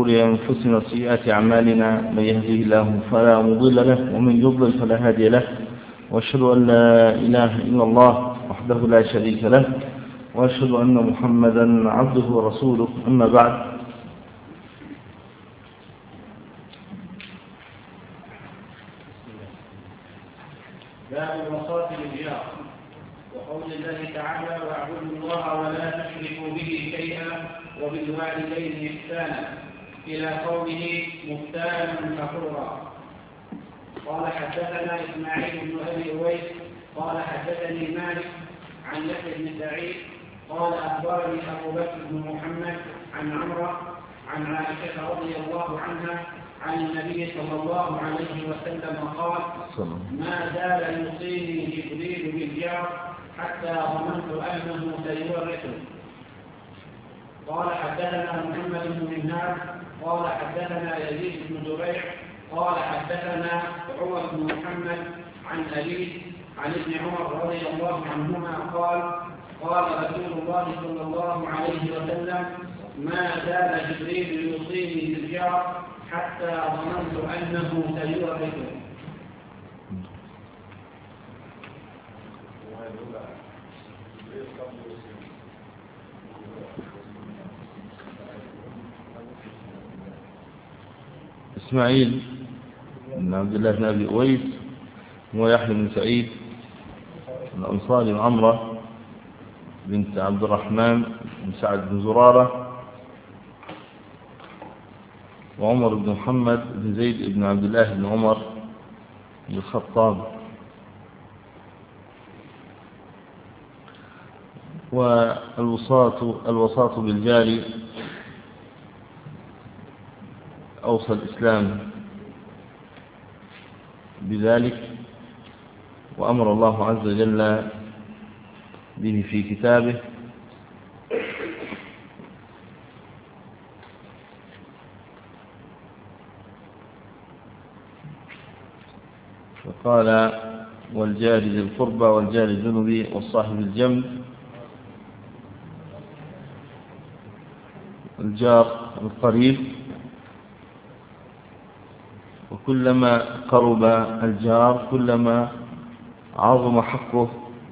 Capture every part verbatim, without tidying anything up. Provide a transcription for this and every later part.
شرور أنفسنا وسيئات أعمالنا، من يهده الله فلا مضل له ومن يضلل فلا هادي له، وأشهد أن لا إله إلا الله وحده لا شريك له، وأشهد أن محمدا عبده ورسوله. أما بعد، باب الوصاة بالجار. وقول الله تعالى: واعبدوا الله ولا تشركوا به شيئا وبالوالدين إحسانا، إلى قوله مختالا فخورا. قال حدثنا إسماعيل بن أبي أويس قال حدثني مالك عن يحيى بن سعيد قال أخبرني أبو بكر بن محمد عن عمرو عن عائشة رضي الله عنها عن النبي صلى الله عليه وسلم قال: ما زال يوصيني جبريل بالجار حتى ظننت أنه سيورثه. قال حدثنا محمد بن منهار قال حدثنا يزيد بن زريع قال حدثنا عمر بن محمد عن أبيه عن ابن عمر رضي الله عنهما قال: قال رسول الله صلى الله عليه وسلم: ما زال جبريل يوصيني بالجار حتى ظننت أنه سيورثه. إسماعيل بن عبد الله بن أبي أويس ويحيى بن سعيد الأنصاري وعمرة بنت عبد الرحمن بن سعد بن زرارة وعمر بن محمد بن زيد بن عبد الله بن عمر بن الخطاب. والوصاة الوصاة بالجار أوصى الإسلام بذلك، وأمر الله عز وجل به في كتابه، فقال: والجار ذي القربى والجار الجنب والصاحب الجنب. الجار القريب، وكلما قرب الجار كلما عظم حقه،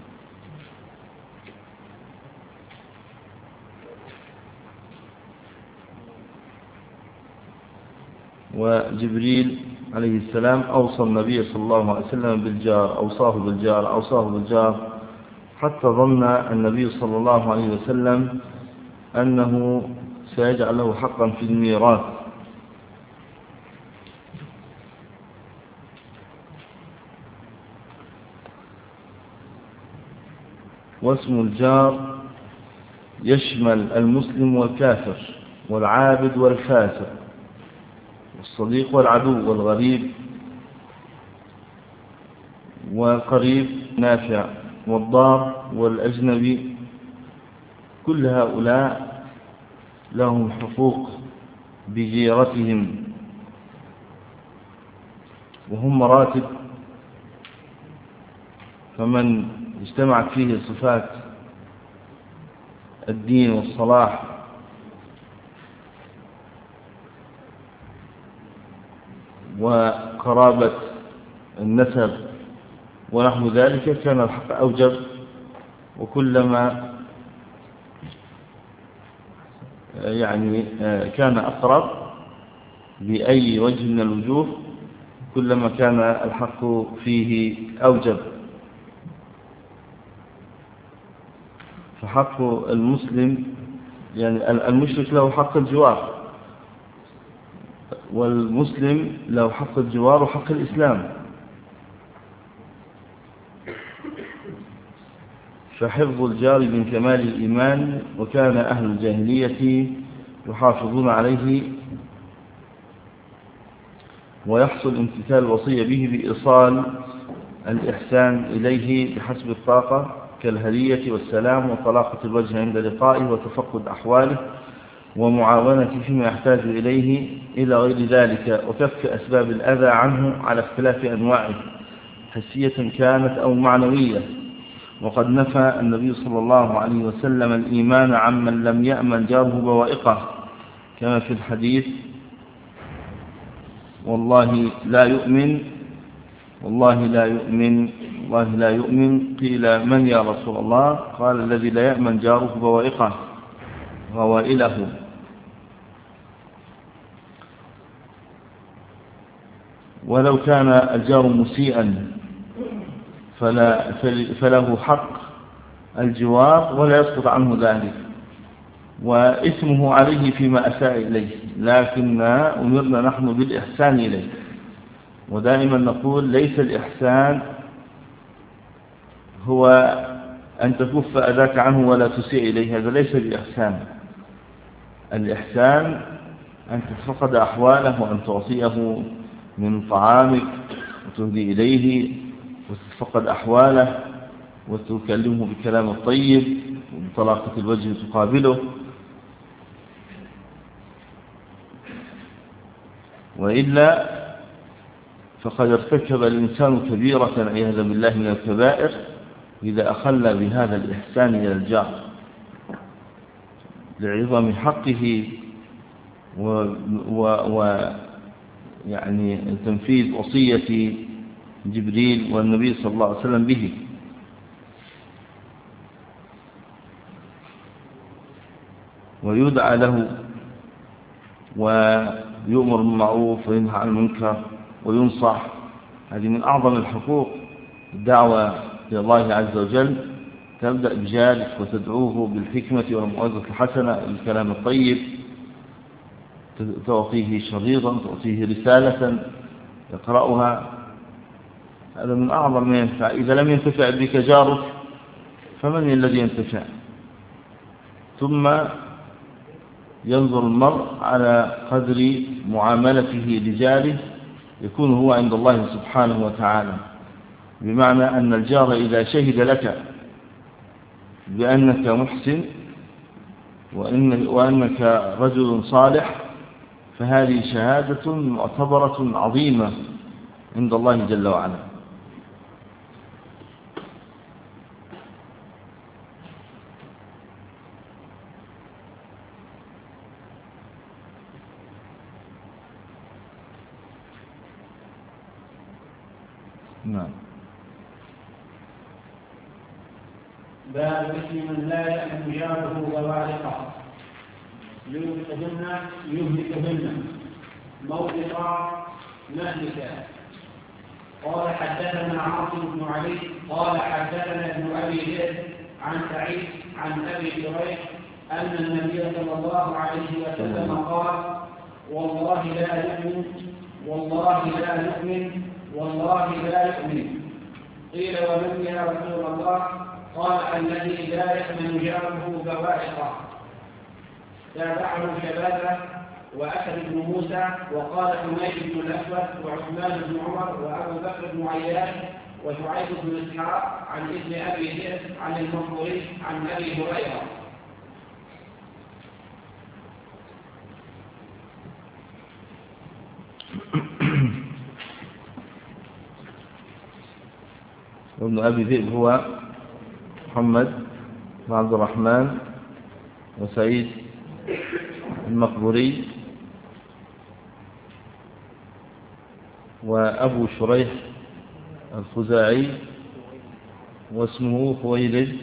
وجبريل عليه السلام أوصى النبي صلى الله عليه وسلم بالجار، أوصاه بالجار أوصاه بالجار حتى ظن النبي صلى الله عليه وسلم أنه سيجعل له حقا في الميراث. واسم الجار يشمل المسلم والكافر والعابد والفاسق والصديق والعدو والغريب والقريب نافع والضار والأجنبي. كل هؤلاء لهم حقوق بجيرتهم، وهم مراتب، فمن اجتمعت فيه صفات الدين والصلاح وقرابة النسب ونحو ذلك كان الحق أوجب، وكلما يعني كان أقرب بأي وجه من الوجوه كلما كان الحق فيه أوجب. فحق المسلم يعني المشرك له حق الجوار، والمسلم له حق الجوار وحق الإسلام. فحفظ الجار من كمال الإيمان، وكان أهل الجاهلية يحافظون عليه، ويحصل امتثال الوصية به بإيصال الإحسان إليه بحسب الطاقة، كالهدية والسلام وطلاقة الوجه عند لقائه وتفقد أحواله ومعاونة فيما يحتاج إليه إلى غير ذلك، وكف أسباب الأذى عنه على اختلاف أنواعه حسية كانت أو معنوية. وقد نفى النبي صلى الله عليه وسلم الإيمان عمن لم يأمن جاره بوائقه، كما في الحديث والله لا يؤمن والله لا يؤمن والله لا يؤمن. قيل من يا رسول الله؟ قال الذي لا يأمن جاره بوائقه غوائله. ولو كان الجار مسيئا فلا فله حق الجوار ولا يسقط عنه ذلك، وإثمه عليه فيما أساء إليه، لكننا أمرنا نحن بالإحسان إليه. ودائما نقول ليس الإحسان هو أن تكف أذاك عنه ولا تسيء إليه، هذا ليس الإحسان. الإحسان أن تتفقد أحواله وأن تعطيه من طعامك وتهدي إليه وتتفقد أحواله وتكلمه بالكلام الطيب وبطلاقة الوجه تقابله. وإلا فقد ارتكب الإنسان كبيرة عياذا بالله من الكبائر إذا أخل بهذا الإحسان إلى الجار لعظم حقه و, و, و يعني تنفيذ وصية جبريل والنبي صلى الله عليه وسلم به. ويدعى له ويؤمر بالمعروف وينهى عن المنكر وينصح. هذه من أعظم الحقوق. الدعوة إلى الله عز وجل تبدأ بجالك وتدعوه بالحكمة والموعظة الحسنة بالكلام الطيب، تعطيه شريطا، تعطيه رسالة يقرأها. هذا من أعظم ما ينفع. إذا لم ينتفع بك جارك فمن الذي ينتفع؟ ثم ينظر المرء على قدر معاملته لجاره يكون هو عند الله سبحانه وتعالى، بمعنى أن الجار إذا شهد لك بأنك محسن وإن وأنك رجل صالح فهذه شهادة معتبرة عظيمة عند الله جل وعلا. نعم. باب اسم من لا يأمن جاره بوارقه يهلكهن يهلكهن موبقا مهلكا. قال حدثنا عاصم بن علي قال حدثنا ابن ابي ذئب عن سعيد عن ابي شريح ان النبي صلى الله عليه وسلم قال: والله لا يؤمن والله لا يؤمن والله لا يؤمن. قيل: ومن يا رسول الله؟ قال: الذي لا يأمن جاره بوائقه. تابعه شبابه وأسد بن موسى وقال حميد بن الأسود وعثمان بن عمر وأبو بكر بن عياش وشعيب بن إسحاق عن ابن أبي ذئب عن المنصوري عن أبي هريرة. وابن أبي ذئب هو محمد بن عبد الرحمن وسعيد المقبوري وأبو شريح الخزاعي واسمه خويلد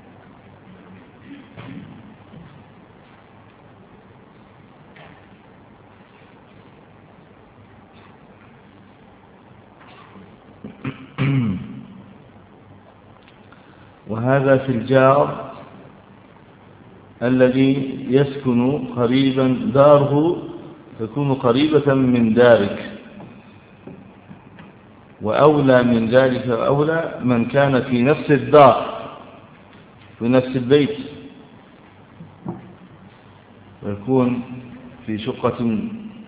وهذا في الجار الذي يسكن قريبا، داره تكون قريبة من دارك، وأولى من ذلك أولى من كان في نفس الدار في نفس البيت، ويكون في شقة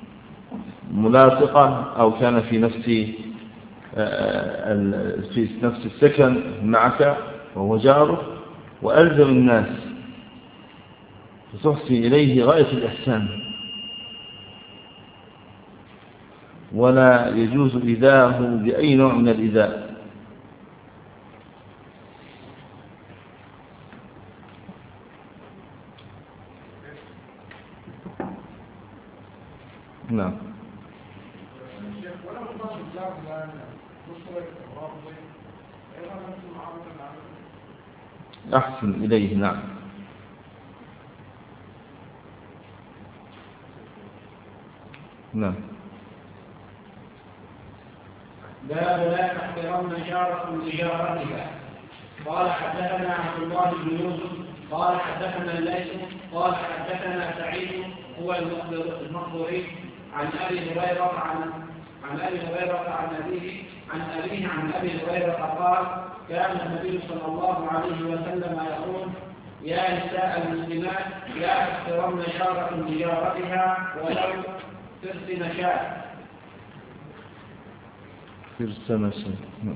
ملاصقة أو كان في نفس في نفس السكن معك وهو جاره، وألزم الناس فتحسن إليه غاية الإحسان، ولا يجوز إيذاءه بأي نوع من الإيذاء. نعم. أحسن إليه. نعم. نعم. باب لا تحقرن جارة لجارتها. قال حدثنا عبد الله بن يوسف قال حدثنا الليث قال حدثنا سعيد هو المقبوري عن ابي هريره عن عن ابي هريره عن ابيه عن ابيه عن ابي هريره قال كان النبي صلى الله عليه وسلم يقول يا نساء المسلمات لا تحقرن جارة لجارتها ولو فرس شاة. فرس شاة.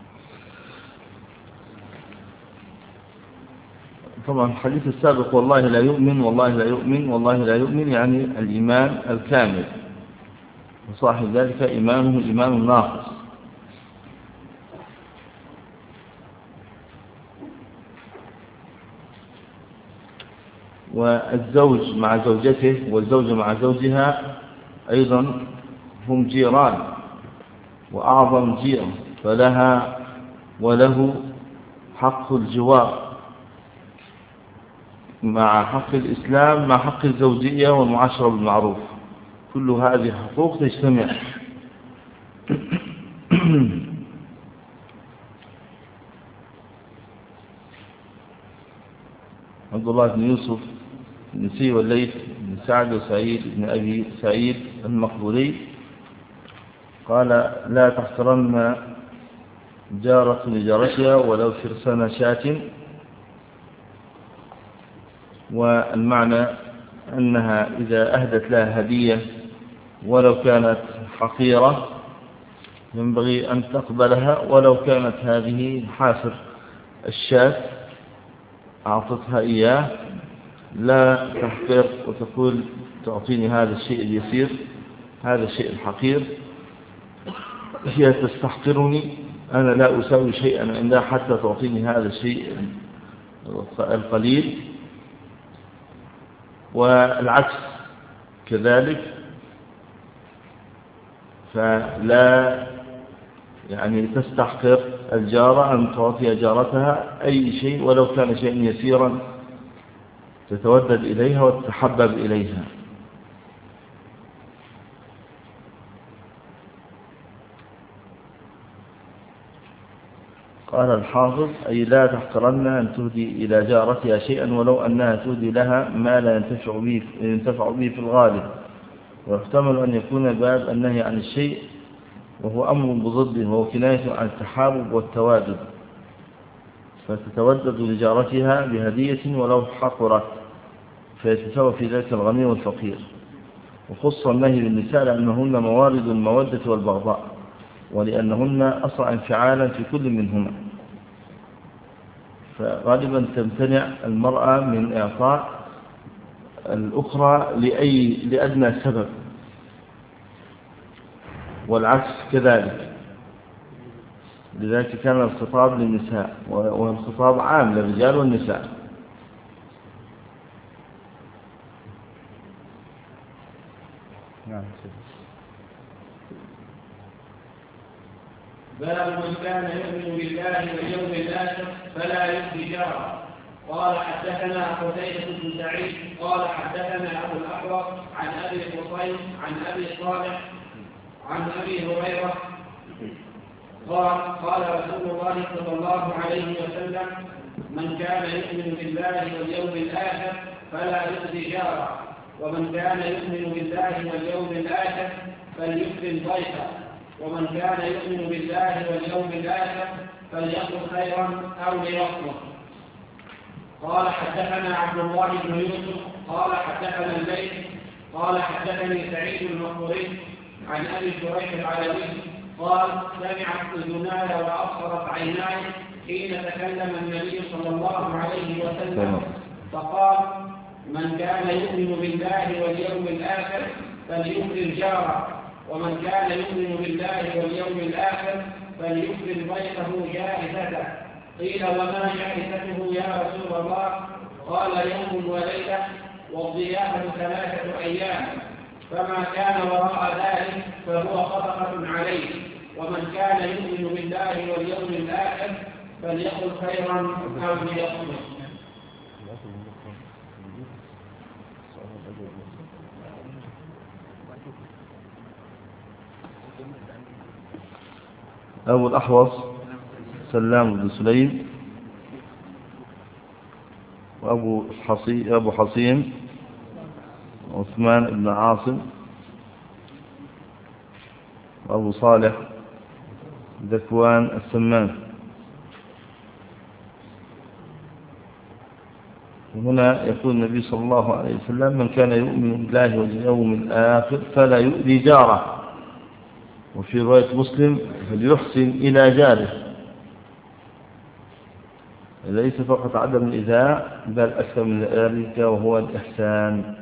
طبعا الحديث السابق والله لا يؤمن والله لا يؤمن والله لا يؤمن يعني الإيمان الكامل، وصاحب ذلك إيمانه إيمان ناقص. والزوج مع زوجته والزوجة مع زوجها أيضا هم جيران وأعظم جيرة، فلها وله حق الجوار مع حق الإسلام مع حق الزوجية والمعاشرة بالمعروف، كل هذه حقوق تجتمع. عبد الله بن يوسف بن سي والليث بن سعد وسعيد بن أبي سعيد المقبوري قال لا تحقرن جارة لجارتها ولو فرسان شاة، والمعنى أنها إذا أهدت لها هدية ولو كانت حقيرة ينبغي أن تقبلها، ولو كانت هذه حافر الشاة أعطتها إياه لا تحقر وتقول تعطيني هذا الشيء اليسير هذا الشيء الحقير، هي تستحقرني أنا لا أساوي شيئا عندها حتى تعطيني هذا الشيء القليل. والعكس كذلك، فلا يعني تستحقر الجارة أن تعطي جارتها أي شيء ولو كان شيئا يسيرا تتودد إليها وتتحبب إليها. قال الحافظ أي لا تحقرن أن تهدي إلى جارتها شيئا ولو أنها تهدي لها ما لا ينتفع به, ينتفع به في الغالب، ويحتمل أن يكون باب النهي عن الشيء وهو أمر بضده وهو كناية عن التحابب والتوادد، فتتودد لجارتها بهدية ولو حقرت فيتساوى في ذلك الغني والفقير. وخص النهي بالنساء لأنهن موارد المودة والبغضاء، ولأنهن أسرع انفعالا في كل منهما، فغالبا تمتنع المرأة من إعطاء الأخرى لأي لأدنى سبب، والعكس كذلك. لذلك كان الخطاب للنساء والخطاب عام للرجال والنساء. نعم. باب من كان يؤمن بالله واليوم الآخر فلا يؤذي جاره. قال حدثنا قتيبة بن سعيد قال حدثنا أبو الأحوص عن أبي حصين عن أبي صالح عن أبي هريرة قال قال رسول الله صلى الله عليه وسلم من كان يؤمن بالله واليوم الآخر فلا يؤذي جاره، ومن كان يؤمن بالله واليوم الآخر فليكرم ضيفه، ومن كان يؤمن بالله واليوم الآخر فليقل خيرا أو ليصمت. قال حدثنا عبد الله بن يوسف قال حدثنا الليث قال حدثني سعيد المقبوري عن أبي شريح العلوي قال سمعت أذناي وأبصرت عيناي حين تكلم النبي صلى الله عليه وسلم فقال من كان يؤمن بالله واليوم الآخر فليكرم جاره، ومن كان يؤمن بالله واليوم الآخر فليكرم ضيفه جائزته. قيل وما جائزته يا رسول الله؟ قال يوم وليلة والضيافة ثلاثة أيام. فما كان وراء ذلك فهو صدقة عليه. ومن كان يؤمن بالله واليوم الآخر فليقل خيرا أو ليصمت. أبو الأحوص سلام بن سليم، وأبو حصي أبو حصين عثمان بن عاصم، وأبو صالح ذكوان السمان. وهنا يقول النبي صلى الله عليه وسلم: من كان يؤمن بالله واليوم الآخر فلا يؤذي جاره. وفي رواية مسلم: فليحسن إلى جاره. ليس فقط عدم الإيذاء بل أكثر من ذلك وهو الإحسان،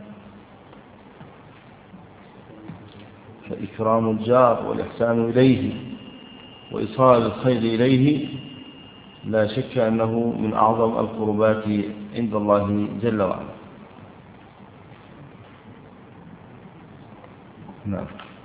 فإكرام الجار والإحسان إليه وإيصال الخير إليه لا شك أنه من أعظم القربات عند الله جل وعلا. نعم.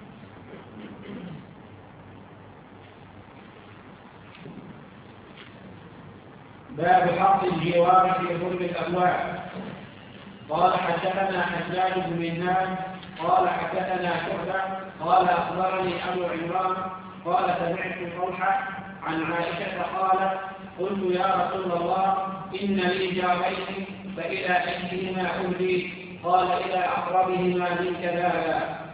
باب حق الجوار في حرم الأبواب. قال حدثنا حجاج بن منهال قال حدثنا شعبة قال أخبرني أبو عمران قال سمعت طلحة عن عائشة قالت: قلت يا رسول الله إن لي جارين فإلى أيهما أهدي؟ قال: إلى أقربهما منك لا.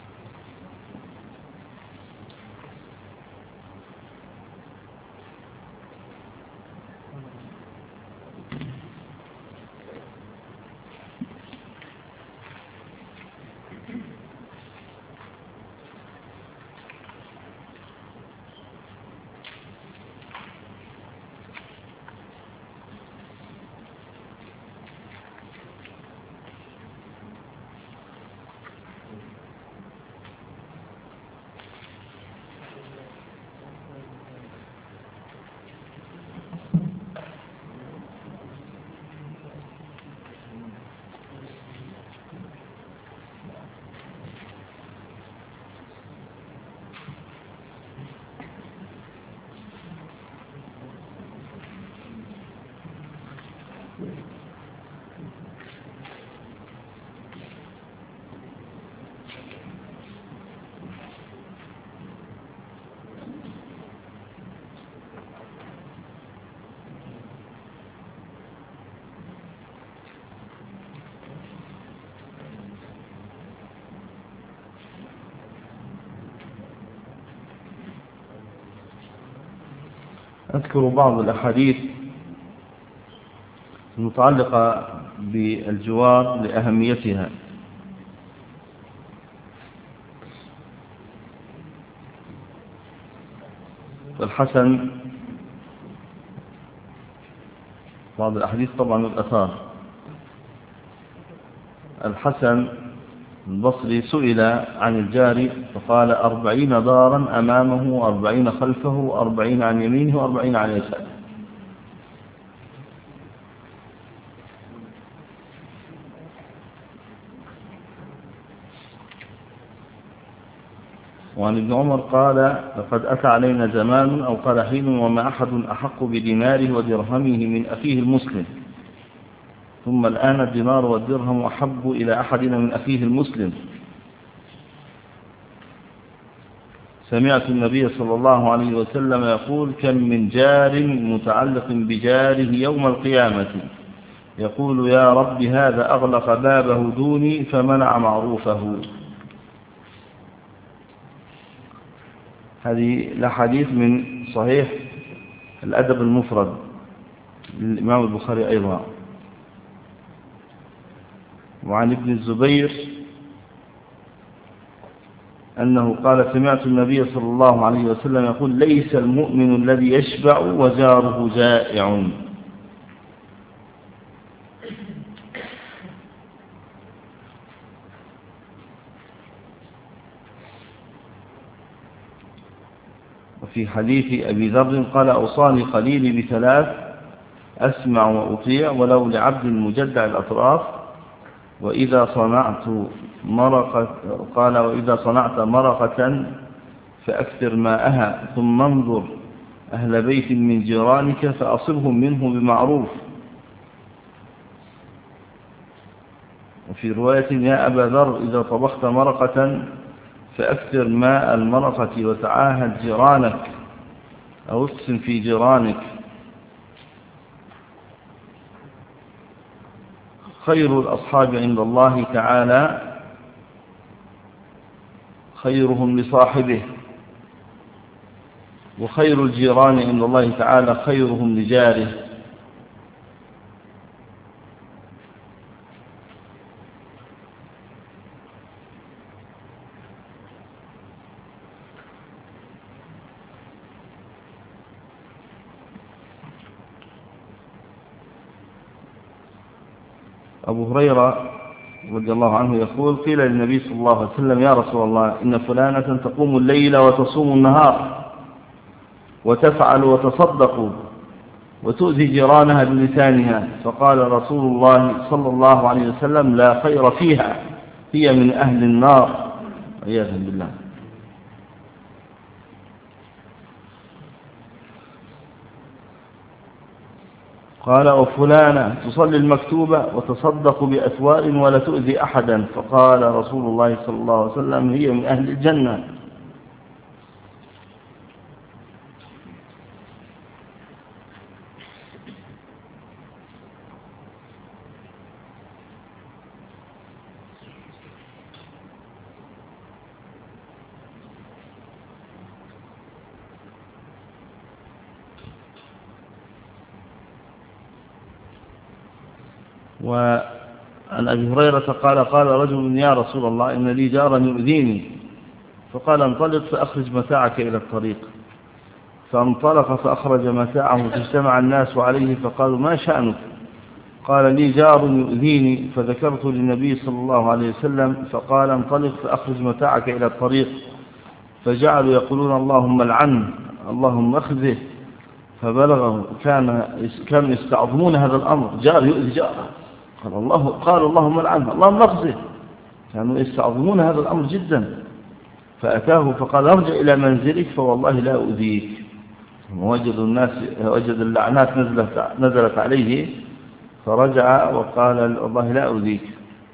أذكر بعض الأحاديث المتعلقة بالجوار لأهميتها. والحسن بعض الأحاديث طبعا والأثار. الحسن البصري سئل عن الجار فقال: أربعين دارا أمامه وأربعين خلفه وأربعين عن يمينه وأربعين عن يساره. وعن ابن عمر قال: لقد أتى علينا زمان أو قال حين وما أحد أحق بديناره ودرهمه من أخيه المسلم، ثم الآن الدينار والدرهم أحب إلى أحدنا من أخيه المسلم. سمعت النبي صلى الله عليه وسلم يقول: كم من جار متعلق بجاره يوم القيامة يقول: يا رب هذا أغلق بابه دوني فمنع معروفه. هذه الأحاديث من صحيح الأدب المفرد للإمام البخاري أيضا. وعن ابن الزبير أنه قال: سمعت النبي صلى الله عليه وسلم يقول: ليس المؤمن الذي يشبع وجاره جائع. وفي حديث أبي ذر قال: أوصاني خليلي بثلاث: أسمع وأطيع ولو لعبد مجدع الأطراف، وإذا صنعت مرقة قال وإذا صنعت مرقة فأكثر ماءها ثم انظر أهل بيت من جيرانك فأصبهم منه بمعروف. وفي رواية يا أبا ذر إذا طبخت مرقة فأكثر ماء المرقة وتعاهد جيرانك أو اقسم في جيرانك. خير الأصحاب عند الله تعالى خيرهم لصاحبه، وخير الجيران عند الله تعالى خيرهم لجاره. أبو هريرة رضي الله عنه يقول قيل للنبي صلى الله عليه وسلم يا رسول الله إن فلانة تقوم الليل وتصوم النهار وتفعل وتصدق وتؤذي جيرانها بلسانها، فقال رسول الله صلى الله عليه وسلم لا خير فيها هي من أهل النار عياذا بالله. قال وفلانة تصلي المكتوبة وتصدق بأثوار ولا تؤذي أحدا، فقال رسول الله صلى الله عليه وسلم هي من أهل الجنة. وعن أبي هريرة قال قال رجل يا رسول الله إن لي جارا يؤذيني، فقال انطلق فأخرج متاعك إلى الطريق، فانطلق فأخرج متاعه فاجتمع الناس عليه فقالوا ما شأنك؟ قال لي جار يؤذيني، فذكرت للنبي صلى الله عليه وسلم فقال انطلق فأخرج متاعك إلى الطريق، فجعلوا يقولون اللهم العنه اللهم اخذه، فبلغه كان كانوا يستعظمون هذا الأمر، جار يؤذي جاره قال الله قال اللهم العنه اللهم اخذه، كانوا يستعظمون هذا الأمر جدا. فأتاه فقال ارجع إلى منزلك فوالله لا أؤذيك. وجد الناس وجد اللعنات نزلت نزلت عليه فرجع وقال والله لا أؤذيك.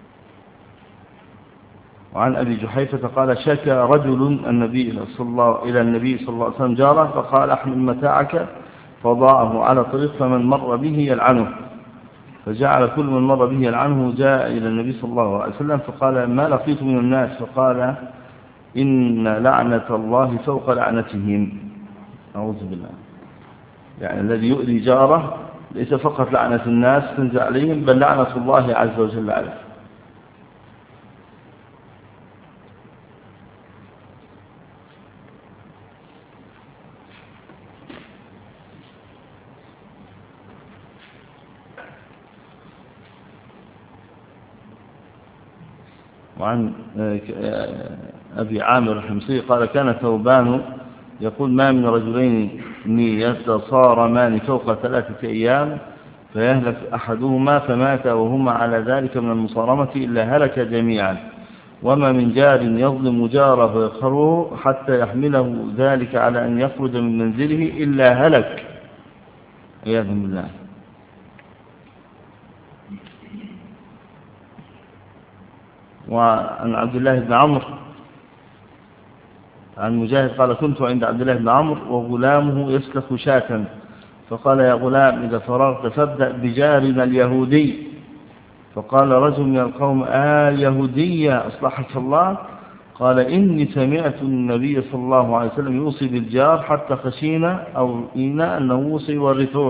وعن أبي جحيفة قال شكى رجل النبي صلى الله إلى النبي صلى الله عليه وسلم جاره فقال احمل متاعك، فضاعه على طريق فمن مر به يلعنه، فجعل كل من مر به يلعنه. جاء إلى النبي صلى الله عليه وسلم فقال ما لقيت من الناس؟ فقال إن لعنة الله فوق لعنتهم. أعوذ بالله. يعني الذي يؤذي جاره ليس فقط لعنة الناس تنزل عليهم بل لعنة الله عز وجل عليه. وعن أبي عامر الحمصي قال كان ثوبان يقول ما من رجلين يتصارمان فوق ثلاثة أيام فيهلك أحدهما فمات وهما على ذلك من المصارمة إلا هلك جميعا، وما من جار يظلم جاره فيخره حتى يحمله ذلك على أن يخرج من منزله إلا هلك عياذا بالله. وعن عبد الله بن عمرو عن مجاهد قال كنت عند عبد الله بن عمرو وغلامه يسلخ شاة، فقال يا غلام إذا فرغت فابدأ بجارنا اليهودي. فقال رجل من القوم آه يهودية أصلحك الله؟ قال إني سمعت النبي صلى الله عليه وسلم يوصي بالجار حتى خشينا أو إينا أنه يوصي يورثوه.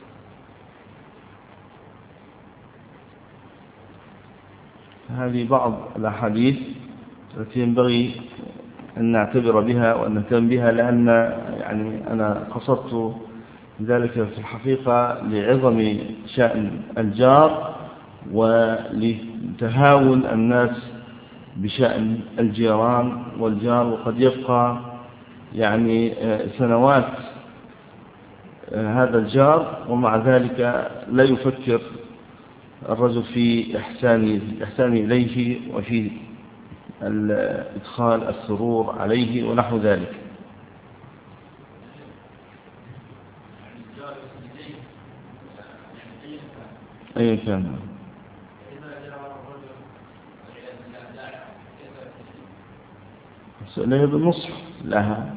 هذه بعض الأحاديث التي ينبغي أن نعتبر بها وأن نهتم بها، لأن يعني أنا قصدت ذلك في الحقيقة لعظم شأن الجار ولتهاون الناس بشأن الجيران والجار، وقد يبقى يعني سنوات هذا الجار ومع ذلك لا يفكر الرجل في إحسان إحسان إليه وفي إدخال السرور عليه ونحو ذلك. أي كان سؤالها بالنصف لها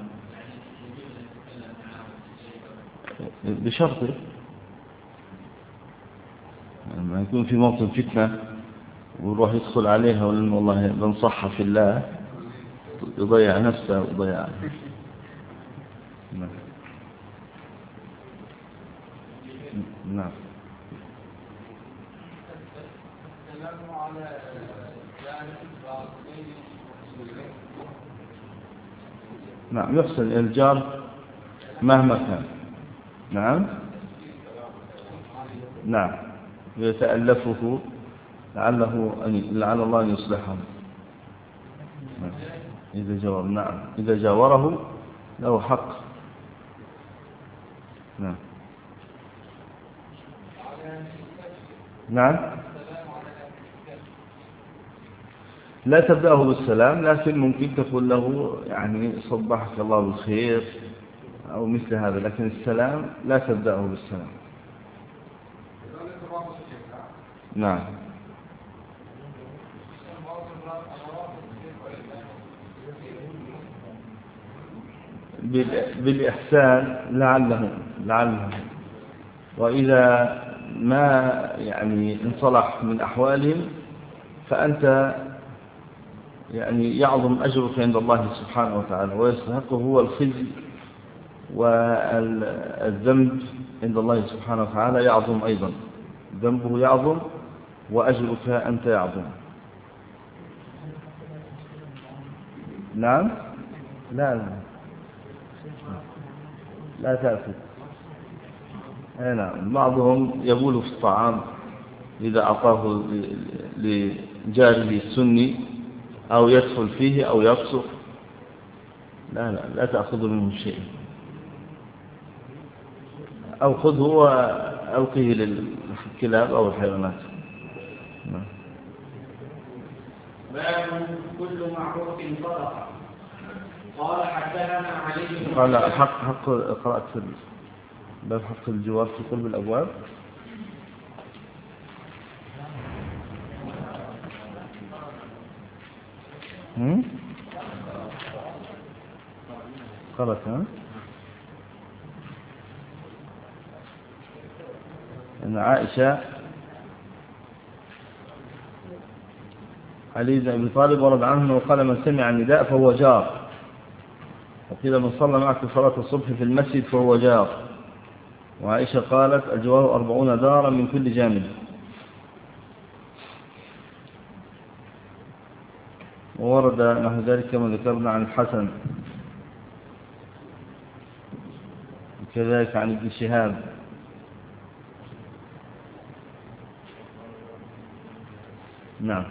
بشرطه لما يكون في موطن فتنة ويروح يدخل عليها ولن والله بنصح في الله يضيع نفسه ويضيع. نعم نعم نعم يحسن الجار مهما كان. نعم نعم يتألفه لعله أن لعل الله أن يصلحه. نعم. إذا جاور نعم إذا جاوره له حق. نعم نعم لا تبدأه بالسلام، لكن ممكن تقول له يعني صبحك الله بالخير أو مثل هذا، لكن السلام لا تبدأه بالسلام. نعم بالإحسان لعله لعله وإذا ما يعني انصلح من أحوالهم فأنت يعني يعظم أجرك عند الله سبحانه وتعالى، ويستحقه هو الخزي والذنب عند الله سبحانه وتعالى يعظم أيضا، ذنبه يعظم وأجرك أنت يعظم. نعم لا لا لا تأكل. نعم بعضهم يبول في الطعام إذا أعطاه لجاره السني أو يدخل فيه أو يقصر، لا لا لا تأخذ منه شيء، أو خذه وألقيه للكلاب أو الحيوانات. باب كل معروف صدقة. قال حدثنا علي بن قال حق حق قرأت في باب حق الجوار في قلب الأبواب. هم قرأت ها أن عائشة علي بن أبي طالب ورد عنه وقال من سمع النداء فهو جار، وقيل من صلى معك صلاة الصبح في المسجد فهو جار. وعائشة قالت الجوار أربعون دارا من كل جانب. وورد نحو ذلك كما ذكرنا عن الحسن وكذلك عن ابن شهاب. نعم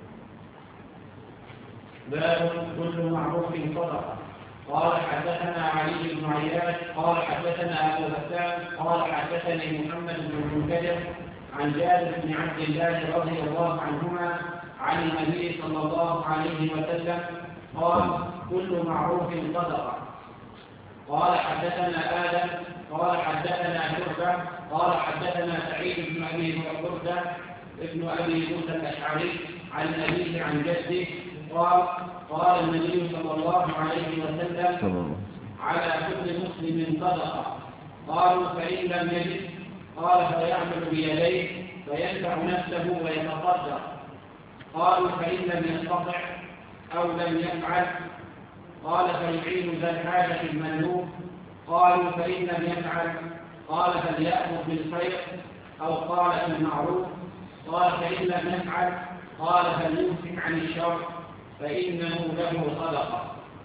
باب كل معروف صدقة. قال حدثنا علي بن عياش قال حدثنا أبو غسان قال حدثني محمد بن المنكدر عن جابر بن عبد الله رضي الله عنهما عن النبي صلى الله عليه وسلم قال كل معروف صدقة. قال حدثنا آدم قال حدثنا شعبة قال حدثنا سعيد بن أبي بردة ابن أبي موسى الأشعري عن أبيه عن جده قال قال النبي صلى الله عليه وسلم على كل مسلم صدقة. قالوا فإن لم يجد قال فيعمل بيديه فينفع نفسه ويتصدق. قالوا فإن لم يستطع أو لم يفعل قال فيعين ذا الحاجة المندوب. قالوا فإن لم يفعل قال فليأمر بالخير أو قال بالمعروف. قال فإن لم يفعل قال فليمسك عن الشر فإنه له صدقة.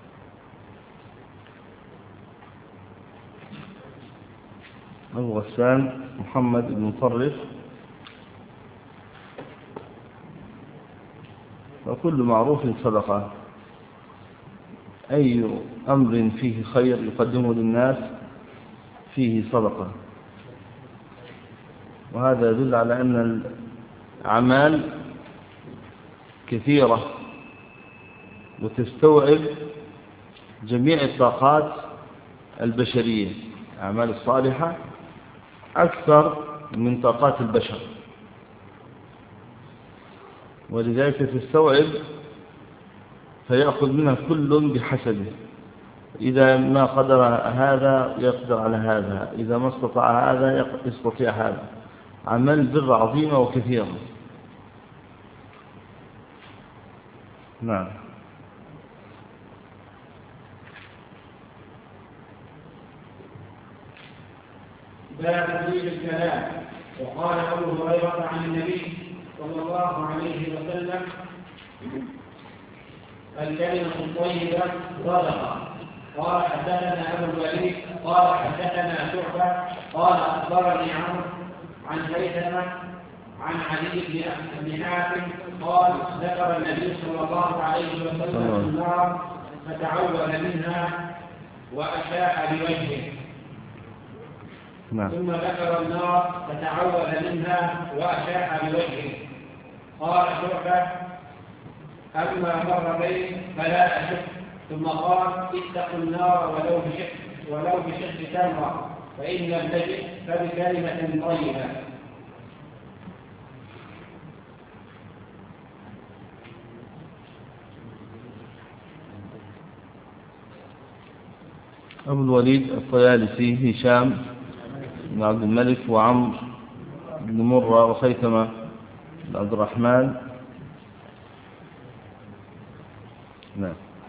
أبو غسان محمد بن مطرف. وكل معروف صدقة، أي أمر فيه خير يقدمه للناس فيه صدقة. وهذا يدل على أن الأعمال كثيرة وتستوعب جميع الطاقات البشرية. الأعمال الصالحة أكثر من طاقات البشر، ولذلك تستوعب فيأخذ منها كل بحسبه. إذا ما قدر هذا يقدر على هذا، إذا ما استطاع هذا يستطيع هذا. عمل بر عظيمة وكثيرة. نعم. باب تطويل الكلام. وقال أبو هريرة عن النبي صلى الله عليه وسلم: الكلمة الطيبة صدقة. قال حدثنا أبو الوليد قال حدثنا شعبة قال أخبرني عمرو عن هيثمة عن علي بن حاتم قال ذكر النبي صلى الله عليه وسلم النار فتعوذ منها وأشاء بوجهه. ثم ذكر النار فتعوذ منها وأشاء بوجهه. قال شعبة: أما مرتين فلا أشك. ثم قال: اتقوا النار ولو بشق ولو بشق تمرة، فإن لم تجد فبكلمة طيبة. أبو الوليد الطيالسي هشام بن عبد الملك وعمرو بن مرة وخيثمة بن عبد الرحمن. نعم.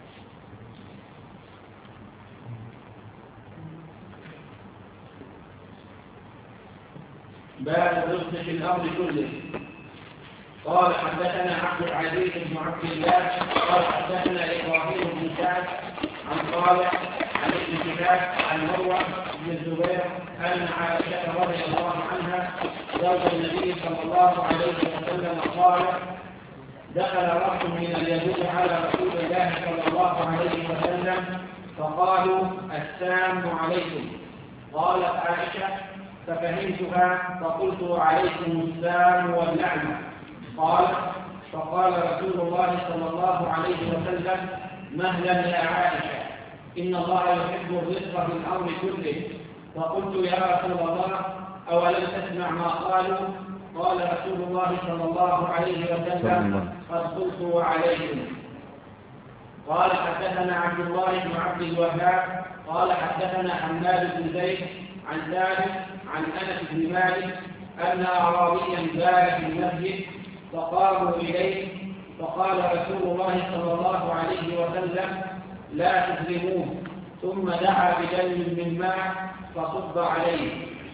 باب الرزق في الأرض كله. قال حدثنا عبد العزيز بن عبد الله قال حدثنا إبراهيم بن سعد عن صالح عن ابن شهاب عن مروة بن الزبير أن عائشة رضي الله عنها زوج النبي صلى الله عليه وسلم قال: دخل رجل من اليهود على رسول الله صلى الله عليه وسلم فقالوا: السلام عليكم. قالت عائشة: ففهمتها فقلت: عليكم السلام واللعنة. قال: فقال رسول الله صلى الله عليه وسلم: مهلا يا عائشة، إن الله يحب الرزق في الأمر كله. فقلت: يا رسول الله أولم تسمع ما قالوا؟ قال رسول الله صلى الله عليه وسلم: قد قلت وعليكم. قال حدثنا عبد الله بن عبد الوهاب قال حدثنا حماد بن زيد عن ثابت عن أنس بن مالك أن أعرابيا بال في المسجد فقاموا إليه فقال رسول الله صلى الله عليه وسلم: لا تظلموه. ثم دعا بدلو من ماء فصب عليه.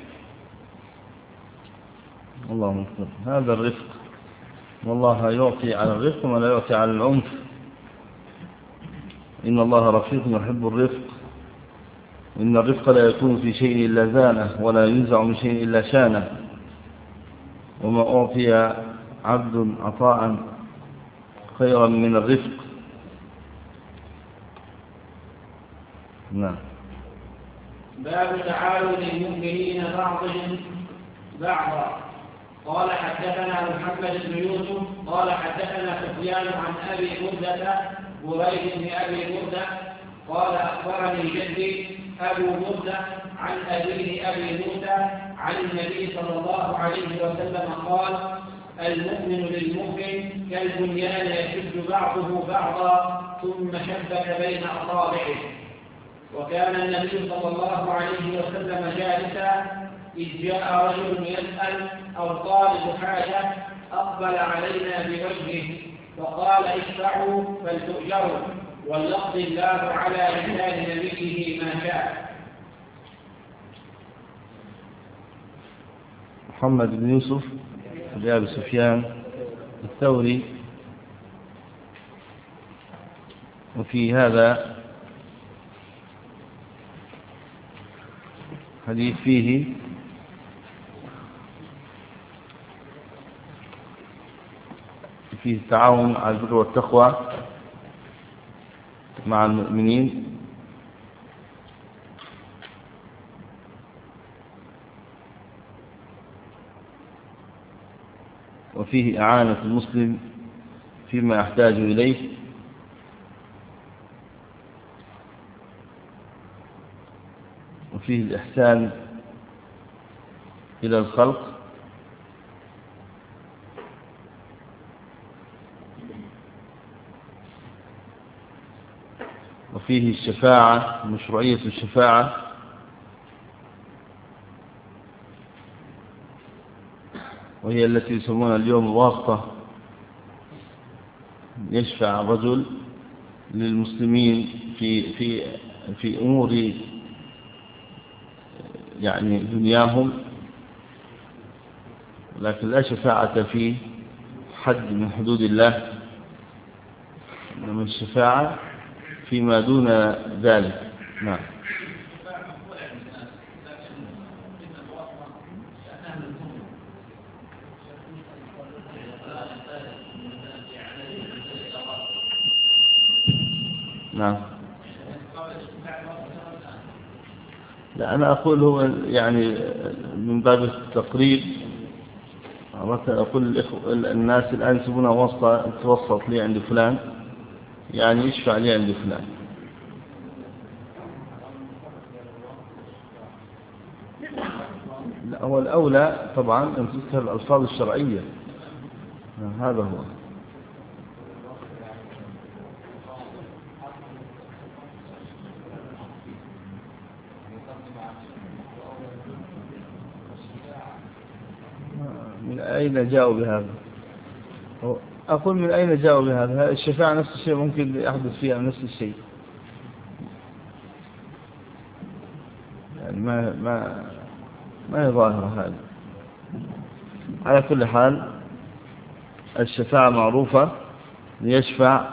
اللهم صل. هذا الرفق، والله يعطي على الرفق ولا يعطي على العنف. إن الله رفيق يحب الرفق، إن الرفق لا يكون في شيء إلا زانه ولا ينزع من شيء إلا شانه. وما أعطي عبد عطاء خيرا من الرفق. نعم. باب تعاون المؤمنين بعضهم بعضا. قال حدثنا محمد بن يوسف قال حدثنا سفيان عن أبي بردة بريد بن أبي بردة قال أخبرني جدي أبو بردة عن أبيه أبي موسى عن النبي صلى الله عليه وسلم قال: المؤمن للمؤمن كالبنيان يشد بعضه بعضا ثم شبك بين أصابعه. وكان النبي صلى الله عليه وسلم جالسا إذ جاء رجل يسأل أو طالب حاجة أقبل علينا بوجهه فقال: اشفعوا فلتؤجروا وليقضي الله على لسان نبيه ما شاء. محمد بن يوسف أبي سفيان الثوري. وفي هذا حديث فيه فيه التعاون على البر والتقوى مع المؤمنين. وفيه إعانة المسلم فيما يحتاج إليه وفيه الإحسان إلى الخلق، وفيه الشفاعة، مشروعية الشفاعة، وهي التي يسمونها اليوم الواسطة. يشفع الرجل للمسلمين في في في أمور يعني دنياهم، لكن لا شفاعة في حد من حدود الله، إنما الشفاعة فيما دون ذلك. نعم. نعم. لا، أنا أقول هو يعني من باب التقريب، مثلا أقول الناس الآن يسمونها واسطة، توسط لي عند فلان، يعني يشفع لي عند فلان. لا، هو الأولى طبعا أن تذكر الألفاظ الشرعية، هذا هو. من أين جاءوا بهذا؟ أقول من أين جاءوا بهذا؟ الشفاعة نفس الشيء ممكن يحدث فيها نفس الشيء، يعني ما ما ما هي ظاهرة هذا. على كل حال الشفاعة معروفة، ليشفع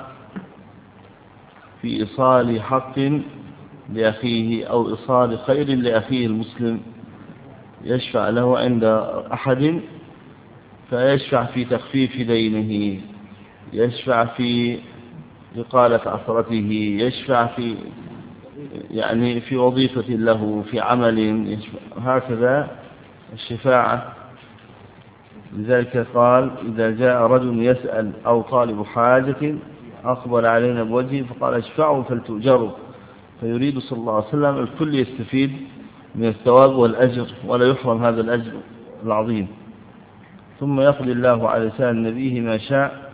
في إيصال حق لأخيه أو إيصال خير لأخيه المسلم، يشفع له عند أحد، فيشفع في تخفيف دينه، يشفع في إقالة عثرته، يشفع في يعني في وظيفة له، في عمل، هكذا الشفاعة. لذلك قال: إذا جاء رجل يسأل أو طالب حاجة أقبل علينا بوجهه فقال: اشفعوا فلتؤجروا. فيريد صلى الله عليه وسلم الكل يستفيد من الثواب والأجر، ولا يحرم هذا الأجر العظيم. ثم يقضي الله على لسان نبيه ما شاء،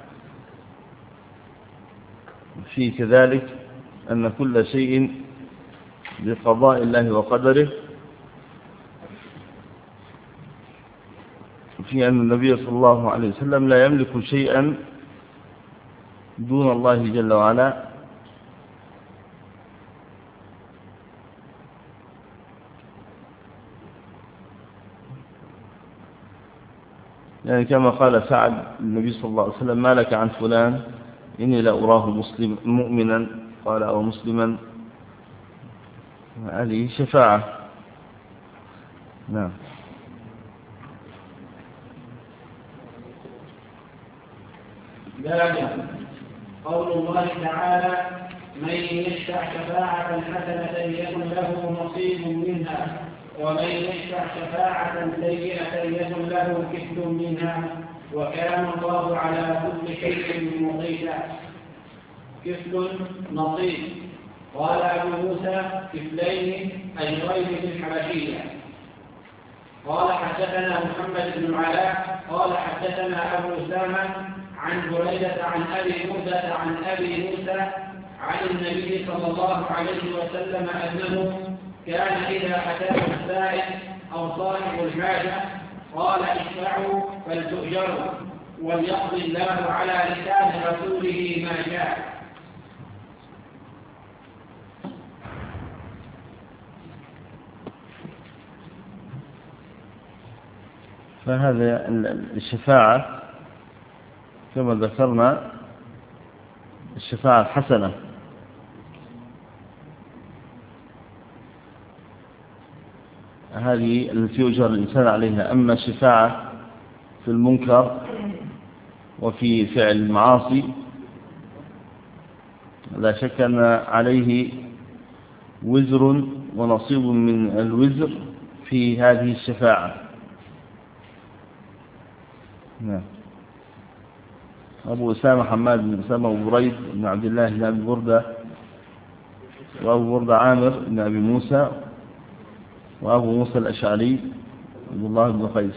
في كذلك أن كل شيء بقضاء الله وقدره، في أن النبي صلى الله عليه وسلم لا يملك شيئا دون الله جل وعلا، يعني كما قال سعد النبي صلى الله عليه وسلم: ما لك عن فلان إني لا أراه مسلم مؤمنا، قال أو مسلما. هذه شفاعة. نعم. ذلك قول الله تعالى: من يشفع شفاعة حسنة يكن له نصيب منها، ومن يشفع شفاعة سيئة يكن له كفل منها، وكان الله على كل شيء مقيتا. كفل نصيب. قال أبو موسى: كفلين أجرين في الحبشية. قال حدثنا محمد بن علاء قال حدثنا أبو أسامة عن بريدة عن أبي موسى عن أبي موسى عن النبي صلى الله عليه وسلم أنه كان إذا أتاه السائل أو صاحب الحاجة قال: اشفعوا فلتؤجروا، وليقضي الله على لسان رسوله ما شاء. فهذا الشفاعة كما ذكرنا الشفاعة الحسنة، هذه التي يؤجر الإنسان عليها. أما الشفاعة في المنكر وفي فعل المعاصي لا شك أن عليه وزر ونصيب من الوزر في هذه الشفاعة. نعم. أبو أسامة حماد بن أسامة وبريد بن عبد الله بن أبي بردة، وأبو بردة عامر بن أبي موسى، وأبو موسى الأشعري عبد الله بن قيس.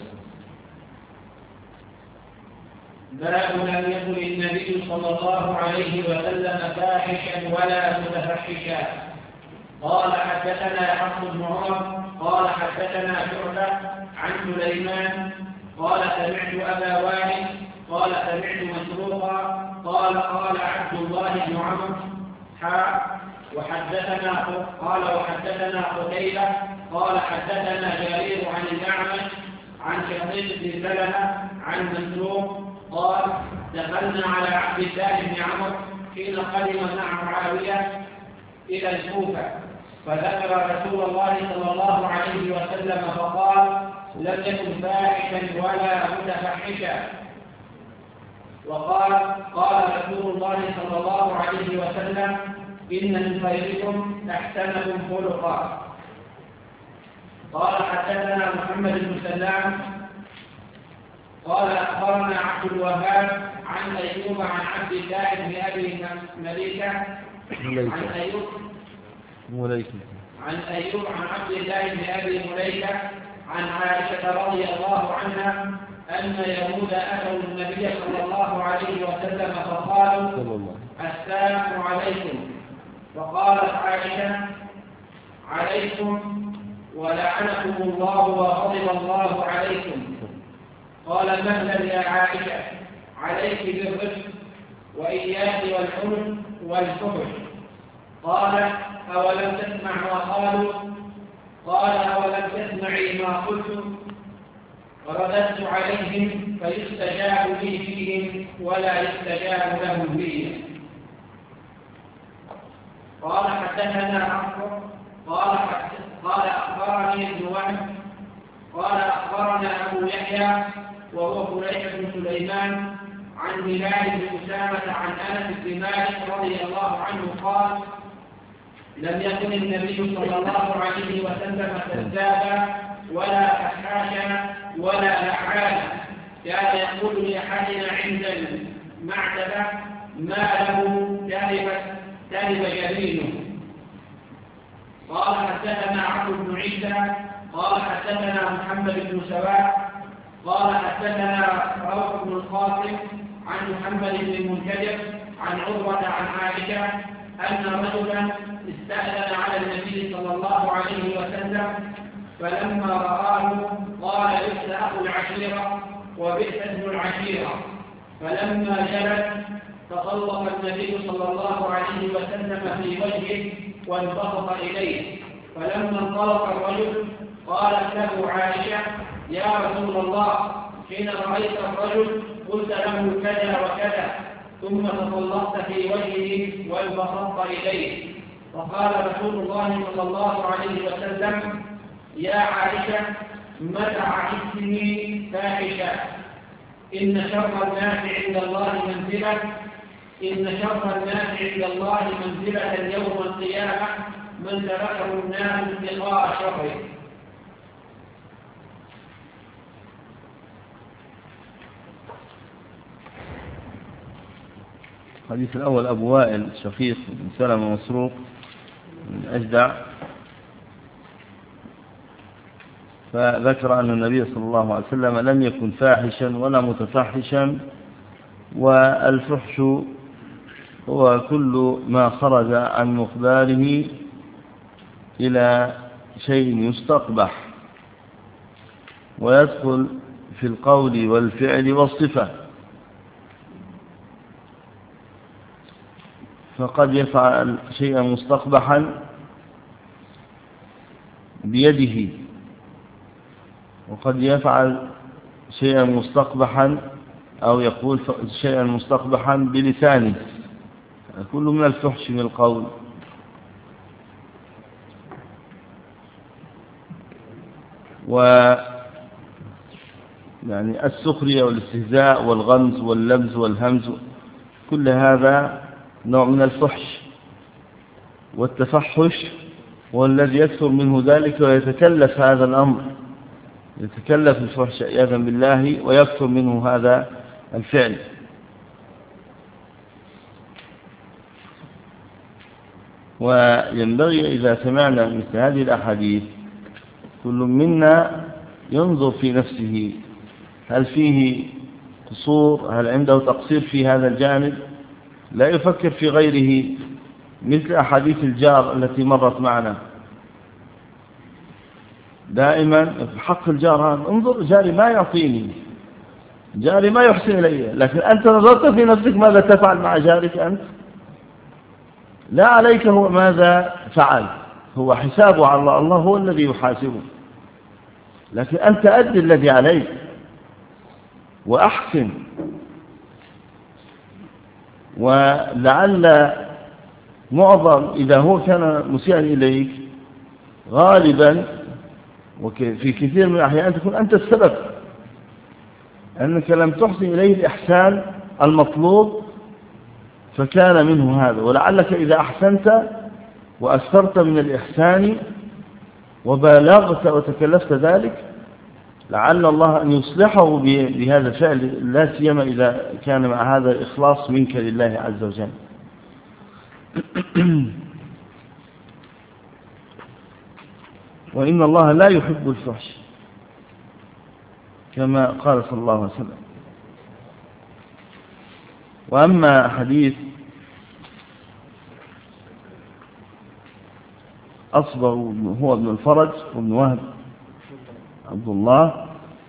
باب لم يكن النبي صلى الله عليه وسلم فاحشا ولا متفحشا. قال حدثنا حفص بن عمر قال حدثنا شعبة عن سليمان قال سمعت أبا وائل قال سمعت مسروقا قال قال عبد الله بن عمرو حاء وحدثنا قال وحدثنا قتيبة قال حدثنا جرير عن الأعمش عن شقيق بن سلمة عن مسروق قال دخلنا على عبد الله بن عمرو حين قدم مع معاوية إلى الكوفة فذكر رسول الله صلى الله عليه وسلم فقال لم يكن فاحشا ولا متفحشا. وقال قال رسول الله صلى الله عليه وسلم إن من خيركم أحسنكم خلقا. قال حدثنا محمد بن سلام قال أخبرنا عبد الوهاب عن أيوب عن عبد الله بن أبي مليكة عن أيوب مليكة عن أيوب عن عبد الله بن أبي مليكة عن عائشة رضي الله عنها أن يهود أتوا النبي صلى الله عليه وسلم فقالوا السلام عليكم. فقالت عائشة عليكم ولعنكم الله وغضب الله عليكم. قال مهلا يا عائشة عليك بالرفق وإياك والحلم والفحش. قال أولم تسمع ما قالوا؟ قال أولم تسمعي ما قلت؟ فرددت عليهم فيستجاب لي فيهم ولا يستجاب لهم فيهم. قال حدثنا عمرو قال قال أخبرني ابن وهب قال أخبرنا أبو يحيى وهو فليح بن سليمان عن هلال بن أسامة عن أنس بن مالك رضي الله عنه قال لم يكن النبي صلى الله عليه وسلم كذابا ولا فحاشا ولا لعانا كان يقول لأحدنا عند المعتبة ما له كذب جبينه. قال حدثنا عبد بن عيسى قال حدثنا محمد بن سواء قال حدثنا روح بن القاسم عن محمد بن المنكدر عن عروة عن عائشة أن رجلا استأذن على النبي صلى الله عليه وسلم فلما رآه قال بئس أخو العشيرة وبئس ابن العشيرة. فلما جلس تطلق النبي صلى الله عليه وسلم في وجهه وانبسط إليه. فلما انطلق الرجل قالت له عائشة يا رسول الله حين رأيت الرجل قلت له كذا وكذا ثم تطلقت في وجهه وانبسطت إليه. فقال رسول الله صلى الله عليه وسلم يا عائشة متى عهدتني فاحشة؟ إن شر الناس عند الله منزلة إن شر الناس عند الله منزلة يوم القيامة من تركه الناس ابتغاء شره. الحديث الأول أبو وائل شقيق بن سلمة مسروق من أجدع فذكر أن النبي صلى الله عليه وسلم لم يكن فاحشا ولا متفحشا. والفحش هو كل ما خرج عن مقداره إلى شيء يستقبح ويدخل في القول والفعل والصفة. فقد يفعل شيئا مستقبحا بيده وقد يفعل شيئا مستقبحا أو يقول شيئا مستقبحا بلسانه. كل من الفحش من القول. و يعني السخرية والاستهزاء والغمز واللمز والهمز كل هذا نوع من الفحش. والتفحش هو الذي يكثر منه ذلك ويتكلف هذا الأمر، يتكلف الفحش عياذا بالله ويكثر منه هذا الفعل. وينبغي إذا سمعنا مثل هذه الأحاديث كل منا ينظر في نفسه هل فيه قصور، هل عنده تقصير في هذا الجانب، لا يفكر في غيره، مثل أحاديث الجار التي مرت معنا دائما في حق الجار. انظر جاري ما يعطيني، جاري ما يحسن إلي، لكن أنت نظرت في نفسك ماذا تفعل مع جارك أنت؟ لا عليك هو ماذا فعل، هو حسابه على الله، الله هو الذي يحاسبه، لكن أنت أدي الذي عليك وأحسن. ولعل معظم إذا هو كان مسيئا إليك غالبا وفي كثير من الأحيان تكون أنت السبب، أنك لم تحسن إليه الإحسان المطلوب فكان منه هذا. ولعلك إذا أحسنت وأكثرت من الإحسان وبالغت وتكلفت ذلك لعل الله أن يصلحه بهذا الفعل، لا سيما إذا كان مع هذا الإخلاص منك لله عز وجل. وإن الله لا يحب الفحش كما قال صلى الله عليه وسلم. وأما حديث أصبر هو ابن الفرج وابن وهب عبد الله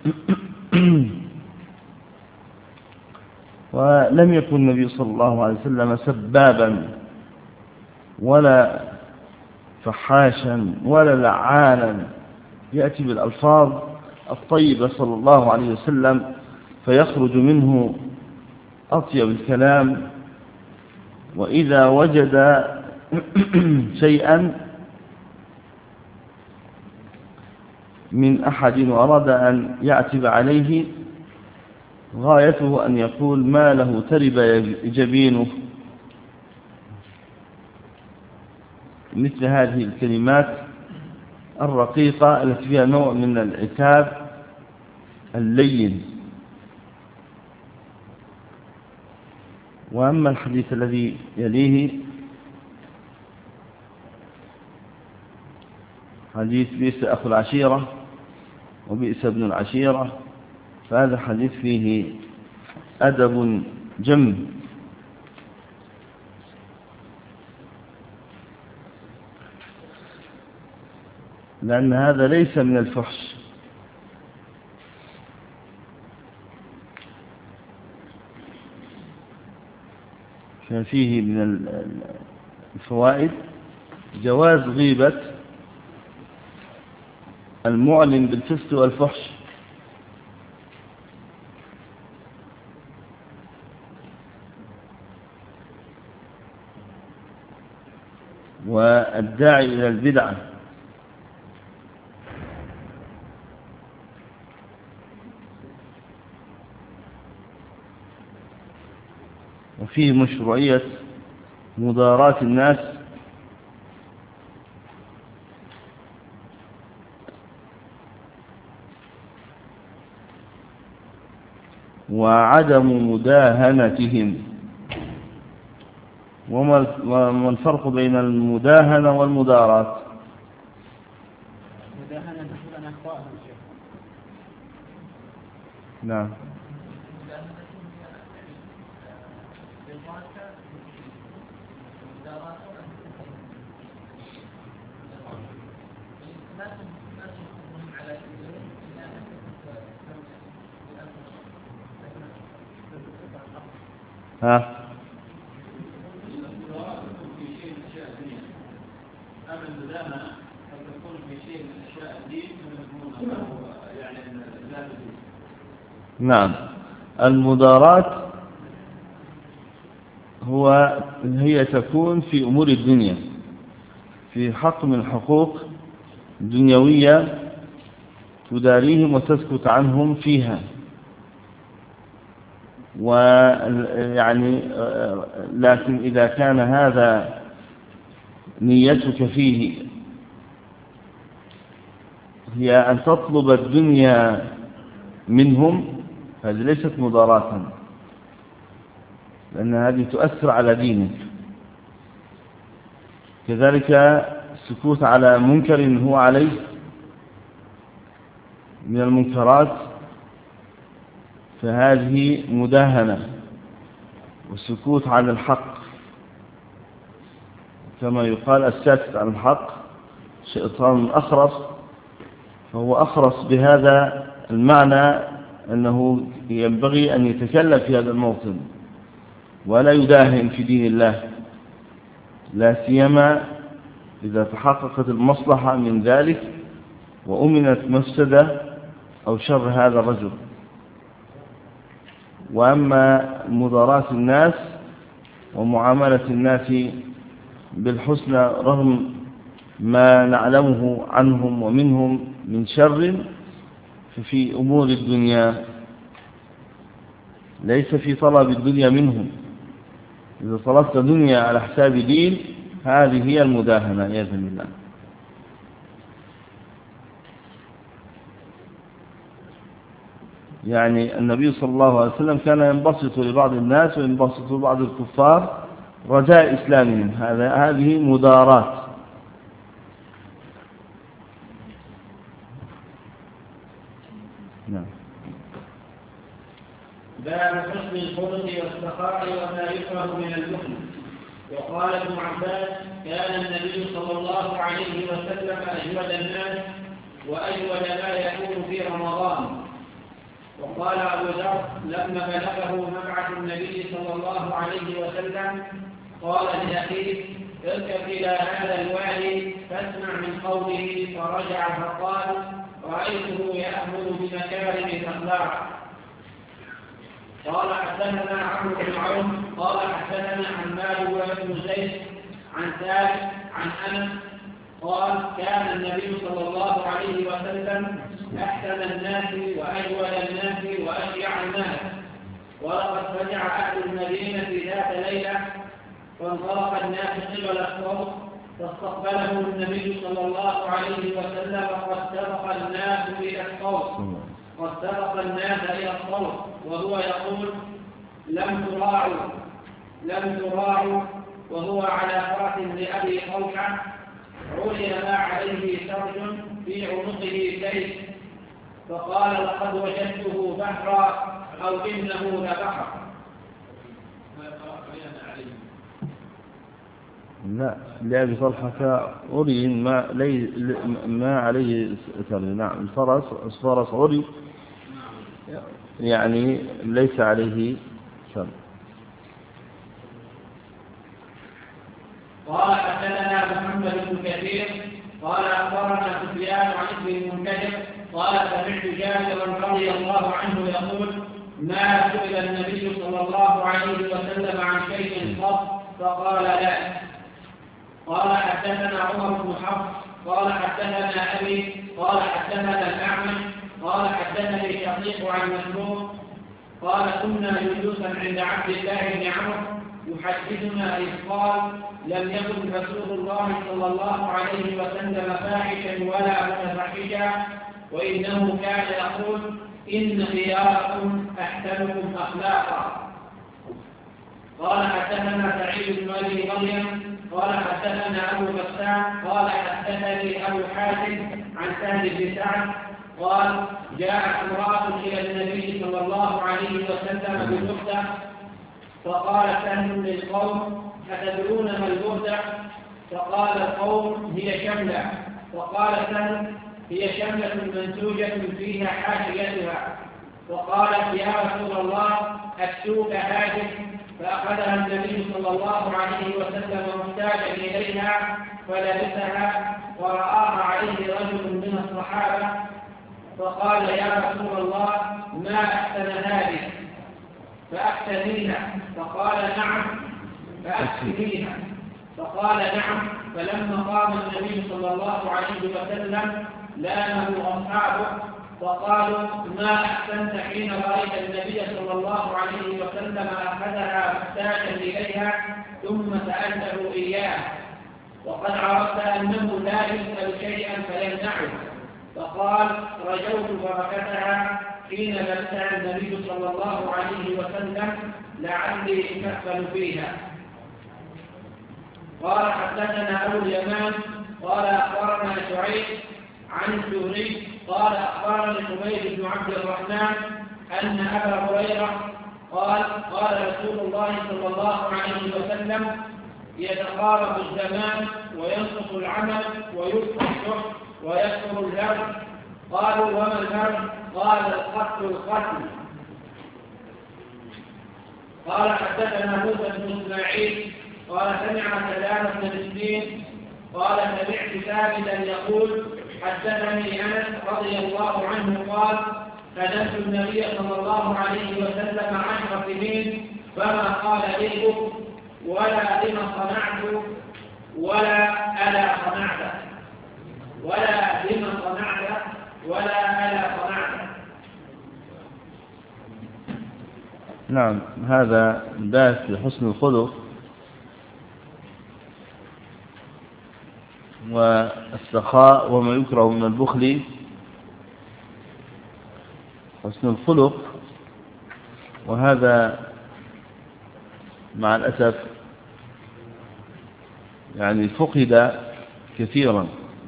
ولم يكن النبي صلى الله عليه وسلم سبابا ولا فحاشا ولا لعانا، يأتي بالألفاظ الطيبة صلى الله عليه وسلم فيخرج منه أطيب الكلام. وإذا وجد شيئا من أحد وأراد أن يعتب عليه غايته أن يقول ما له ترب جبينه، مثل هذه الكلمات الرقيقة التي فيها نوع من العتاب اللين. وأما الحديث الذي يليه حديث بئس أخو العشيرة وبئس ابن العشيرة، فهذا حديث فيه أدب جم، لأن هذا ليس من الفحش. ففيه من الفوائد جواز غيبة المعلن بالفسق والفحش، والداعي إلى البدعة، وفيه مشروعية مداراة الناس وعدم مداهنتهم. وما الفرق بين المداهنة والمداراة؟ مداهنة تقول أنا أخطأها. نعم. ها نعم. المداراة هو هي تكون في أمور الدنيا، في حق من الحقوق الدنيوية تداريهم وتسكت عنهم فيها، ويعني لكن إذا كان هذا نيتك فيه هي أن تطلب الدنيا منهم، هذه ليست مداراة، لأن هذه تؤثر على دينك. كذلك السكوت على منكر هو عليه من المنكرات فهذه مداهنة والسكوت عن الحق، كما يقال الساكت عن الحق شيطان أخرس، فهو أخرس بهذا المعنى أنه ينبغي أن يتكلم في هذا الموطن ولا يداهن في دين الله، لا سيما إذا تحققت المصلحة من ذلك وأمنت مفسدة أو شر هذا الرجل. وأما مضاراة الناس ومعاملة الناس بالحسنى رغم ما نعلمه عنهم ومنهم من شر ففي أمور الدنيا، ليس في طلب الدنيا منهم. إذا طلبت دنيا على حساب دين هذه هي المداهنة عياذا بالله. يعني النبي صلى الله عليه وسلم كان ينبسط لبعض الناس وينبسط لبعض الكفار رجاء إسلامهم، هذا هذه مدارات. نعم. باب حسن الخلق والسخاء وما يكره من البخل. وقال ابن عباس كان النبي صلى الله عليه وسلم أجود الناس وأجود ما يكون في رمضان. وقال أبو ذر لما بلغه مبعث النبي صلى الله عليه وسلم قال لأخيه اركب إلى هذا الوادي فاسمع من قوله، فرجع فقال رأيته يأمر بمكارم الأخلاق. قال حدثنا عمرو بن عون قال حدثنا حماد بن زيد عن ثابت عن أنس قال كان النبي صلى الله عليه وسلم أحسن الناس وأجود الناس وأشيع الناس. ولقد فزع أهل المدينة ذات ليلة فانطلق الناس قبل الصوت فاستقبلهم النبي صلى الله عليه وسلم قد سبق الناس إلى الصوت قد سبق الناس إلى الصوت وهو يقول لم تراعوا لم تراعوا وهو على فرس لأبي طلحة علم ما عليه سرج في عنقه سيف، فقال لقد وجدته بحرا أو إنه لبحر. لا لأبي طلحة عري ما, لي ما عليه سرج. نعم الفرس فرس عري يعني ليس عليه سرج. قال حدثنا محمد بن كثير قال أخبرنا سفيان عن ابن المنكدر قال سمعت جابرا رضي الله عنه يقول ما سئل النبي صلى الله عليه وسلم عن شيء قط فقال لا. قال حدثنا عمر بن حفص قال حدثنا أبي قال حدثنا الأعمش قال حدثني شقيق عن مسروق قال كنا جلوسا عند عبد الله بن عمرو يحدثنا إذ قال لم يكن رسول الله صلى الله عليه وسلم فاحشا ولا متفحشا وإنه كان يقول إن خياركم أحسنكم أخلاقا. قال حدثنا سعيد بن أبي مريم قال حدثنا أبو غسان قال حدثني أبو حاتم عن سهل بن سعد قال جاءت امرأة إلى النبي صلى الله عليه وسلم بالبردة فقال سهل للقوم أتدرون ما البردة؟ فقال القوم هي شملة. فقال سهل هي شملة منسوجة فيها حاشيتها. فقالت يا رسول الله أكسوك هذه؟ فأخذها النبي صلى الله عليه وسلم محتاجا إليها فلبسها ورآها عليه رجل من الصحابة فقال يا رسول الله ما أحسن هذه فأحسنيها؟ فقال نعم فأحسنيها. فقال نعم. فلما قام النبي صلى الله عليه وسلم لامه أصحابه فقالوا ما أحسنت حين رأيت النبي صلى الله عليه وسلم أخذها محتاجا إليها ثم سألته إياه وقد عرفت أنه لا يسأل شيئا فيمنعه. فقال رجوت بركتها حين لبسها النبي صلى الله عليه وسلم لعلي أكفل فيها. قال حدثنا أبو اليمان قال أخبرنا شعيب عن الزهري قال أخبرني حميد بن عبد الرحمن أن أبا هريرة قال قال رسول الله صلى الله عليه وسلم يتقارب الزمان وينقص العمل ويكثر الشح ويكثر الهرج. قالوا وما الهرج؟ قال القتل القتل. قال حدثنا موسى بن اسماعيل قال سمع سلام بن مسكين قال سمعت ثابتا يقول حدثني انس رضي الله عنه قال خدمت النبي صلى الله عليه وسلم عشر سنين فما قال لي اف ولا لما صنعت ولا الا صنعت ولا لما صنعت ولا الا صنعت. نعم، هذا باب في حسن الخلق والسخاء وما يكره من البخل. حسن الخلق، وهذا مع الأسف يعني فقد كثيرا.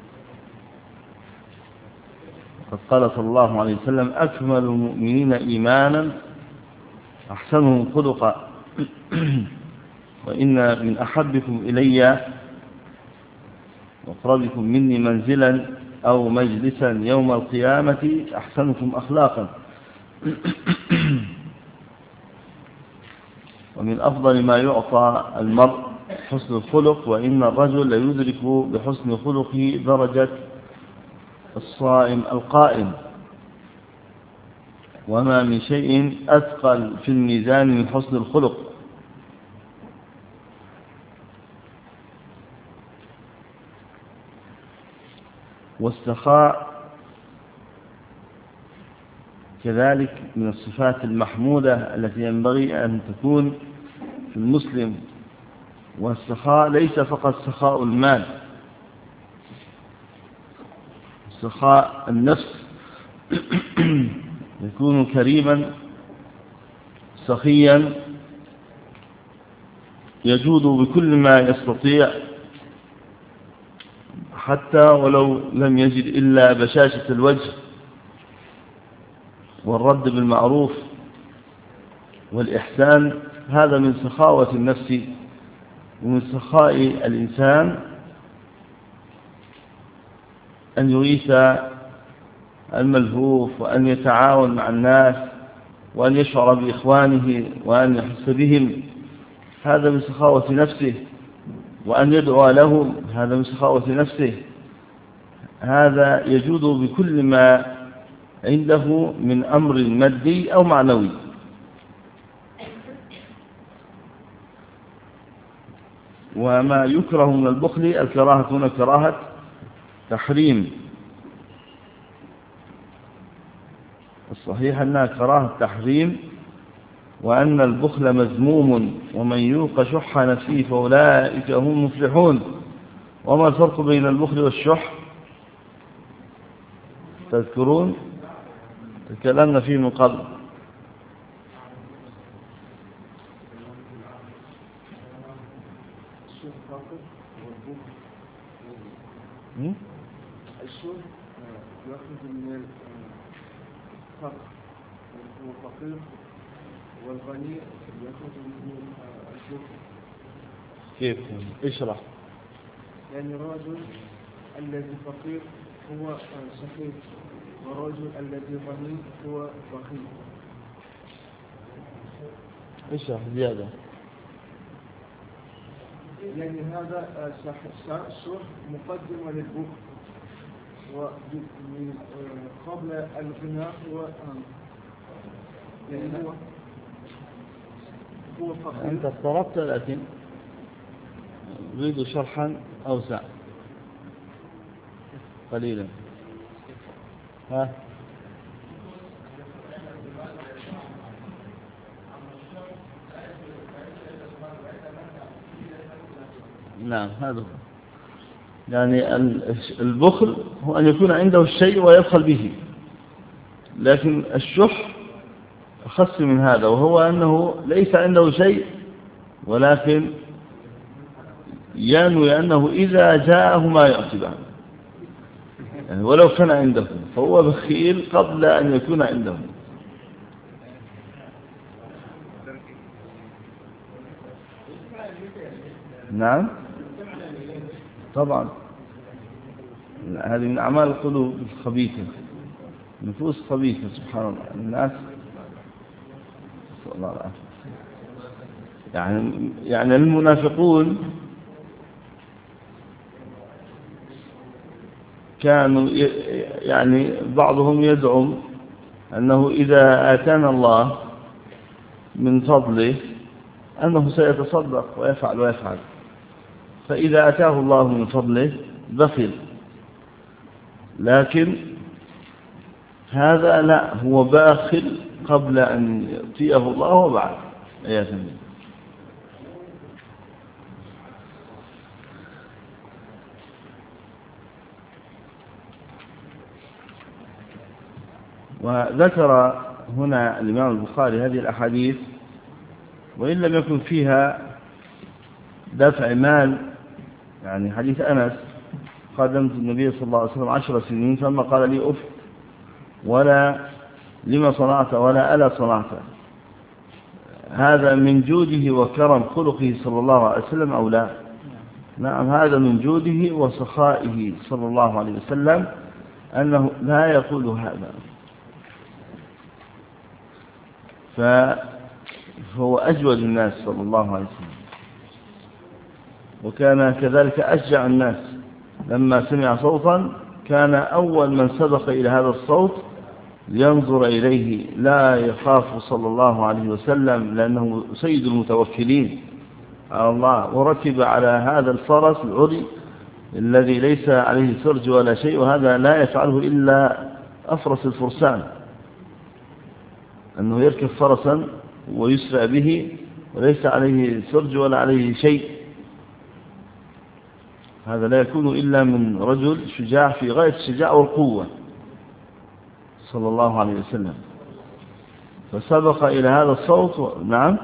قد قال صلى الله عليه وسلم أكمل المؤمنين إيمانا أحسنهم خلقا وإن من أحبكم إلي وأقربكم مني منزلا أو مجلسا يوم القيامة أحسنكم أخلاقا. ومن أفضل ما يعطى المرء حسن الخلق، وإن الرجل ليدرك بحسن خلقه درجة الصائم القائم، وما من شيء أثقل في الميزان من حسن الخلق. والسخاء كذلك من الصفات المحمودة التي ينبغي أن تكون في المسلم. والسخاء ليس فقط سخاء المال، سخاء النفس، يكون كريما سخيا يجود بكل ما يستطيع، حتى ولو لم يجد إلا بشاشة الوجه والرد بالمعروف والإحسان. هذا من سخاوة النفس ومن سخاء الإنسان أن يغيث الملهوف وأن يتعاون مع الناس وأن يشعر بإخوانه وأن يحس بهم، هذا من سخاوة نفسه. وأن يدعو لهم، هذا من سخاوة نفسه. هذا يجود بكل ما عنده من أمر مادي أو معنوي. وما يكره من البخل الكراهة هنا كراهة تحريم، الصحيح أنها كراهة تحريم، وأن البخل مذموم، ومن يوق شح نفسه فأولئك هم المفلحون. وما الفرق بين البخل والشح؟ تذكرون؟ تكلمنا فيه من قبل. الشح يأخذ من الفقر والفقير، والغني يأخذ من الجهل. كيف؟ اشرح. يعني الرجل الذي فقير هو سخيف، والرجل الذي غني هو بخيل. اشرح زيادة. يعني هذا الشح مقدمة للبخل، وقبل الغنى هو يعني هو هو فقير. أنت اضطربت، لكن أريد شرحا أوسع قليلا. ها نعم، هذا يعني البخل هو أن يكون عنده الشيء ويبخل به، لكن الشح أخص من هذا، وهو أنه ليس عنده شيء ولكن ينوي أنه إذا جاءه ما يعتبه. يعني ولو كان عنده فهو بخيل قبل أن يكون عنده. نعم طبعا هذه من أعمال القلوب الخبيثة، نفوس خبيثة سبحان الله. الناس صلى الله عليه وسلم يعني يعني المنافقون كانوا يعني بعضهم يزعم أنه إذا آتانا الله من فضله أنه سيتصدق ويفعل ويفعل، فإذا أتاه الله من فضله بخل. لكن هذا لا، هو باخل قبل أن يأتيه الله وبعد. يا سيدي وذكر هنا الإمام البخاري هذه الأحاديث وإن لم يكن فيها دفع مال، يعني حديث أنس خدمت النبي صلى الله عليه وسلم عشر سنين فما قال لي أف ولا لما صنعت ولا ألا صنعت، هذا من جوده وكرم خلقه صلى الله عليه وسلم أو لا؟ نعم، هذا من جوده وسخائه صلى الله عليه وسلم أنه لا يقول هذا. فهو أجود الناس صلى الله عليه وسلم، وكان كذلك أشجع الناس. لما سمع صوتا كان أول من سبق إلى هذا الصوت لينظر إليه، لا يخاف صلى الله عليه وسلم لأنه سيد المتوكلين على الله، وركب على هذا الفرس العري الذي ليس عليه سرج ولا شيء، وهذا لا يفعله إلا أفرس الفرسان، أنه يركب فرسا ويسرع به وليس عليه سرج ولا عليه شيء، هذا لا يكون إلا من رجل شجاع في غاية الشجاع والقوة صلى الله عليه وسلم. فسبق إلى هذا الصوت و... نعم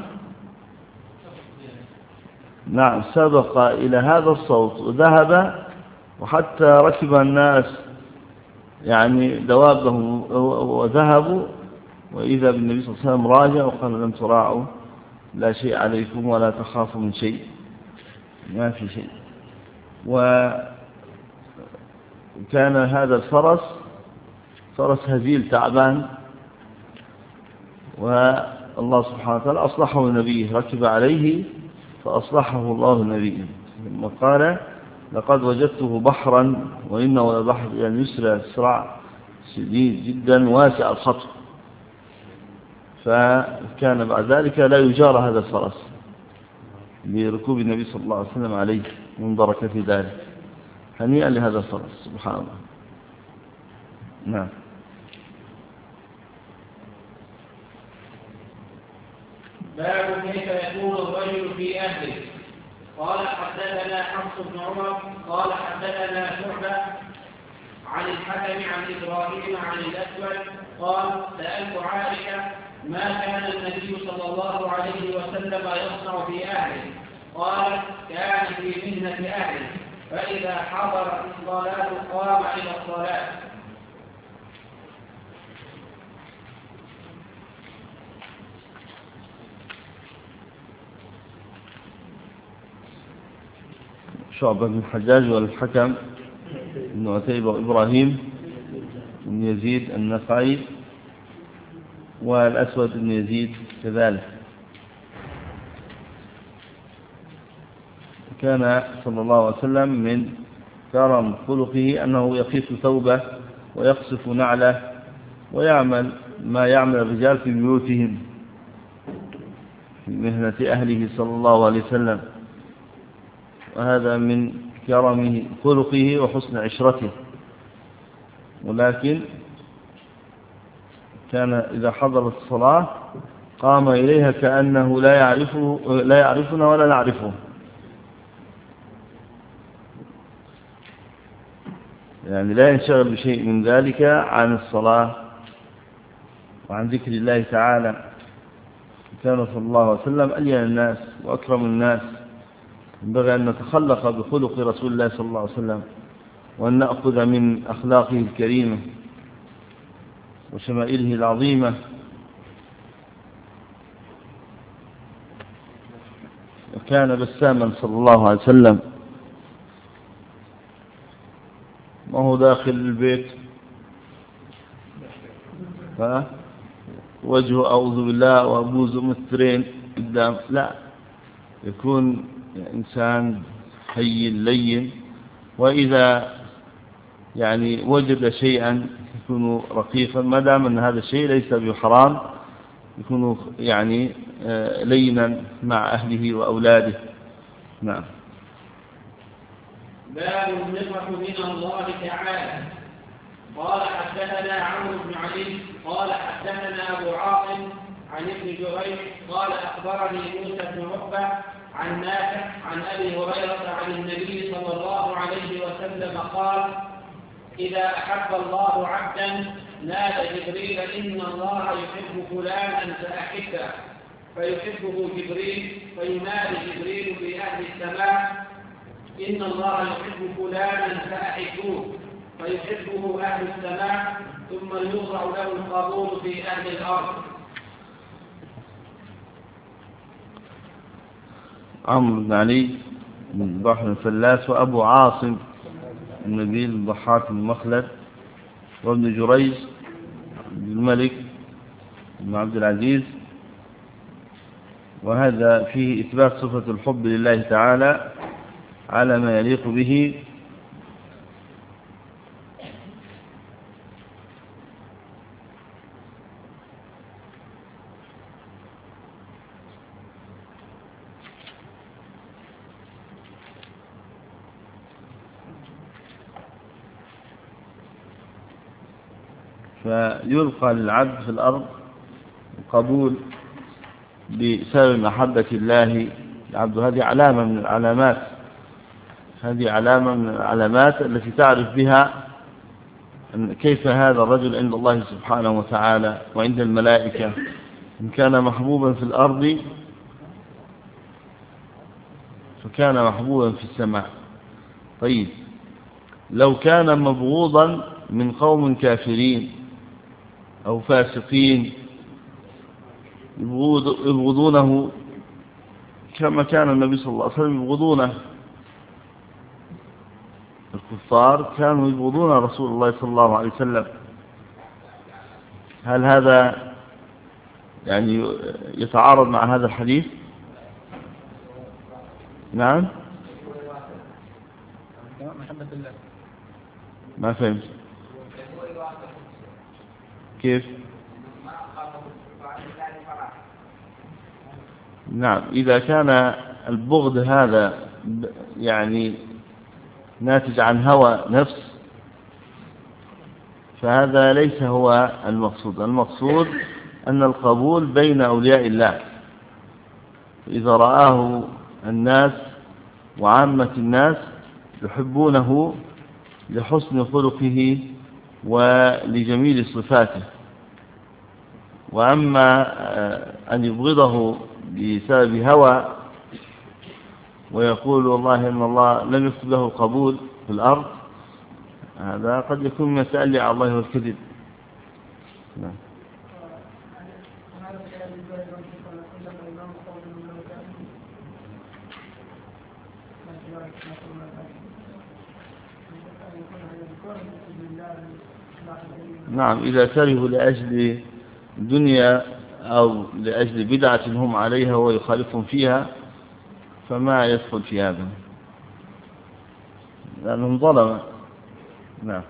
نعم سبق إلى هذا الصوت وذهب، وحتى ركب الناس يعني دوابهم وذهبوا، وإذا بالنبي صلى الله عليه وسلم راجع وقال لم تراعوا، لا شيء عليكم ولا تخافوا من شيء، ما في شيء. وكان هذا الفرس فرس هزيل تعبان، والله سبحانه وتعالى أصلحه نبيه، ركب عليه فأصلحه الله نبيه. ثم قال لقد وجدته بحرا وإنه لبحر، يعني يسرى سرع شديد جدا واسع الخطر. فكان بعد ذلك لا يجار هذا الفرس بركوب النبي صلى الله عليه وسلم عليه من بركة ذلك. هنيئا لهذا الفرس سبحان الله. نعم. باب كيف يكون الرجل في أهله. قال حدثنا حفص بن عمر قال حدثنا شعبة عن الحكم عن إبراهيم عن الأسود قال سألت عائشة ما كان النبي صلى الله عليه وسلم يصنع في أهله؟ قال كان في مهنة أهله، فإذا حضر الصلاة قام إلى الصلاة. شعبة بن الحجاج والحكم بن عتيبة وإبراهيم بن يزيد النخعي والأسود بن يزيد كذلك. كان صلى الله عليه وسلم من كرم خلقه أنه يخيط ثوبه ويقصف نعله ويعمل ما يعمل الرجال في بيوتهم في مهنة أهله صلى الله عليه وسلم، وهذا من كرمه خلقه وحسن عشرته. ولكن كان إذا حضرت الصلاة قام إليها كأنه لا يعرفه لا يعرفنا ولا نعرفه، يعني لا ينشغل بشيء من ذلك عن الصلاة وعن ذكر الله تعالى. كان صلى الله عليه وسلم ألين الناس وأكرم الناس، ينبغي أن نتخلق بخلق رسول الله صلى الله عليه وسلم. وأن نأخذ من أخلاقه الكريمة وشمائله العظيمة. كان بساما صلى الله عليه وسلم، ما هو داخل البيت وجهه أعوذ بالله وأبوز مسترين قدام، لا، يكون إنسان حي لين، وإذا يعني وجد شيئا يكون رقيقا، ما دام أن هذا الشيء ليس بحرام يكون يعني لينا مع أهله وأولاده. نعم. باب النقمة من الله تعالى. قال حدثنا عمرو بن علي قال حدثنا أبو عاصم عن ابن جريج قال أخبرني موسى بن عقبة عن نافع عن أبي هريرة عن النبي صلى الله عليه وسلم قال: إذا أحب الله عبدا نادى جبريل إن الله يحب فلانا فأحبه، فيحبه جبريل، فينادي جبريل في أهل السماء إن الله يحب فلانا فأحبوه، فيحبه أهل السماء، ثم يوضع له القبول في أهل الأرض. عمرو بن علي بن بحر الفلاس، وأبو عاصم النبيل بن ضحاك بن مخلد، وابن جريج بن الملك بن عبد العزيز. وهذا فيه إثبات صفة الحب لله تعالى على ما يليق به، فيلقى للعبد في الأرض القبول بسبب محبة الله العبد. هذه علامة من العلامات هذه علامة من العلامات التي تعرف بها كيف هذا الرجل عند الله سبحانه وتعالى وعند الملائكة. إن كان محبوبا في الأرض فكان محبوبا في السماء. طيب، لو كان مبغوضا من قوم كافرين أو فاسقين يبغضونه كما كان النبي صلى الله عليه وسلم يبغضونه، الكفار كانوا يبغضون رسول الله صلى الله عليه وسلم، هل هذا يعني يتعارض مع هذا الحديث؟ نعم. ما فهمت كيف؟ نعم، إذا كان البغض هذا يعني ناتج عن هوى نفس فهذا ليس هو المقصود. المقصود أن القبول بين أولياء الله، إذا رآه الناس وعامة الناس يحبونه لحسن خلقه ولجميل صفاته. وأما أن يبغضه بسبب هوى ويقول والله إن الله لم يكتب له قبول في الأرض، هذا قد يكون من التألي على الله والكذب. نعم. نعم، إذا كرهوا لأجل دنيا أو لأجل بدعة هم عليها ويخالفهم فيها فما يدخل في هذا لأنهم ظلموا. نعم.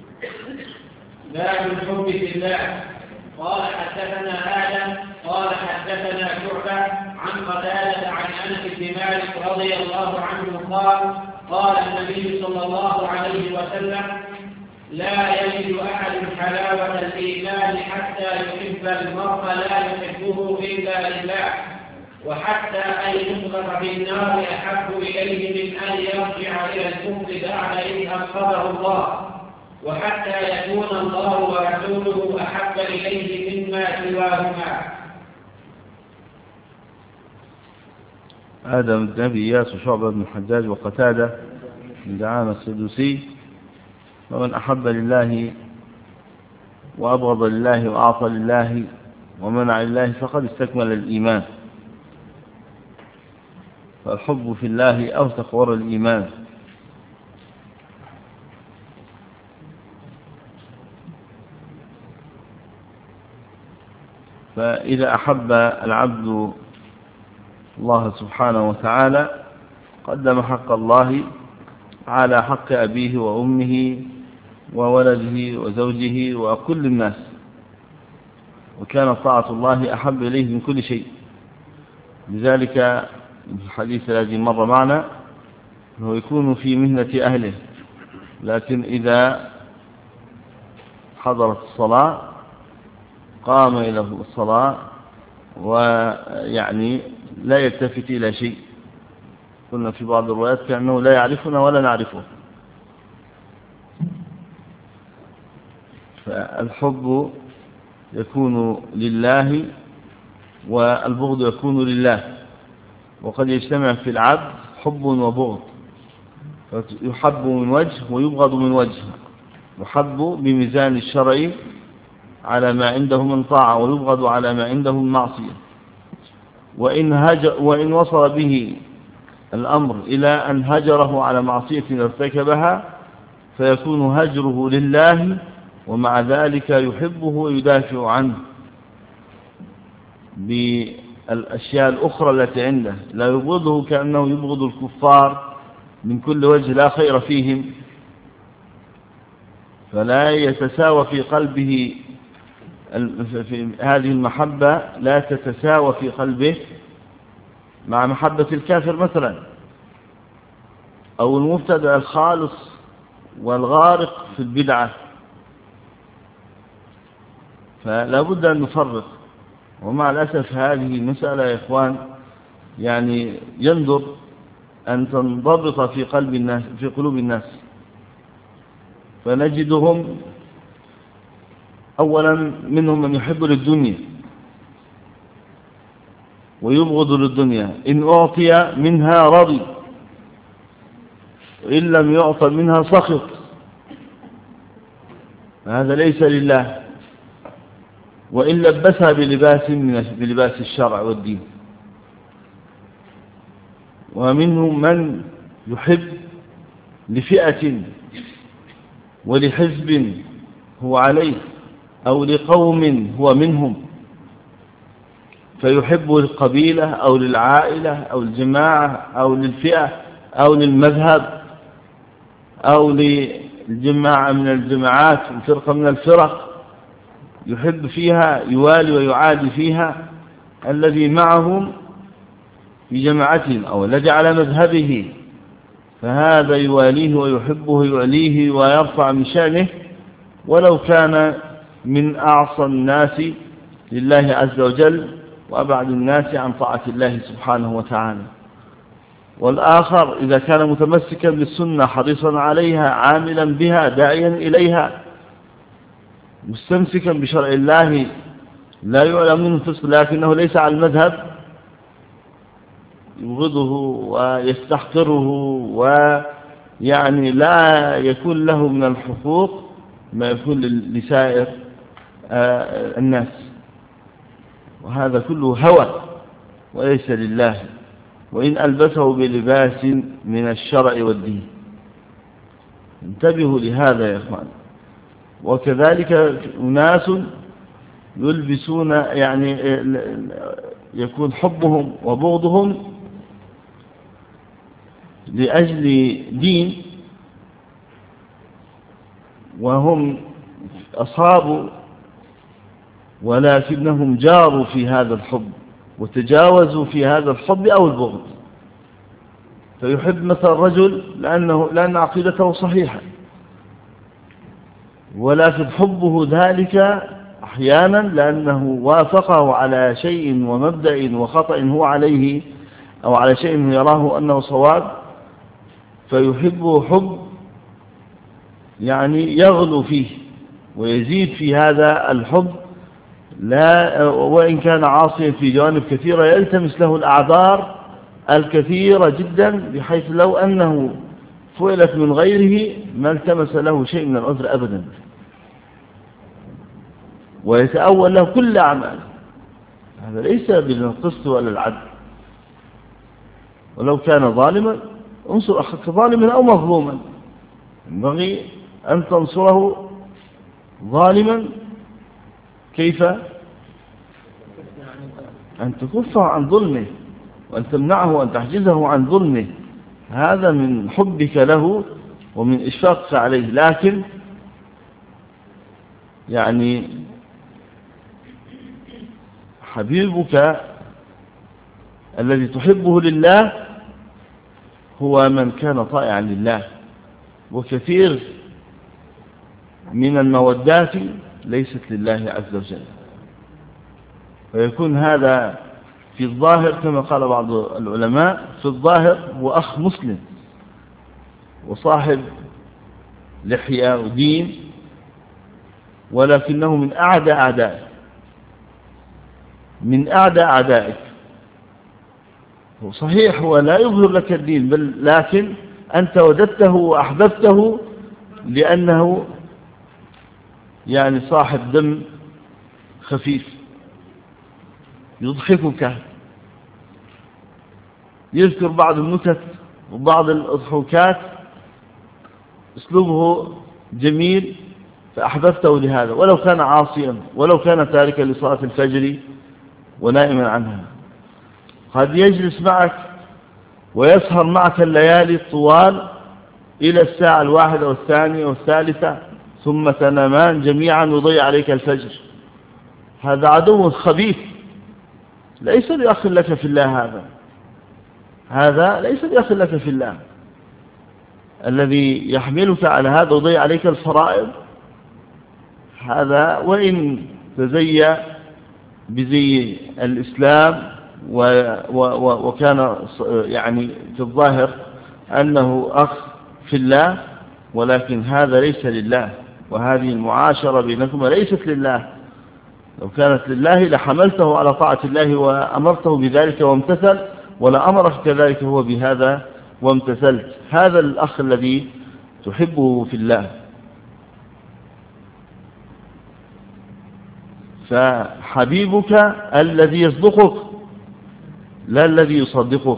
باب الحب في الله. قال حدثنا آدم قال حدثنا شعبة عن قتادة عن أنس بن مالك رضي الله عنه قال قال النبي صلى الله عليه وسلم: لا يجد أحد حلاوة الإيمان حتى يحب المرء لا يحبه إلا لله، وحتى أن يسقط في النار أحب إليه من أن يرجع إلى الكفر بعد إذ أنقذه الله، وحتى يكون الله ورسوله أحب إليه مما سواهما. آدم بن أبي إياس وشعبة بن الحجاج وقتادة بن دعامة السدوسي فمن أحب لله وأبغض لله وأعطى لله ومنع لله فقد استكمل الإيمان. فالحب في الله أوثق ورا الإيمان. فإذا أحب العبد الله سبحانه وتعالى قدم حق الله على حق أبيه وأمه وولده وزوجه وكل الناس، وكان طاعة الله أحب إليه من كل شيء. لذلك الحديث الذي مر معنا أنه يكون في مهنة أهله، لكن إذا حضرت الصلاة قام إلى الصلاة ويعني لا يلتفت إلى شيء. قلنا في بعض الروايات كأنه لا يعرفنا ولا نعرفه. فالحب يكون لله والبغض يكون لله، وقد يجتمع في العبد حب وبغض، يحب من وجه ويبغض من وجه. يحب بميزان الشرع على ما عنده من طاعة، ويبغض على ما عنده من معصية. وإن, هجر وإن وصل به الأمر إلى أن هجره على معصية ارتكبها فيكون هجره لله، ومع ذلك يحبه ويدافع عنه بالأشياء الأخرى التي عنده. لا يبغضه كأنه يبغض الكفار من كل وجه لا خير فيهم، فلا يتساوى في قلبه في هذه المحبة، لا تتساوى في قلبه مع محبة الكافر مثلا، أو المبتدع الخالص والغارق في البدعة. فلا بد أن نفرق. ومع الأسف هذه المسألة يا إخوان يعني يندر أن تنضبط في قلب الناس، في قلوب الناس. فنجدهم أولا منهم من يحب للدنيا ويبغض للدنيا، إن أعطي منها رضي وإن لم يعطى منها سخط. هذا ليس لله، وإن لبسها بلباس من بلباس الشرع والدين. ومنهم من يحب لفئة ولحزب هو عليه أو لقوم هو منهم، فيحب للقبيلة أو للعائلة أو الجماعة أو للفئة أو للمذهب أو للجماعة من الجماعات وفرقة من الفرق، يحب فيها يوالي ويعادي فيها الذي معهم في جماعتهم أو الذي على مذهبه، فهذا يواليه ويحبه ويعليه ويرفع من شأنه ولو كان من أعصى الناس لله عز وجل وأبعد الناس عن طاعة الله سبحانه وتعالى. والآخر إذا كان متمسكا بالسنة حريصا عليها عاملا بها داعيا إليها مستمسكا بشرع الله لا يعلم منه فسق لكنه ليس على المذهب، يبغضه ويستحقره ويعني لا يكون له من الحقوق ما يكون لسائر الناس. وهذا كله هوى وليس لله، وإن ألبسه بلباس من الشرع والدين. انتبهوا لهذا يا إخوان. وكذلك أناس يلبسون يعني يكون حبهم وبغضهم لأجل دين، وهم أصابوا ولكنهم جاروا في هذا الحب وتجاوزوا في هذا الحب أو البغض. فيحب مثلا الرجل لأنه لأن عقيدته صحيحة، ولكن حبه ذلك أحيانا لأنه وافقه على شيء ومبدأ وخطأ هو عليه أو على شيء يراه أنه صواب، فيحبه حب يعني يغلو فيه ويزيد في هذا الحب، لا وإن كان عاصيا في جوانب كثيرة يلتمس له الأعذار الكثيرة جدا، بحيث لو أنه فعلت من غيره ما التمس له شيء من العذر أبدا، ويتأول له كل أعماله. هذا ليس بالقسط ولا العدل. ولو كان ظالما انصر أخاك ظالما أو مظلوما، ينبغي أن تنصره ظالما. كيف؟ أن تكفه عن ظلمه، وأن تمنعه وأن تحجزه عن ظلمه، هذا من حبك له ومن إشفاقك عليه. لكن يعني حبيبك الذي تحبه لله هو من كان طائعا لله، وكثير من المودات ليست لله عز وجل، ويكون هذا في الظاهر كما قال بعض العلماء، في الظاهر هو أخ مسلم وصاحب لحية ودين، ولكنه من أعدى أعدائك، من أعدى أعدائك. صحيح هو لا يظهر لك الدين، بل لكن أنت وددته وأحببته لأنه يعني صاحب دم خفيف يضحكك، يذكر بعض النكت وبعض الأضحوكات، اسلوبه جميل فأحببته لهذا، ولو كان عاصيا، ولو كان تاركا لصلاة الفجر ونائما عنها. قد يجلس معك ويسهر معك الليالي الطوال إلى الساعة الواحدة والثانية والثالثة، ثم تنامان جميعا ويضيع عليك الفجر. هذا عدو خبيث، ليس بأخ لك في الله. هذا هذا ليس بأخ لك في الله. الذي يحملك على هذا ويضيع عليك الفرائض، هذا وإن تزي بزي الإسلام وكان يعني في الظاهر أنه أخ في الله، ولكن هذا ليس لله، وهذه المعاشرة بينكم ليست لله. لو كانت لله لحملته على طاعة الله وأمرته بذلك وامتثل، ولا أمرك كذلك هو بهذا وامتثلت. هذا الأخ الذي تحبه في الله. فحبيبك الذي يصدقك لا الذي يصدقك.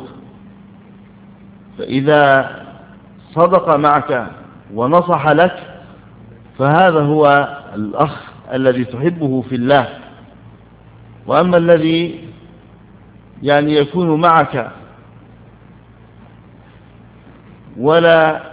فإذا صدق معك ونصح لك فهذا هو الأخ الذي تحبه في الله. وأما الذي يعني يكون معك ولا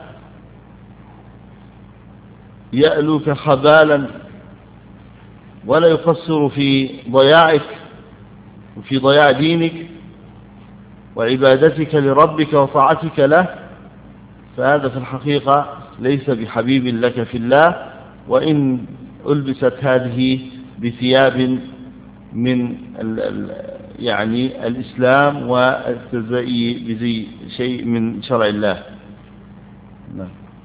يألوك خبالا ولا يقصر في ضياعك وفي ضياع دينك وعبادتك لربك وطاعتك له، فهذا في الحقيقة ليس بحبيب لك في الله، وإن ألبست هذه بثياب من ال ال يعني الإسلام والتزيي بزي شيء من شرع الله. نعم.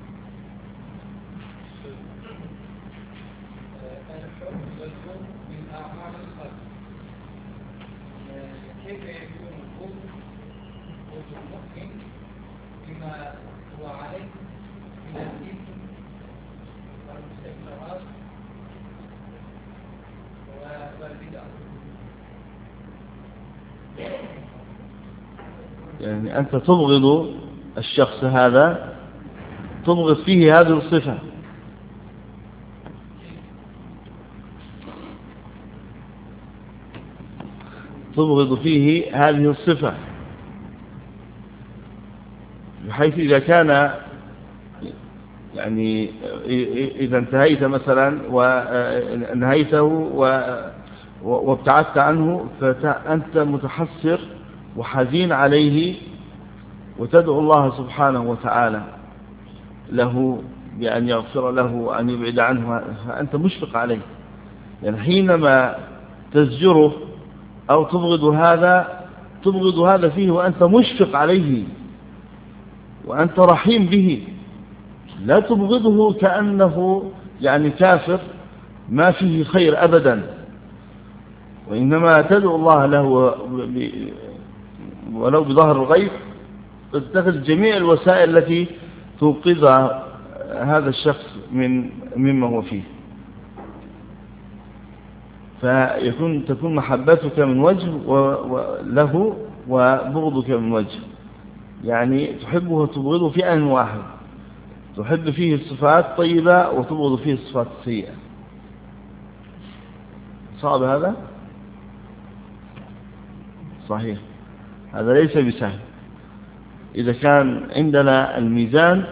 يعني أنت تبغض الشخص هذا، تبغض فيه هذه الصفة، تبغض فيه هذه الصفة، بحيث إذا كان يعني إذا انتهيت مثلا ونهيته وابتعدت عنه فأنت متحسر وحزين عليه، وتدعو الله سبحانه وتعالى له بأن يغفر له وأن يبعد عنه، فأنت مشفق عليه. يعني حينما تزجره أو تبغض هذا، تبغض هذا فيه وأنت مشفق عليه وأنت رحيم به، لا تبغضه كأنه يعني كافر ما فيه خير أبدا، وإنما تدعو الله له ولو بظهر الغيب، تتخذ جميع الوسائل التي توقظ هذا الشخص من مما هو فيه، فيكون تكون محبتك من وجه له وبغضك من وجه، يعني تحبه وتبغضه في آن واحد، تحب فيه الصفات الطيبة وتبغض فيه الصفات السيئة. صعب هذا؟ صحيح، هذا ليس بسهل. إذا كان عندنا الميزان،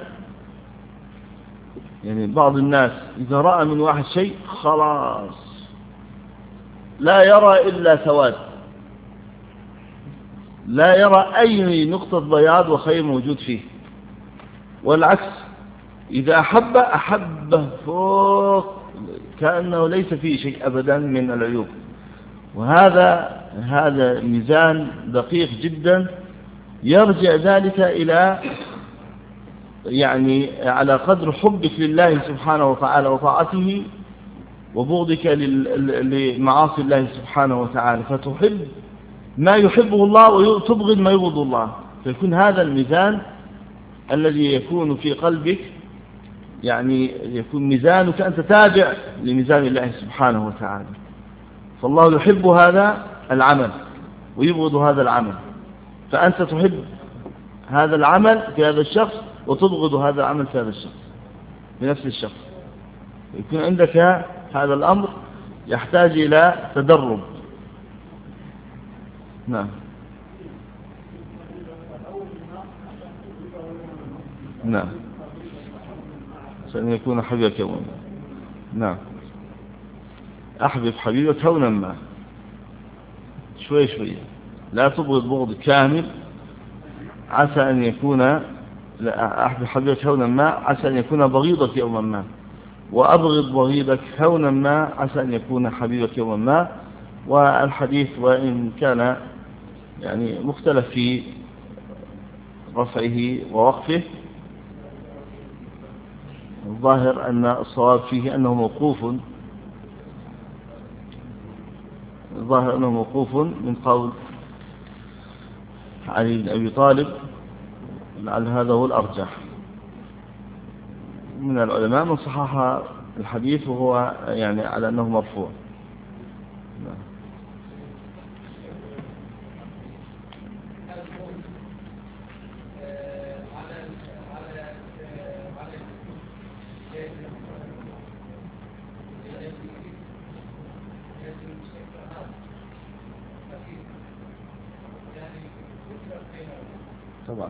يعني بعض الناس إذا رأى من واحد شيء خلاص لا يرى إلا سواد، لا يرى أي نقطة بياض وخير موجود فيه، والعكس إذا أحب أحب فوق كأنه ليس فيه شيء أبدا من العيوب. وهذا هذا ميزان دقيق جدا، يرجع ذلك إلى يعني على قدر حبك لله سبحانه وتعالى وطاعته وبغضك لمعاصي الله سبحانه وتعالى، فتحب ما يحبه الله وتبغض ما يبغض الله، فيكون هذا الميزان الذي يكون في قلبك، يعني يكون ميزانك أنت تابع لميزان الله سبحانه وتعالى. فالله يحب هذا العمل ويبغض هذا العمل، فأنت تحب هذا العمل في هذا الشخص وتبغض هذا العمل في هذا الشخص، في نفس الشخص. يكون عندك هذا الأمر يحتاج إلى تدرب. نعم نعم عشان يكون حبيبك يوما. نعم أحبب حبيبك هونا ما، شوي شوي، لا تبغض بغض كامل عسى أن يكون، لا أحبب حبيبك هونا ما عسى أن يكون بغيضك يوما ما، وأبغض بغيضك هونا ما عسى أن يكون حبيبك يوما ما. والحديث وإن كان يعني مختلف في رفعه ووقفه، الظاهر أن الصواب فيه أنه موقوف، الظاهر أنه موقوف من قول علي بن أبي طالب، لعل هذا هو الأرجح من العلماء من صحح الحديث وهو يعني على أنه مرفوع. طبعا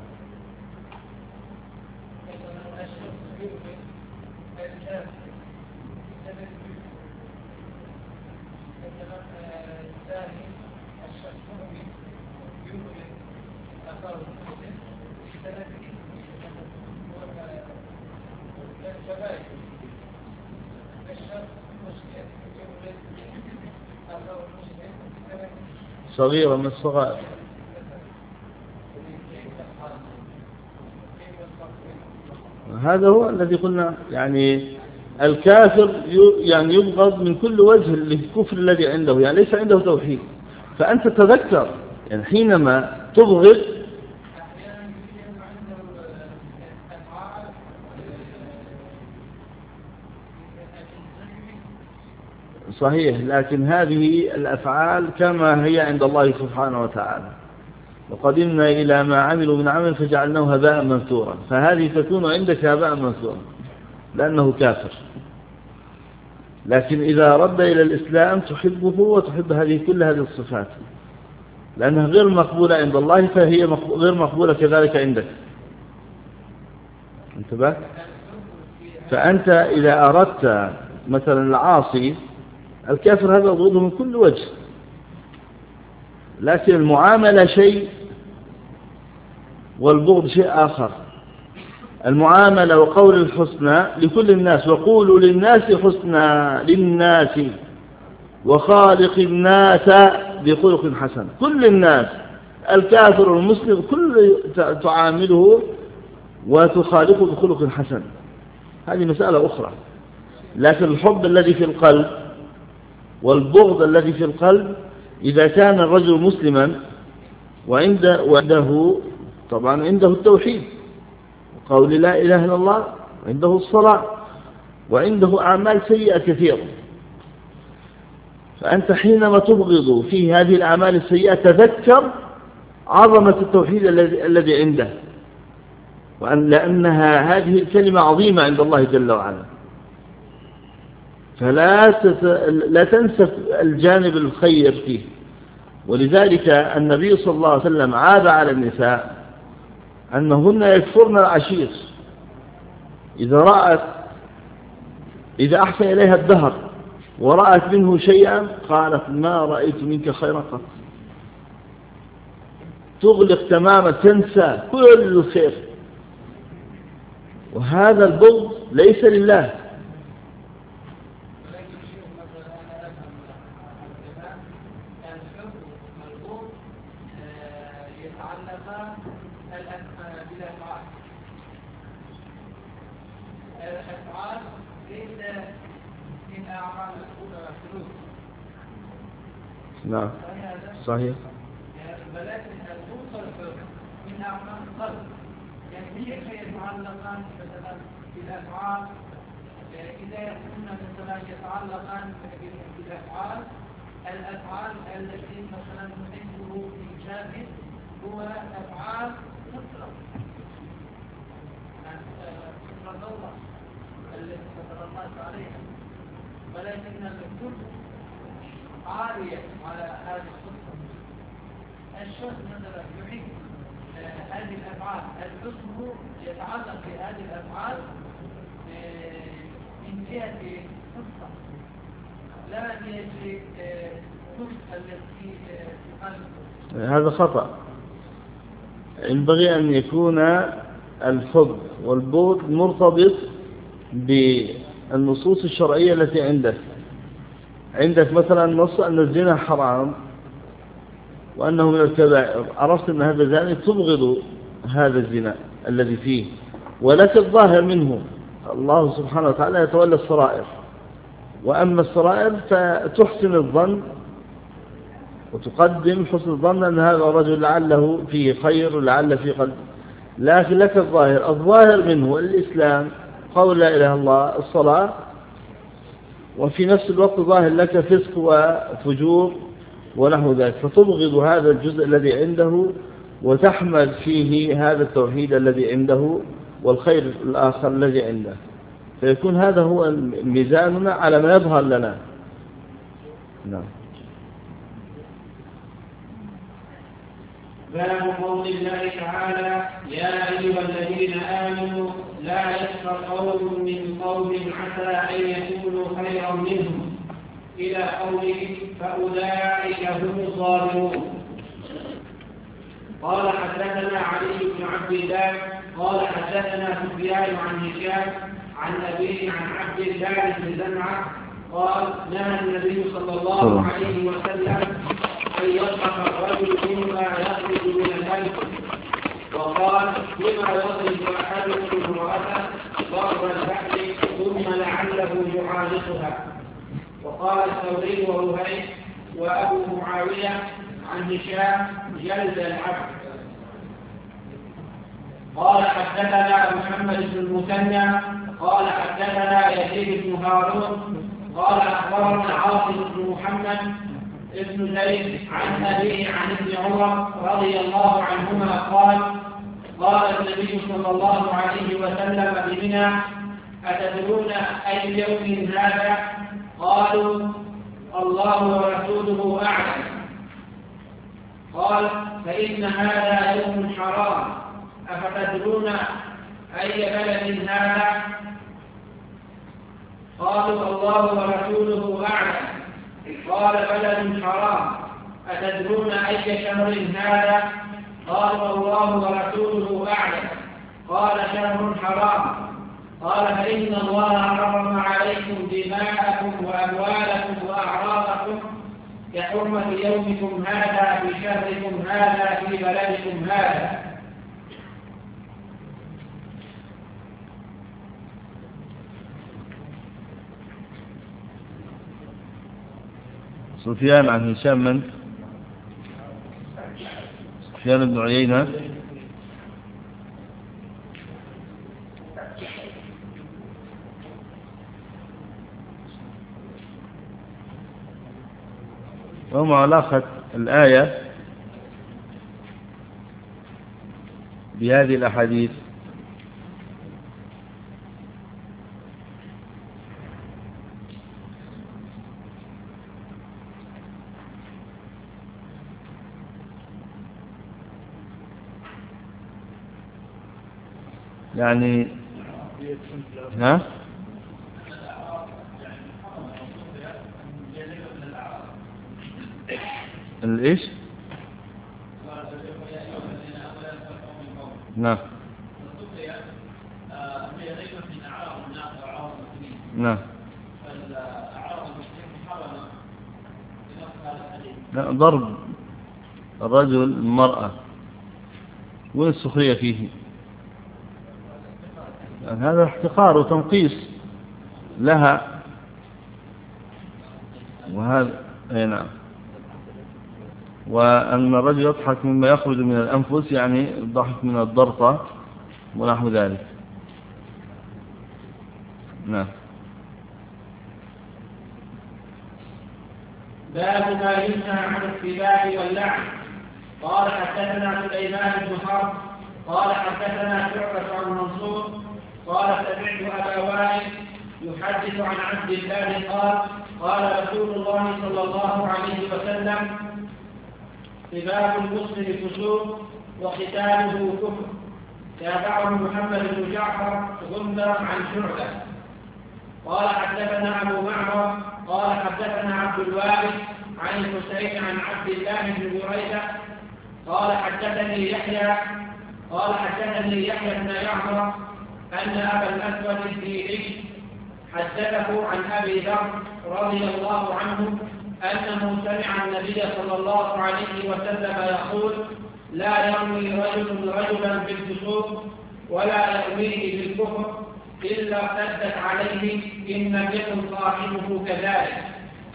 صغيرة من الصغائر. هذا هو الذي قلنا، يعني الكافر يعني يبغض من كل وجه للكفر الذي عنده، يعني ليس عنده توحيد. فأنت تذكر يعني حينما تبغض صحيح، لكن هذه الأفعال كما هي عند الله سبحانه وتعالى، وقدمنا إلى ما عملوا من عمل فجعلناه هباء منثورا، فهذه تكون عندك هباء منثورا لأنه كافر. لكن إذا رد إلى الإسلام تحبه وتحب هذه كل هذه الصفات، لأنها غير مقبولة عند الله فهي غير مقبولة كذلك عندك. انتبه. فأنت إذا أردت مثلا العاصي الكافر هذا ضده من كل وجه، لكن المعاملة شيء والبغض شيء آخر. المعاملة وقول الحسنى لكل الناس، وقولوا للناس حسنى، للناس وخالق الناس بخلق حسن، كل الناس، الكافر والمسلم كل تعامله وتخالقه بخلق حسن، هذه مسألة أخرى. لكن الحب الذي في القلب والبغض الذي في القلب، إذا كان الرجل مسلما وعنده, وعنده طبعا عنده التوحيد قول لا إله إلا الله، عنده الصلاة، وعنده أعمال سيئة كثيرة. فأنت حينما تبغض في هذه الأعمال السيئة تذكر عظمة التوحيد الذي عنده، وأن لأنها هذه الكلمة عظيمة عند الله جل وعلا. فلا تت... لا تنسى الجانب الخير فيه. ولذلك النبي صلى الله عليه وسلم عاب على النساء أنهن يكفرن العشير. إذا رأت إذا أحسن إليها الدهر ورأت منه شيئا قالت ما رأيت منك خيرا قط. تغلق تماما، تنسى كل الخير. وهذا البغض ليس لله. نعم صحيح. ولكن البغض من أعمال القلب، يعني هي يتعلقان مثلا بالأفعال. إذا يكون مثلا يتعلقان بالأفعال، الأفعال التي مثلا نحبه في شاهد هو أفعال فطرة، فطرة الله التي فطر الناس عليها، ولكن الكل عالية على هذه الخطة. الشخص مثلا يحب آه هذه الأفعال، الحكم يتعلق بهذه الأفعال آه من جهة خطة، لا من جهة خطة التي في قلبه. هذا خطأ. ينبغي أن يكون الحب والبغض مرتبط بالنصوص الشرعية التي عندك. عندك مثلا نص أن الزنا حرام وأنه من الكبائر، عرفت أن هذا زاني تبغض هذا الزنا الذي فيه، ولك الظاهر منه. الله سبحانه وتعالى يتولى السرائر، وأما السرائر فتحسن الظن وتقدم حسن الظن أن هذا الرجل لعله فيه خير ولعل فيه قلب، لكن لك الظاهر. الظاهر منه الإسلام، قول لا إله إلا الله، الصلاة، وفي نفس الوقت ظاهر لك فسق وفجور ونحو ذلك، فتبغض هذا الجزء الذي عنده وتحمل فيه هذا التوحيد الذي عنده والخير الآخر الذي عنده، فيكون هذا هو ميزاننا على ما يظهر لنا. نعم. باب قول الله تعالى يا أيها الذين آمنوا لا يسخر قوم من قوم عسى أن يكونوا خيرا منهم إلى قوله فأولئك هم الظالمون. قال حدثنا علي بن عبد الله قال حدثنا سفيان عن هشام عن أبيه عن عبد الله بن زمعة قال نهى النبي صلى الله عليه وسلم أن يضحك الرجل مما يخرج من القلب، وقال لما يضرب أحدكم امرأته ضرب البحر ثم لعله يعانقها. وقال الثوري ووهيب وأبو معاوية عن هشام جلد العبد. قال حدثنا محمد بن المثنى قال حدثنا يزيد بن هارون قال أخبرنا عاصم بن محمد ابن زيد عن أبيه عن ابن عمر رضي الله عنهما قال قال النبي صلى الله عليه وسلم بمنى أتدرون أي يوم هذا؟ قالوا الله ورسوله أعلم. قال فإن هذا يوم حرام. أفتدرون أي بلد هذا؟ قالوا الله ورسوله أعلم. قال بلد حرام. أتدرون أي شهر هذا؟ قالوا الله ورسوله أعلم. قال شهر حرام. قال فإن الله حرم عليكم دماءكم وأموالكم وأعراضكم كحرمة يومكم هذا في شهركم هذا في بلدكم هذا. سفيان عن هشام من؟ سفيان بن عيينة وما علاقة الآية بهذه الأحاديث؟ يعني ها الايش؟ نعم نعم لا، ضرب الرجل المرأة وين السخرية فيه؟ هذا احتقار وتنقيص لها، وهذا اي نعم. وأن الرجل يضحك مما يخرج من الأنفس، يعني الضحك من الضرطة ونحو ذلك. نعم. باب ما ينهى عن السباب واللعن. قال حدثنا سليمان بن حرب قال حدثنا شعبة عن منصور قال سمعت أبا وائل يحدث عن عبد الله قال قال رسول الله صلى الله عليه وسلم: سباب المسلم فسوق وقتاله كفر. تابعه محمد بن جعفر غندر عن شعبة. قال حدثنا أبو معمر قال حدثنا عبد الوارث عن الحسين عن عبد الله بن بريدة قال حدثني يحيى قال حدثني يحيى بن يعمر أن أبا الأسود الديلي حدثه عن أبي ذر رضي الله عنه أنه سمع النبي صلى الله عليه وسلم يقول: لا يرمي رجل رجلا بالفسوق ولا يرميه بالكفر إلا ارتدت عليه إن لم يكن صاحبه كذلك.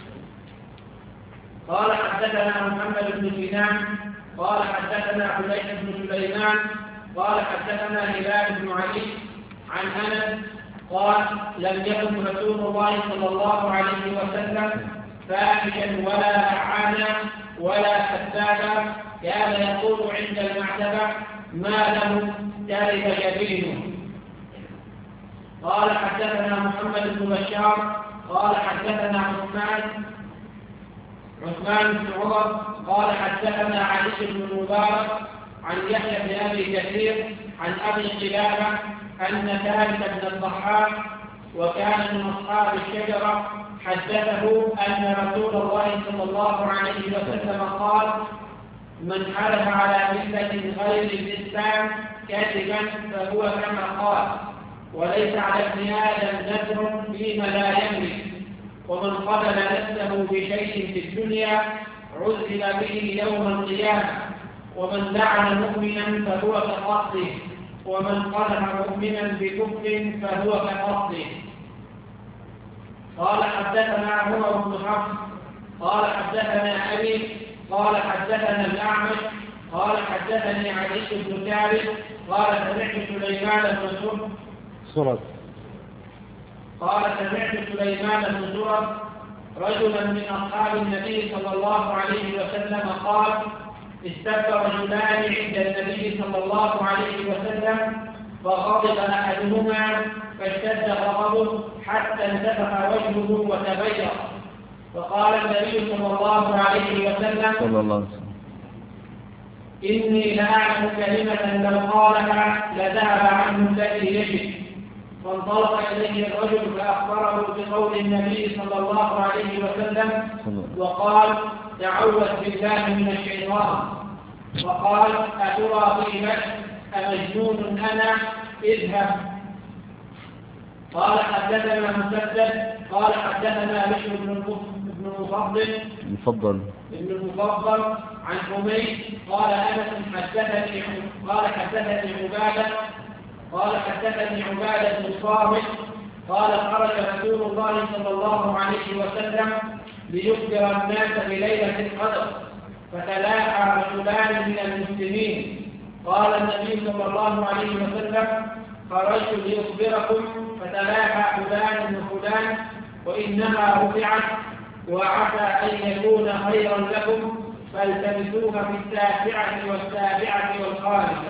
قال حدثنا محمد بن سنان قال حدثنا حليح بن سليمان قال حدثنا هلال بن علي عن أنس قال: لم يكن رسول الله صلى الله عليه وسلم فاحشا ولا لعانا ولا كذابا، كان يقول عند المعتبة: ما له ترب جبينه. قال حدثنا محمد بن بشار قال حدثنا عثمان عثمان بن عمر قال حدثنا علي بن المبارك عن يحيى بن ابي كثير عن ابي قلابه ان ثابت بن الضحاك وكان من اصحاب الشجره حدثه ان رسول الله صلى الله عليه وسلم قال: من حلف على مله غير الاسلام كاذبا فهو كما قال، وليس على ابن ادم نذر فيما لا يملك، ومن قتل نفسه بشيء في الدنيا عذب به يوم القيامه، ومن لعن مؤمنا فهو كقتله، ومن قذف مؤمنا بكفر فهو كقتله. قال حدثنا عمر بن حفص قال حدثنا ابي قال حدثنا الاعمش قال حدثني علي بن ثابت قال سمعت سليمان بن سرد قال سمعت سليمان بن سرد رجلا من اصحاب النبي صلى الله عليه وسلم قال: استبى رجلان عند النبي صلى الله عليه وسلم فغضب احدهما فاشتد غضبه حتى انتفخ وجهه وتبيض، فقال النبي صلى الله عليه وسلم: صلى الله عليه وسلم: إني لأعلم كلمة لو قالها لذهب عنه الذي يجد. فانطلق إليه الرجل فأخبره بقول النبي صلى الله عليه وسلم وقال: تعوذ بالله من الشيطان. وقال: أترى في بشر أمجنون أنا؟ اذهب. قال حدثنا مسدد قال حدثنا بشر بن المفضل المفضل ابن المفضل عن حميد قال انس حدثني قال حدثني عباده قال حدثني عباده بن صامت قال: خرج رسول الله صلى الله عليه وسلم ليخبر الناس بليله القدر، فتلاحى رجلان من المسلمين. قال النبي صلى الله عليه وسلم: خرجت ليخبركم فتلاحى فلان وفلان وانما رفعت وعسى أن يكون خيرا لكم فالتمسوها في التاسعة والسابعة والخامسة.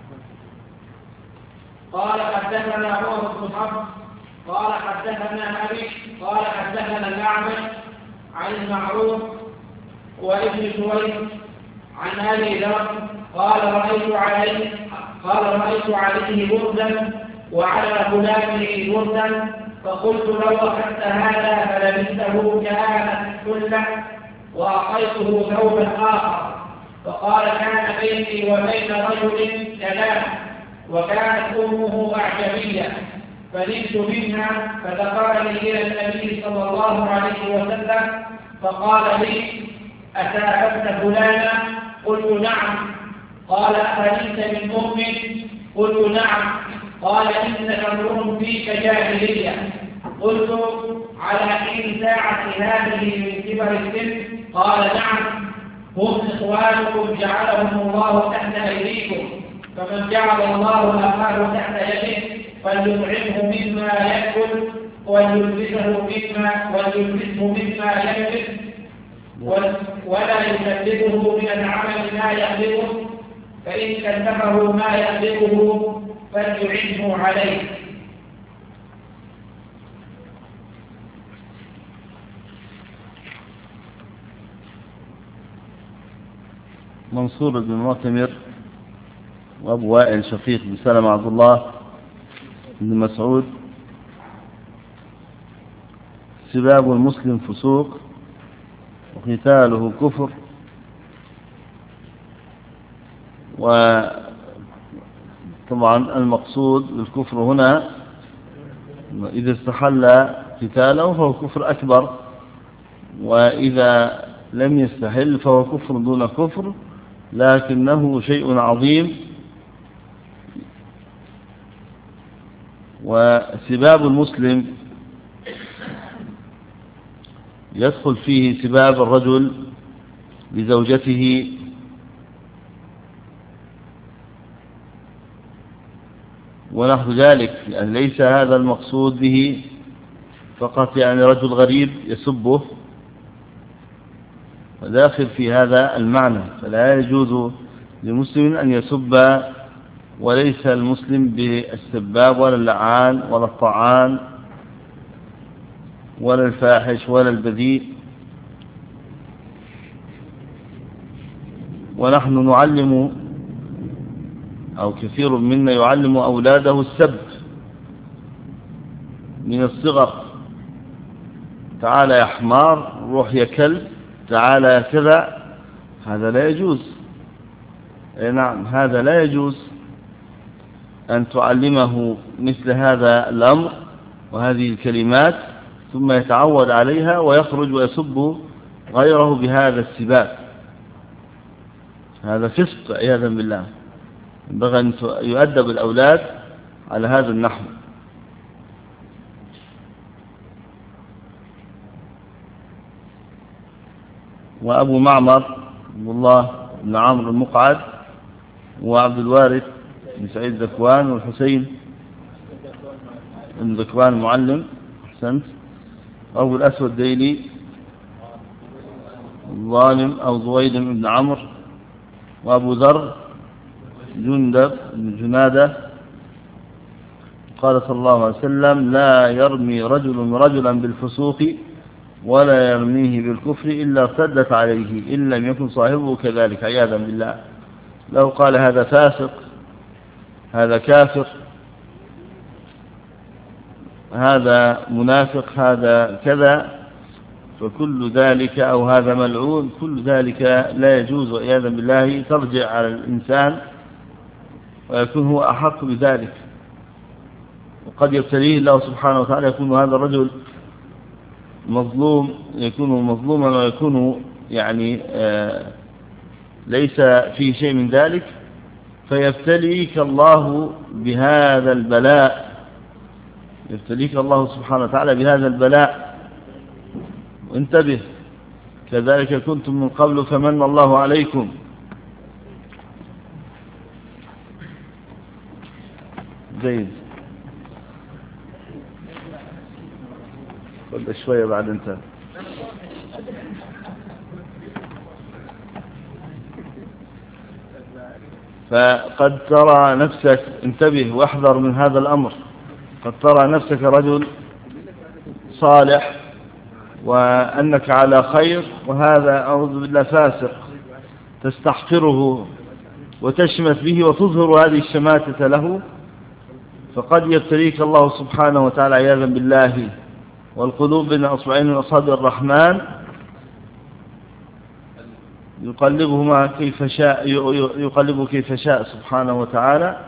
قال حدثنا عمر بن حفص قال حدثنا أبي قال حدثنا الأعمش عن المعروف وابن سويد عن أبي ذر قال رأيت عليه قال رأيت عليه بردا وعلى غلامه بردا فقلت لو أخذت هذا فلبسته كانت كله وأعطيته ثوبا آخر. فقال كان بيني وبين رجل كلام وكانت أمه أعجمية فنمت منها فذكرني إلى النبي صلى الله عليه وسلم فقال لي أتابت فلانا؟ قلت نعم. قال أفليس من مؤمن؟ قلت نعم. قال إنك امرؤ فيك جاهلية. قلت على حين ساعة هذه من كبر السن؟ قال نعم. هم إخوانكم جعلهم الله تحت أيديكم فمن جعل الله أخاه تحت يده فليطعمه مما يأكل ويلبسه مما ويلبسه مما يلبس ولا يكلفه من العمل ما يغلبه فإن كلفه ما يغلبه فليعنه عليه. منصور بن معتمر وأبو وائل شقيق بن سلمة عبد الله بن مسعود سباب المسلم فسوق وقتاله كفر. وطبعا المقصود بالكفر هنا إذا استحل قتاله فهو كفر أكبر، وإذا لم يستحل فهو كفر دون كفر لكنه شيء عظيم. وسباب المسلم يدخل فيه سباب الرجل لزوجته ونحو ذلك، يعني ليس هذا المقصود به فقط يعني رجل غريب يسبه وداخل في هذا المعنى. فلا يجوز لمسلم أن يسب، وليس المسلم بالسباب ولا اللعان ولا الطعان ولا الفاحش ولا البذيء. ونحن نعلم أو كثير منا يعلم أولاده السب من الصغر. تعال يا حمار، روح يا كلب، تعال يا كذا. هذا لا يجوز. نعم، هذا لا يجوز أن تعلمه مثل هذا الأمر وهذه الكلمات ثم يتعود عليها ويخرج ويسب غيره بهذا السباب. هذا فسق عياذا بالله. ينبغي أن يؤدب الأولاد على هذا النحو. وأبو معمر عبد الله بن عمرو المقعد وعبد الوارث بن سعيد ذكوان والحسين بن ذكوان المعلم أحسنت. أبو الأسود الديلي الظالم أو ضويدم بن عمرو وأبو ذر جندب بن جنادة. قال صلى الله عليه وسلم لا يرمي رجل رجلا بالفسوق ولا يرميه بالكفر إلا ارتدت عليه إن لم يكن صاحبه كذلك عياذا بالله. لو قال هذا فاسق، هذا كافر، هذا منافق، هذا كذا، فكل ذلك أو هذا ملعون، كل ذلك لا يجوز عياذا بالله. ترجع على الإنسان ويكون هو أحق بذلك. وقد يبتليه الله سبحانه وتعالى، يكون هذا الرجل مظلوم، يكون مظلوما ويكون يعني آه ليس فيه شيء من ذلك، فيبتليك الله بهذا البلاء، يبتليك الله سبحانه وتعالى بهذا البلاء. وانتبه، كذلك كنتم من قبل فمن الله عليكم. زيد قل شوية بعد انت فقد ترى نفسك، انتبه واحذر من هذا الأمر، قد ترى نفسك رجل صالح وأنك على خير، وهذا أعوذ بالله فاسق تستحقره وتشمت به وتظهر هذه الشماتة له، فقد يبتليك الله سبحانه وتعالى عياذا بالله. والقلوب بين أصبعين من أصابع الرحمن يقلبهما كيف شاء، يقلبه كيف شاء سبحانه وتعالى،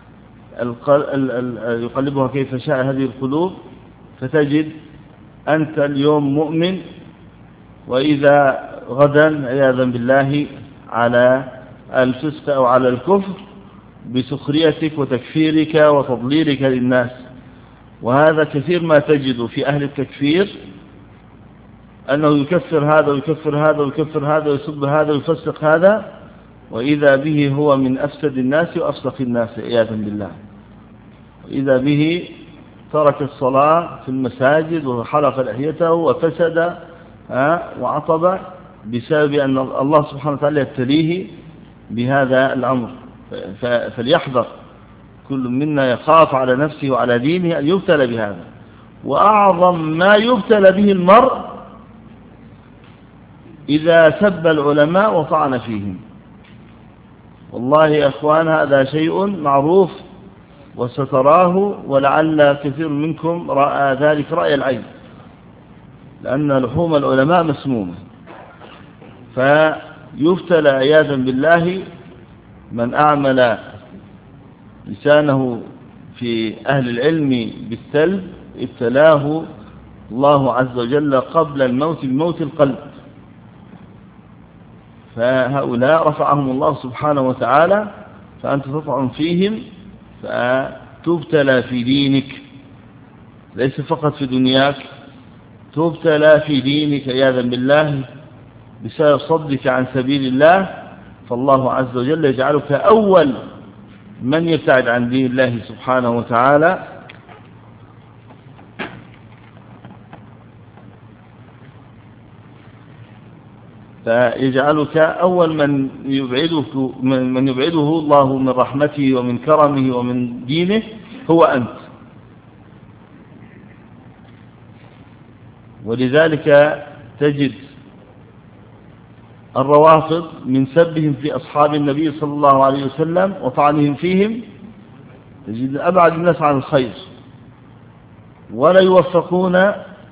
يقلبها كيف شاء هذه القلوب، فتجد أنت اليوم مؤمن، وإذا غدا عياذا بالله على الفسق أو على الكفر بسخريتك وتكفيرك وتضليلك للناس. وهذا كثير ما تجد في أهل التكفير، أنه يكفر هذا ويكفر هذا ويكفر هذا ويسب هذا ويفسق هذا، وإذا به هو من أفسد الناس وأفسق الناس عياذا بالله. وإذا به ترك الصلاة في المساجد وحلق لحيته وفسد وعطب بسبب أن الله سبحانه وتعالى يبتليه بهذا الأمر. فليحذر كل منا، يخاف على نفسه وعلى دينه أن يبتلى بهذا. وأعظم ما يبتلى به المرء إذا سب العلماء وطعن فيهم. والله يا أخوان هذا شيء معروف وستراه، ولعل كثير منكم رأى ذلك رأي العين، لأن لحوم العلماء مسمومة. فيبتلى عياذا بالله من أعمل لسانه في أهل العلم بالسلب، ابتلاه الله عز وجل قبل الموت بموت القلب. فهؤلاء رفعهم الله سبحانه وتعالى، فأنت تطعن فيهم فتبتلى في دينك، ليس فقط في دنياك، تبتلى في دينك عياذا بالله بسبب صدك عن سبيل الله. فالله عز وجل يجعلك أول من يبتعد عن دين الله سبحانه وتعالى. فيجعلك أول من يبعدك من يبعده الله من رحمته ومن كرمه ومن دينه هو أنت. ولذلك تجد الروافض من سبهم في أصحاب النبي صلى الله عليه وسلم وطعنهم فيهم، تجد أبعد الناس عن الخير، ولا يوفقون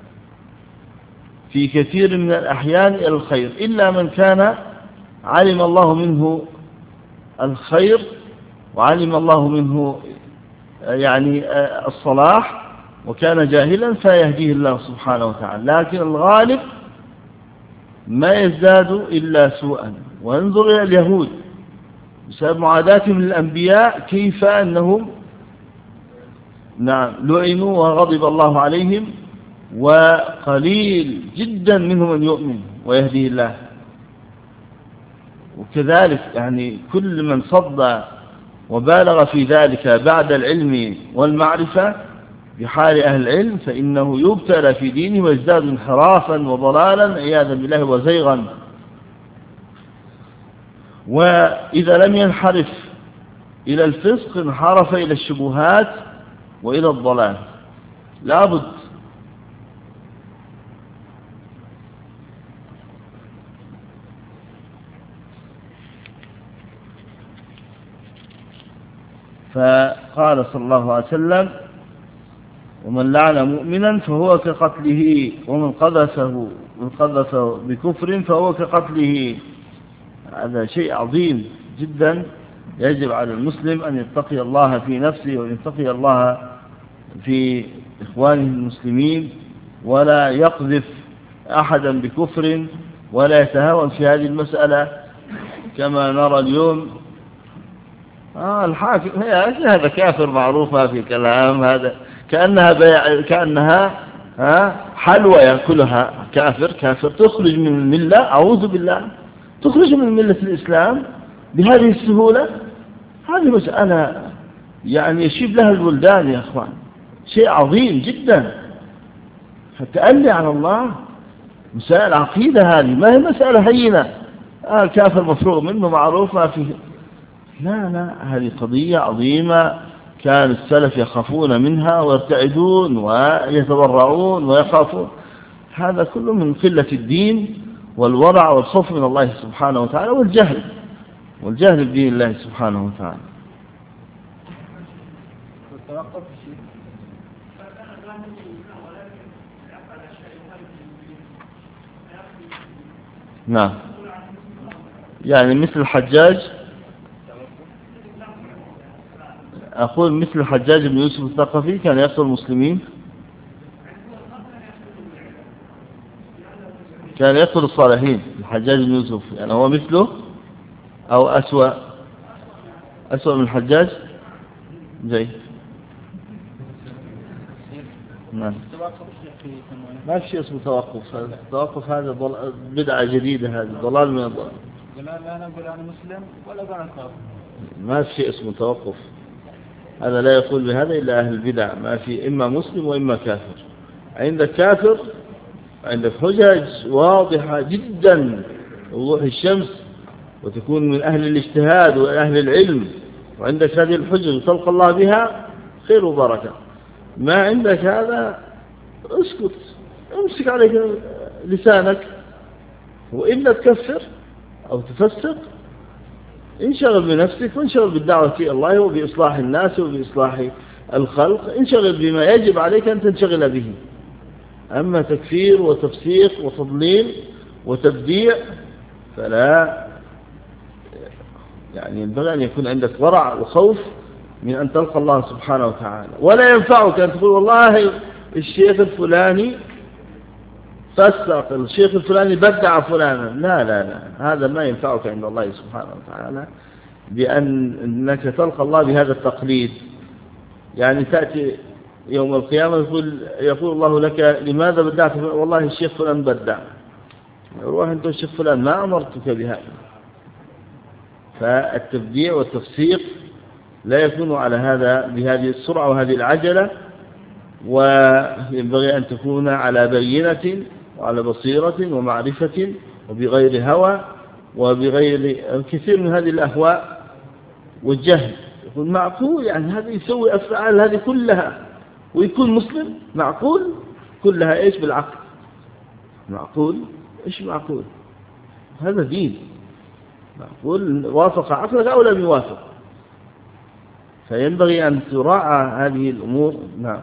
في كثير من الأحيان إلى الخير إلا من كان علم الله منه الخير وعلم الله منه يعني الصلاح، وكان جاهلا فيهديه الله سبحانه وتعالى. لكن الغالب ما يزداد إلا سوءا. وانظر إلى اليهود بسبب معاداتهم للأنبياء كيف أنهم نعم لعنوا وغضب الله عليهم، وقليل جدا منهم من يؤمن ويهديه الله. وكذلك يعني كل من صد وبالغ في ذلك بعد العلم والمعرفة بحال أهل العلم فإنه يبتلى في دينه ويزداد انحرافا وضلالا عياذا بالله وزيغا. وإذا لم ينحرف إلى الفسق انحرف إلى الشبهات وإلى الضلال. لابد فقال صلى الله عليه وسلم: ومن لعن مؤمنا فهو كقتله، ومن قذفه من قذف بكفر فهو كقتله. هذا شيء عظيم جدا، يجب على المسلم أن يتقي الله في نفسه وأن يتقي الله في إخوانه المسلمين، ولا يقذف أحدا بكفر ولا يتهاون في هذه المسألة كما نرى اليوم. آه الحاكم هذا كافر معروف، ما في كلام، هذا كأنها بيع كأنها ها حلوى يأكلها. كافر كافر تخرج من الملة، أعوذ بالله، تخرج من ملة الإسلام بهذه السهولة. هذه مسألة يعني يشيب لها البلدان يا أخوان، شيء عظيم جدا. فتألي على الله مسائل عقيدة هذه، ما هي مسألة هينة آه كافر مفروغ منه معروف ما فيه. لا لا، هذه قضية عظيمة كان السلف يخافون منها ويرتعدون ويتبرعون ويخافون. هذا كله من قلة الدين والورع والخوف من الله سبحانه وتعالى والجهل والجهل بدين الله سبحانه وتعالى. نعم، يعني مثل الحجاج، أقول مثل الحجاج بن يوسف الثقفي كان يقتل المسلمين، كان يقتل الصالحين. الحجاج بن يوسف يعني هو مثله أو أسوأ أسوأ من الحجاج؟ جيد. نعم. ما في شيء اسمه توقف. التوقف هذا بدعة جديدة، هذا ضلال من الضلال. لا نقول أنا مسلم ولا أنا كافر. ما في شيء اسمه توقف، هذا لا يقول بهذا إلا أهل البدع. ما في إما مسلم وإما كافر. عندك كافر عندك حجج واضحة جدا وضوح الشمس، وتكون من أهل الاجتهاد وأهل العلم، وعندك هذه الحجج وتلقى الله بها خير وبركة. ما عندك هذا اسكت، امسك عليك لسانك، وإلا تكفر أو تفسق انشغل بنفسك وانشغل بالدعوة إلى الله وبإصلاح الناس وبإصلاح الخلق. انشغل بما يجب عليك أن تنشغل به. أما تكفير وتفسيق وتضليل وتبديع فلا، يعني ينبغي أن يكون عندك ورع وخوف من أن تلقى الله سبحانه وتعالى. ولا ينفعك أن تقول والله الشيخ الفلاني فسق، الشيخ الفلاني بدع فلانا. لا لا لا، هذا ما ينفعك عند الله سبحانه وتعالى، بأنك تلقى الله بهذا التقليد. يعني تأتي يوم القيامة يقول, يقول الله لك لماذا بدعت؟ والله الشيخ فلان بدع. روح أنت الشيخ فلان ما أمرتك بهذا. فالتبديع والتفسيق لا يكون على هذا بهذه السرعة وهذه العجلة، وينبغي أن تكون على بينة وعلى بصيرة ومعرفة وبغير هوى وبغير كثير من هذه الأهواء والجهل. يقول معقول يعني هذا يسوي أفعال هذه كلها ويكون مسلم؟ معقول كلها إيش بالعقل؟ معقول إيش معقول؟ هذا دين. معقول وافق عقلك أو لم يوافق؟ فينبغي أن تراعى هذه الأمور. نعم.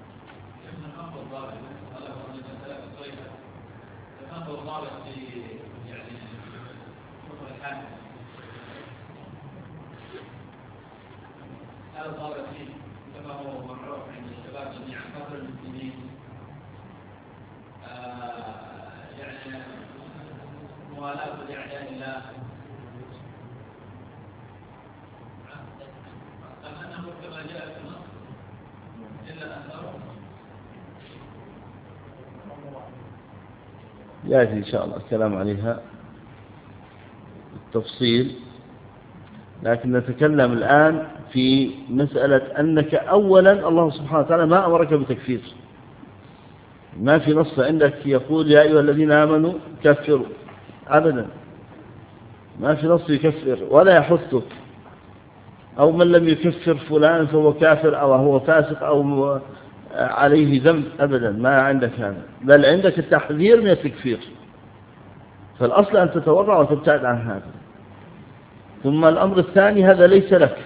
يأتي إن شاء الله الكلام عليها بالتفصيل، لكن نتكلم الآن في مسألة أنك أولا الله سبحانه وتعالى ما أمرك بتكفير. ما في نص عندك يقول يا أيها الذين آمنوا كفروا، أبدا ما في نص يكفر ولا يحثك، أو من لم يكفر فلان فهو كافر أو هو فاسق أو عليه ذنب، أبدا ما عندك هذا، بل عندك التحذير من التكفير. فالأصل أن تتورع وتبتعد عن هذا. ثم الأمر الثاني هذا ليس لك،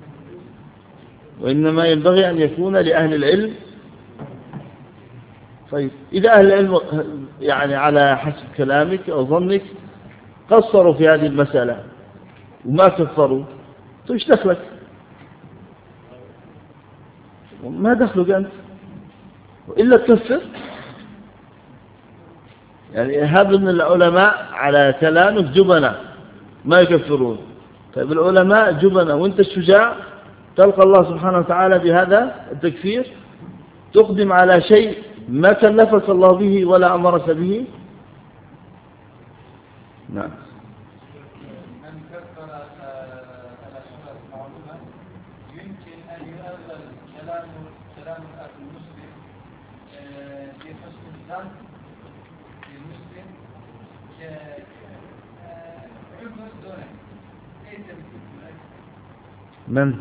وإنما ينبغي أن يكون لأهل العلم. طيب إذا أهل العلم يعني على حسب كلامك أو ظنك قصروا في هذه المسألة وما كفروا، ايش دخلك؟ ما دخلك أنت وإلا تكفر. يعني هذا من العلماء على كلامك جبنة ما يكفرون. طيب العلماء جبنة وانت الشجاع تلقى الله سبحانه وتعالى بهذا التكفير، تقدم على شيء ما كلفك الله به ولا أمرك به. نعم. من كفر الأشخاص معلومة يمكن أن يؤول كلام كلام الأخ المسلم في حسن الظن في المسلم من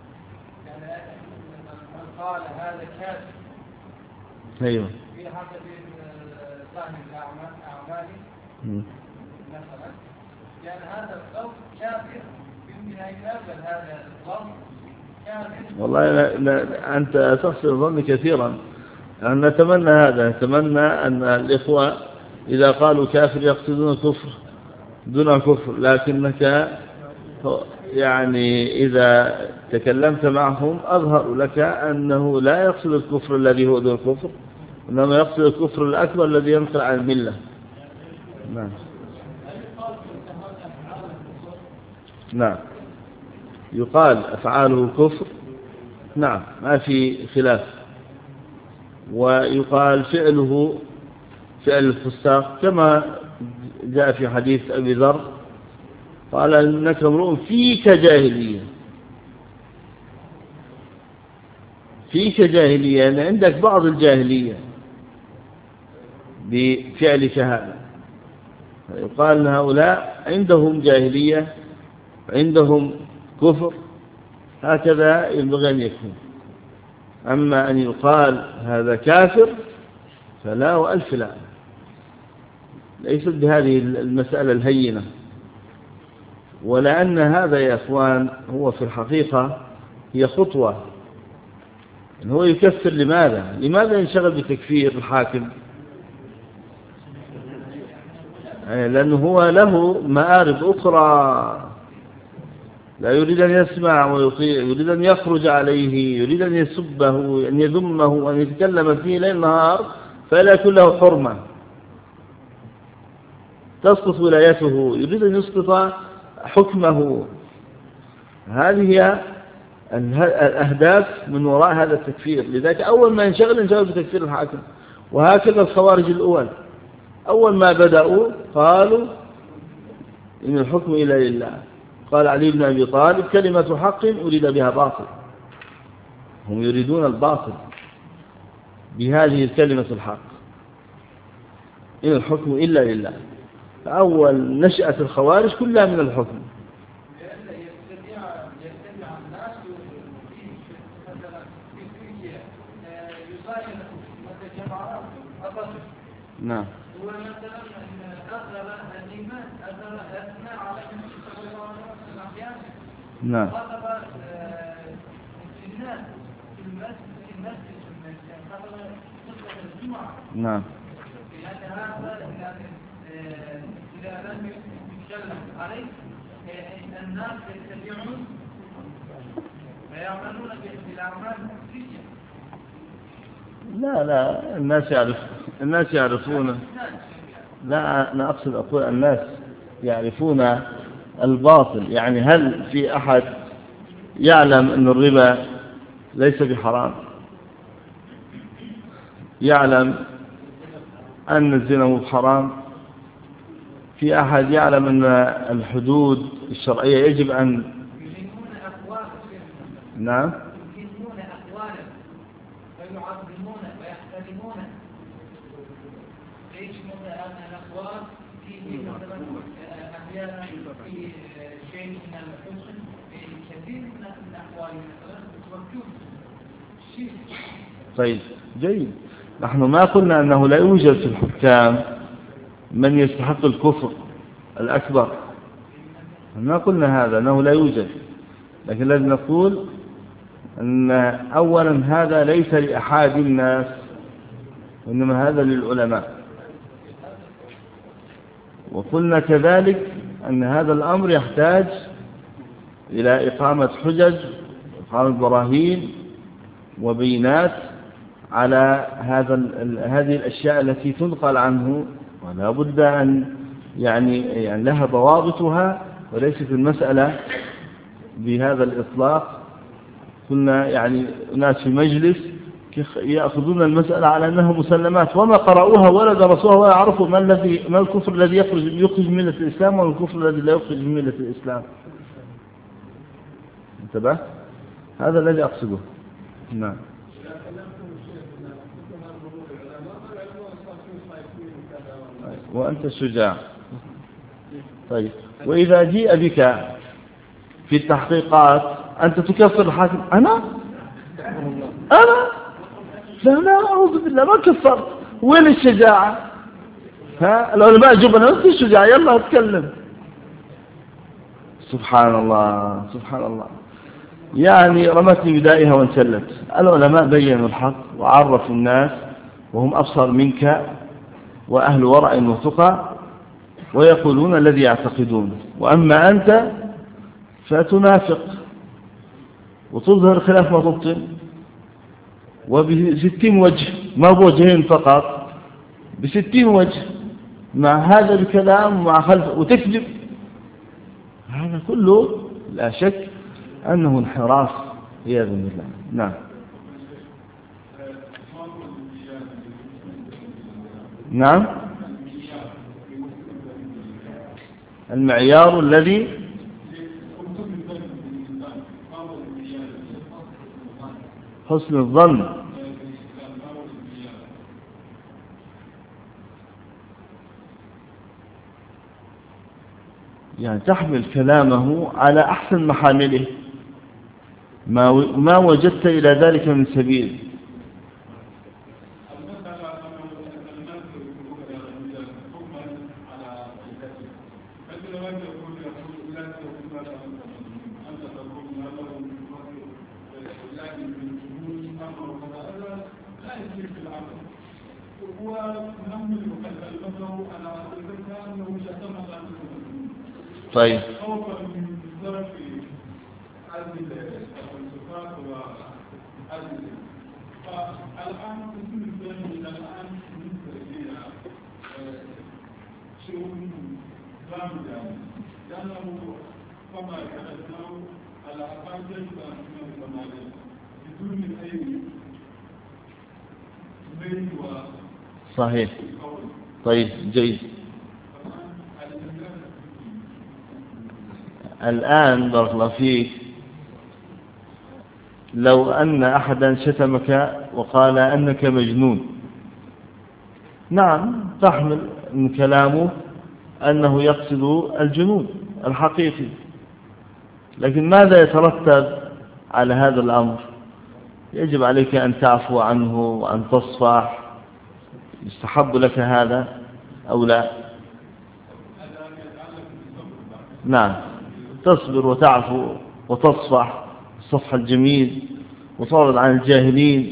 قال هذا كافر أيوه في حسب صاحب الأعمال مثلا، يعني هذا القول كافر يمكن أن يقبل هذا الظن كافر. والله لا لا أنت تحسن الظن كثيرا. أن نتمنى هذا، نتمنى أن الإخوة إذا قالوا كافر يقصدون كفر دون كفر، لكنك يعني إذا تكلمت معهم أظهر لك أنه لا يقصد الكفر الذي هو دون الكفر، إنما يقصد الكفر الأكبر الذي ينقل عن الملة. نعم نعم يقال أفعاله كفر، نعم ما في خلاف. ويقال فعله فعل الفساق كما جاء في حديث أبي ذر قال إنك امرؤ فيك جاهلية، فيك جاهلية يعني عندك بعض الجاهلية بفعلك هذا. يقال أن هؤلاء عندهم جاهلية عندهم كفر، هكذا ينبغي أن يكون. أما أن يقال هذا كافر فلا وألف لا، ليست بهذه المسألة الهينة. ولأن هذا يا أخوان هو في الحقيقة هي خطوة، هو يكفر. لماذا؟ لماذا ينشغل بتكفير الحاكم؟ لأنه هو له مآرب أخرى، لا يريد أن يسمع ويطيع، يريد أن يخرج عليه، يريد أن يسبه، أن يذمه، أن يتكلم فيه ليل نهار، فلا يكون له حرمة تسقط ولايته، يريد أن يسقط حكمه. هذه هي الأهداف من وراء هذا التكفير. لذلك أول ما ينشغل ينشغل بتكفير الحاكم. وهكذا الخوارج الأول أول ما بدأوا قالوا إن الحكم إلا لله. قال علي بن أبي طالب كلمة حق أريد بها باطل. هم يريدون الباطل بهذه الكلمة الحق، إن الحكم إلا لله. أول نشأة الخوارج كلها من الحكم. نعم نعم نعم إذا لم يتكلم عليه الناس يتبعون ويعملون بالأعمال المفسدة. لا لا الناس يعرف الناس يعرفون لا أنا أقصد أقول الناس يعرفون الباطل. يعني هل في أحد يعلم أن الربا ليس بحرام؟ يعلم أن الزنا هو حرام؟ في أحد يعلم أن الحدود الشرعية يجب أن نعم يهمون أقوالا ويعظمون ويحترمون ليش مثلا الأقوال فيه مثلا أحيانا في شيء من الحسن في كثير من الأقوال مثلا توجه شيء. طيب جيد. نحن ما قلنا أنه لا يوجد في الحكام من يستحق الكفر الأكبر، ما قلنا هذا أنه لا يوجد، لكن لازم نقول أن أولا هذا ليس لأحد الناس، وإنما هذا للعلماء. وقلنا كذلك أن هذا الأمر يحتاج إلى إقامة حجج، إقامة براهين وبينات على هذا هذه الأشياء التي تنقل عنه، ولا بد أن يعني, يعني لها ضوابطها، وليست المسألة بهذا الإطلاق. كنا يعني ناس في مجلس يأخذون المسألة على أنها مسلمات، وما قرأوها ولا درسوها ولا يعرفوا ما الذي ما الكفر الذي يخرج يخرج من ملة الإسلام والكفر الذي لا يخرج من ملة الإسلام. انتبه، هذا الذي أقصده. نعم. وأنت شجاع طيب، وإذا جيء بك في التحقيقات أنت تكفر الحاكم، أنا أنا لا لا أعوذ بالله ما كفرت، وين الشجاعة؟ ها العلماء جبنا نفس الشجاعة، يلا اتكلم. سبحان الله سبحان الله، يعني رمتني بدائها وانسلت. العلماء بينوا الحق وعرفوا الناس وهم أبصر منك وأهل ورع وثقة، ويقولون الذي يعتقدون، وأما أنت فتنافق وتظهر خلاف ما تبطن، وبستين وجه، ما بوجهين فقط، بستين وجه، مع هذا الكلام ومع خلف وتكذب. هذا كله لا شك أنه انحراف عياذا بالله. نعم نعم المعيار الذي حسن الظن، يعني تحمل كلامه على أحسن محامله، ما ما وجدت إلى ذلك من سبيل. طيب صحيح. طيب جيد. الآن بارك الله فيك، لو أن أحدا شتمك وقال أنك مجنون، نعم تحمل من كلامه أنه يقصد الجنون الحقيقي، لكن ماذا يترتب على هذا الأمر؟ يجب عليك أن تعفو عنه وأن تصفح. يستحب لك هذا أو لا؟ نعم، تصبر وتعفو وتصفح الصفح الجميل وتعرض عن الجاهلين،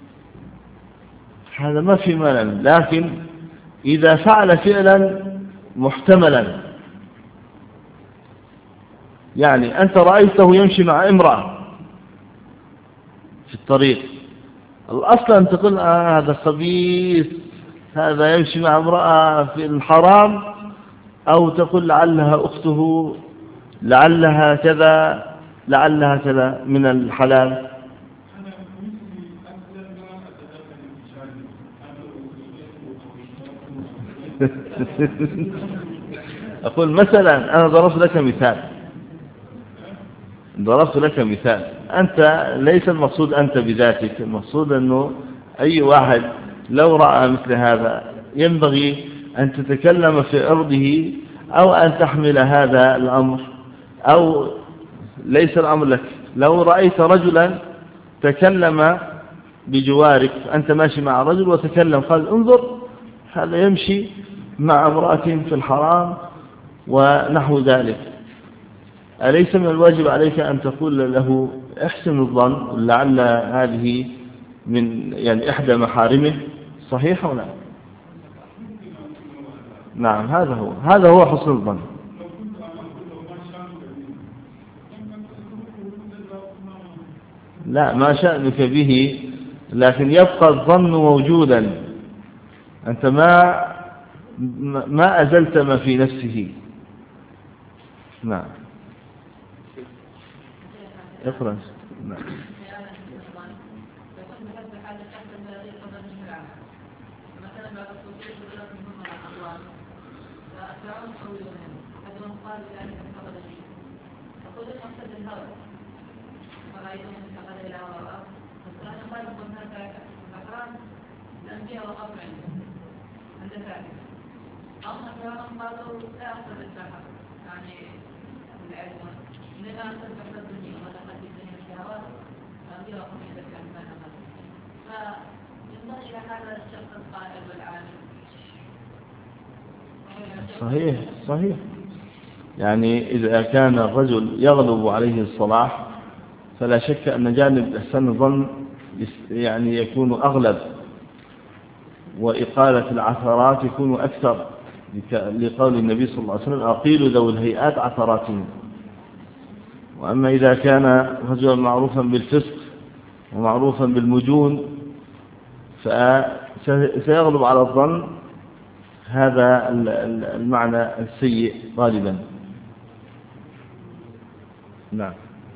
هذا ما في مانع. لكن إذا فعل فعلا محتملا، يعني أنت رأيته يمشي مع امرأة في الطريق، الأصل أن تقول آه هذا خبيث، هذا يمشي مع امرأة في الحرام، أو تقول لعلها أخته، لعلها كذا، لعلها كذا من الحلال. أقول مثلا أنا ضربت لك مثال ضربت لك مثال أنت ليس المقصود أنت بذاتك، المقصود أنه أي واحد لو رأى مثل هذا ينبغي أن تتكلم في أرضه، أو أن تحمل هذا الأمر، أو ليس الأمر لك. لو رأيت رجلا تكلم بجوارك، أنت ماشي مع رجل وتكلم، قال انظر هذا يمشي مع امرأة في الحرام ونحو ذلك، أليس من الواجب عليك أن تقول له احسن الظن لعل هذه من يعني إحدى محارمه؟ صحيح ولا؟ نعم، هذا هو هذا هو حسن الظن. لا، ما شأنك به، لكن يبقى الظن موجودا، أنت ما ما أزلت ما في نفسه. نعم، اقرأ. نعم. صحيح صحيح. يعني إذا كان الرجل يغلب عليه الصلاح فلا شك أن جانب إحسان الظن يعني يكون أغلب، وإقالة العثرات يكون أكثر، لقول النبي صلى الله عليه وسلم أقيل ذوي الهيئات عثراتهم. وأما إذا كان رجلا معروفا بالفسق ومعروفا بالمجون فسيغلب على الظن هذا المعنى السيء غالبا. نعم.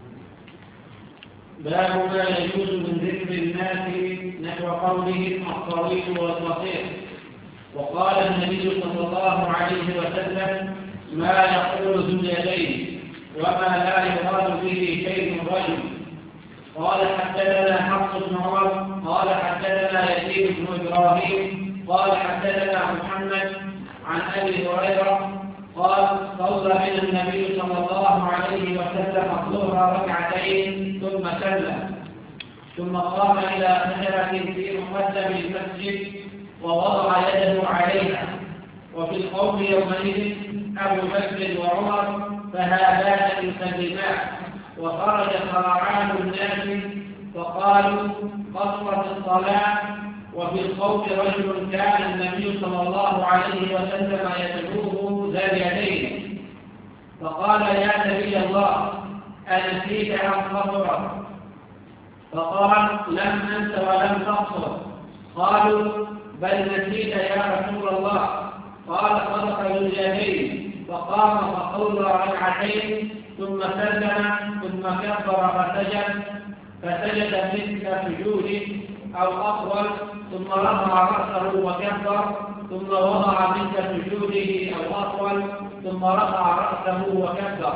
باب ما يجوز من ذكر الناس نحو قولهم الطويل والقصير. وقال النبي صلى الله عليه وسلم: ما يقول ذو اليدين وما لا يراد به شيء الرجل. قال حدثنا حفص بن عمر قال حدثنا يزيد بن ابراهيم قال حدثنا محمد عن ابي هريره قال: صلى بنا النبي صلى الله عليه وسلم الظهر ركعتين ثم سلم، ثم قام الى شجره في مقدم المسجد ووضع يده عليها، وفي القوم يومئذ ابو بكر وعمر فهذان يسلمان، وخرج خرعان الناس فقالوا: قصرت الصلاه. وفي القوم رجل كان النبي صلى الله عليه وسلم يدعوه ذا اليدين، فقال: يا نبي الله أنسيت أم قصرت؟ فقال: لم أنس ولم تقصر. قالوا: بل نسيت يا رسول الله. قال: صدق ذو اليدين. فقام فصلى ركعتين ثم سلم ثم كبر فسجد فسجد مثل سجوده أو أطول، ثم رفع رأسه وكبر، ثم وضع مثل سجوده أو أطول، ثم رفع رأسه وكبر.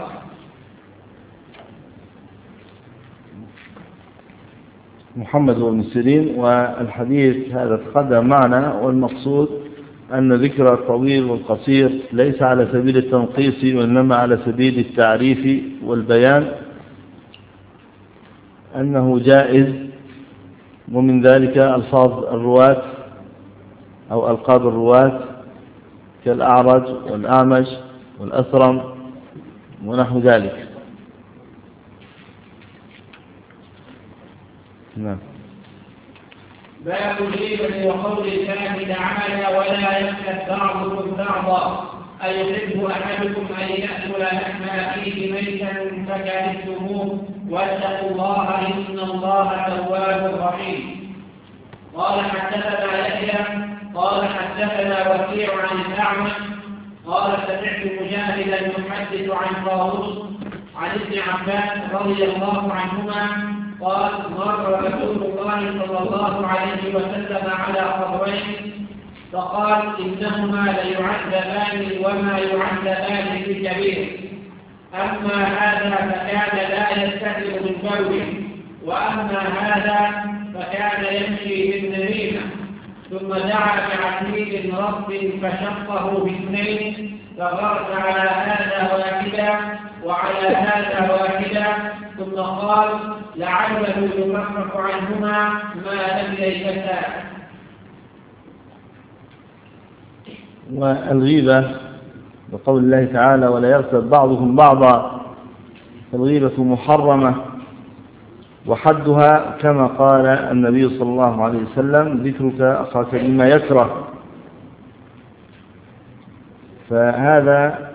محمد بن سيرين. والحديث هذا تقدم معنا، والمقصود أن ذكر الطويل والقصير ليس على سبيل التنقيص وإنما على سبيل التعريف والبيان أنه جائز. ومن ذلك ألفاظ الرواة أو ألقاب الرواة كالأعرج والأعمش والأثرم ونحو ذلك. نعم. باب الغيبة وقول الله تعالى: ولا يسأل بعضكم بعضا أيحب أحدكم أن يأكل لحم أخيه ميتا فكرهتموه واتقوا الله إن الله تواب رحيم. قال حدثنا يحيى قال حدثنا وكيع عن الأعمش قال: سمعت مجاهدا يحدث عن طاووس عن ابن عباس رضي الله عنهما قال: مر رسول الله صلى الله عليه وسلم على قبرين فقال: إنهما ليعذبان وما يعذبان بكبير، أما هذا فكان لا يستتر من بوله، وأما هذا فكان يمشي بالنميمة. ثم دعا بعتيق رطب فشقه باثنين، فغرس على هذا واحدا وعلى هذا واحدا، ثم قال: لعله يخفف عنهما ما لم ييبسا. والغيبة بقول الله تعالى: ولا يغتب بعضهم بعضا، الغيبة محرمة، وحدها كما قال النبي صلى الله عليه وسلم: ذكرك أخاك بما يكره. فهذا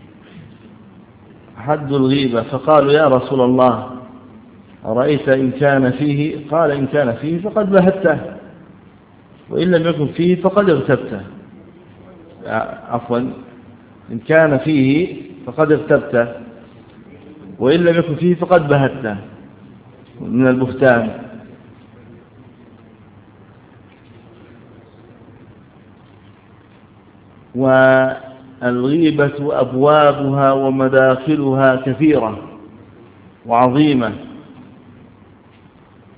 حد الغيبة. فقالوا: يا رسول الله أرأيت إن كان فيه؟ قال: إن كان فيه فقد بهته، وإن لم يكن فيه فقد اغتبته. عفوا، إن كان فيه فقد اغتبته، وإن لم يكن فيه فقد بهته، من البهتان. والغيبة أبوابها ومداخلها كثيرة وعظيمة،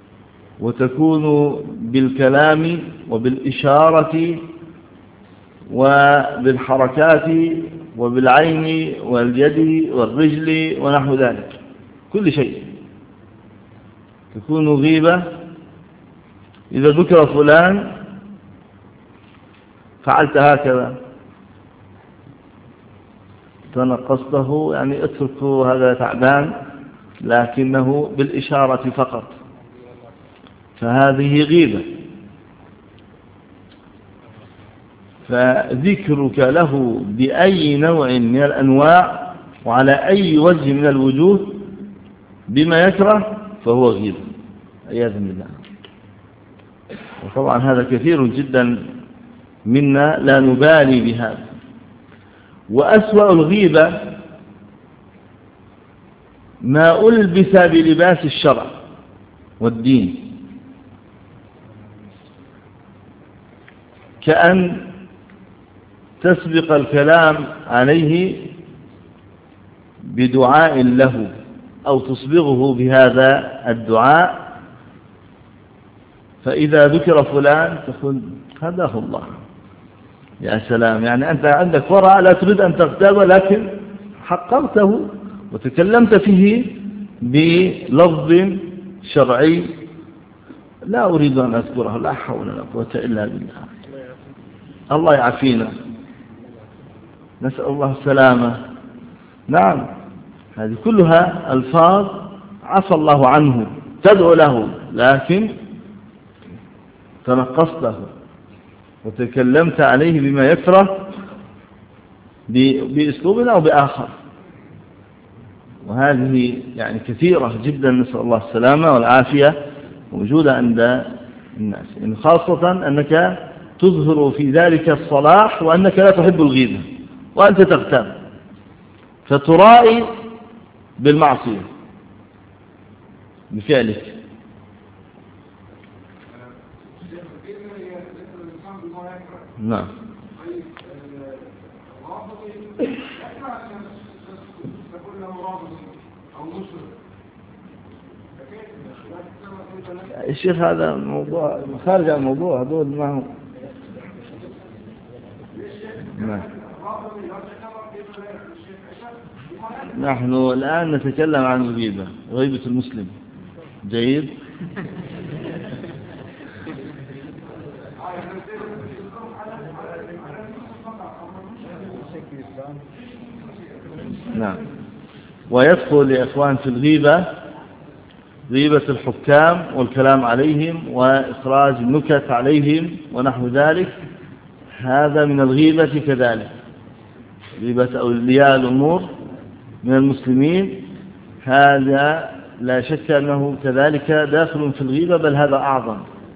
وتكون بالكلام وبالإشارة وبالحركات وبالعين واليد والرجل ونحو ذلك، كل شيء تكون غيبة. إذا ذكر فلان فعلت هكذا، تنقصته، يعني اتركه هذا تعبان، لكنه بالإشارة فقط، فهذه غيبة. فذكرك له بأي نوع من الأنواع وعلى أي وجه من الوجوه بما يكره فهو غيبة عياذا بالله. وطبعا هذا كثير جدا منا لا نبالي بهذا. وأسوأ الغيبة ما ألبس بلباس الشرع والدين، كأن تسبق الكلام عليه بدعاء له أو تصبغه بهذا الدعاء، فإذا ذكر فلان تقول هداه الله. يا سلام، يعني أنت عندك ورع لا تريد أن تغتابه، لكن حقرته وتكلمت فيه بلفظ شرعي لا أريد أن أذكره، لا حول ولا قوة إلا بالله. الله يعافينا، نسأل الله السلامة. نعم، هذه كلها ألفاظ عفى الله عنه، تدعو له، لكن تنقصته وتكلمت عليه بما يكره بأسلوب أو بآخر. وهذه يعني كثيرة جدا، نسأل الله السلامة والعافية، موجودة عند الناس، يعني خاصة أنك تظهر في ذلك الصلاح وأنك لا تحب الغيبة وأنت تغتاب، فترائي بالمعصية بفعلك. نعم. الشيخ هذا موضوع خارج عن الموضوع، هذول ما هو. نعم. نحن الآن نتكلم عن الغيبة، غيبة المسلم. جيد. نعم. ويدخل يا إخوان في الغيبة غيبة الحكام والكلام عليهم وإخراج النكت عليهم ونحو ذلك، هذا من الغيبة كذلك. غيبة أولياء الأمور من المسلمين، هذا لا شك أنه كذلك داخل في الغيبة، بل هذا أعظم.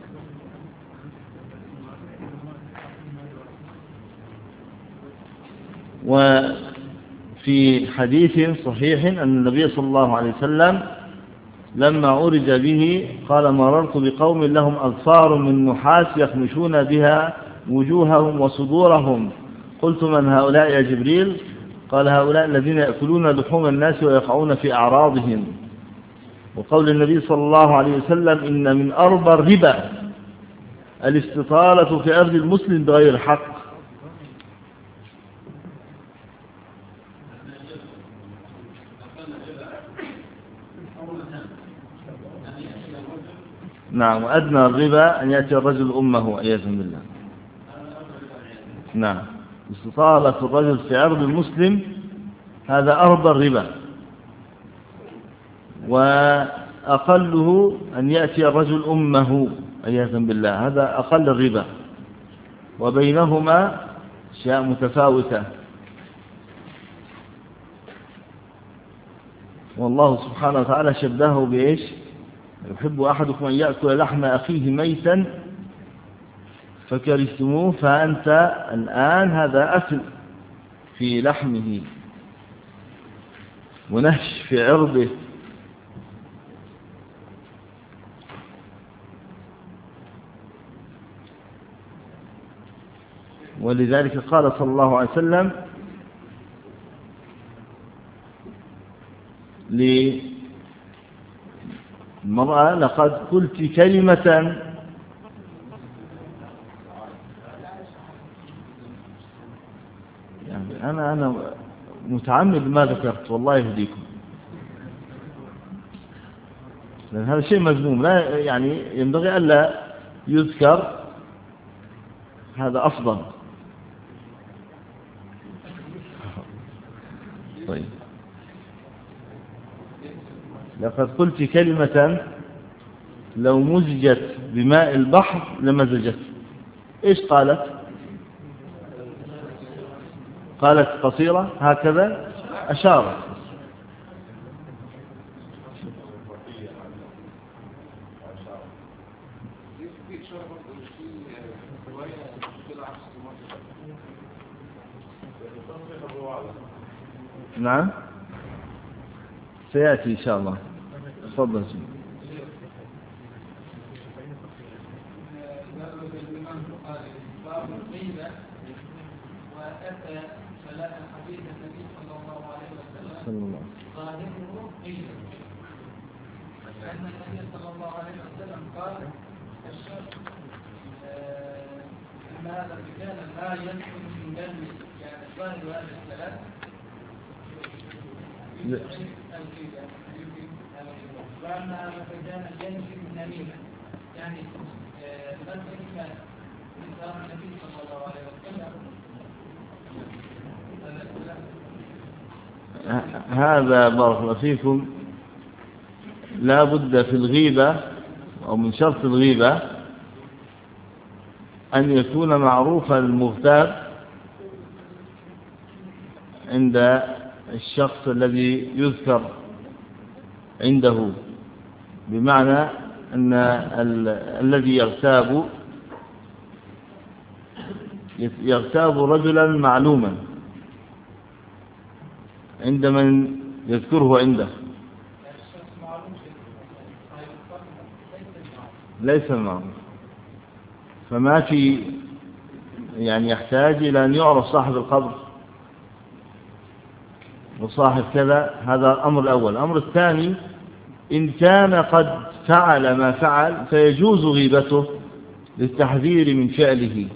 وفي حديث صحيح أن النبي صلى الله عليه وسلم لما عرج به قال مررت بقوم لهم أظفار من نحاس يخمشون بها وجوههم وصدورهم، قلت من هؤلاء يا جبريل؟ قال هؤلاء الذين يأكلون لحوم الناس ويقعون في أعراضهم. وقول النبي صلى الله عليه وسلم إن من أربى الربا الاستطالة في أرض المسلم بغير حق. نعم. وأدنى الربا أن يأتي الرجل أمه عياذا بالله. نعم. استطالة الرجل في عرض المسلم هذا أربى الربا، وأقله أن يأتي الرجل أمه عياذا بالله، هذا أقل الربا، وبينهما أشياء متفاوتة. والله سبحانه وتعالى شبهه بإيش؟ يحب أحدكم أن يأكل لحم أخيه ميتا فكرهتموه، فأنت الآن هذا أكل في لحمه ونهش في عرضه. ولذلك قال صلى الله عليه وسلم للمرأة لقد قلت كلمة يعني أنا أنا متعمد ما ذكرت، والله يهديكم، لأن هذا شيء مذموم، لا يعني ينبغي ألا يذكر، هذا أفضل. طيب، لقد قلت كلمة لو مزجت بماء البحر لمزجت. إيش قالت؟ قالت قصيرة هكذا أشارت. نعم سيأتي إن شاء الله. تفضل. وأتى ثلاث حديث النبي صلى الله عليه وسلم ظاهره قيل أن النبي صلى الله عليه وسلم قال الشرط أن هذا الرجال لا يدخل من دمه، يعني ظاهر هذا الثلاث وأن هذا الرجال يمشي من نميمة، يعني مثل كلمة من النبي صلى الله عليه وسلم. هذا بارك الله فيكم لا بد في الغيبة أو من شرط الغيبة أن يكون معروف المغتاب عند الشخص الذي يذكر عنده، بمعنى أن الذي يغتاب يغتاب رجلا معلوما عند من يذكره عنده، ليس المعروف، فما في يعني يحتاج إلى أن يعرف صاحب القبر وصاحب كذا. هذا الأمر الأول. الأمر الثاني، إن كان قد فعل ما فعل فيجوز غيبته للتحذير من فعله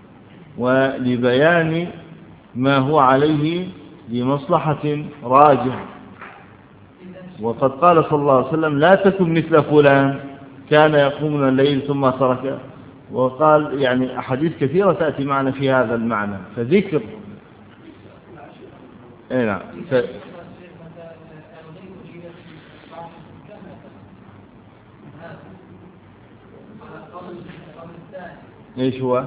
ولبيان ما هو عليه لمصلحة راجح. وقد قال صلى الله عليه وسلم لا تكن مثل فلان كان يقوم من الليل ثم ترك، وقال يعني أحاديث كثيرة تأتي معنا في هذا المعنى. فذكر اي نعم ف... ايش هو؟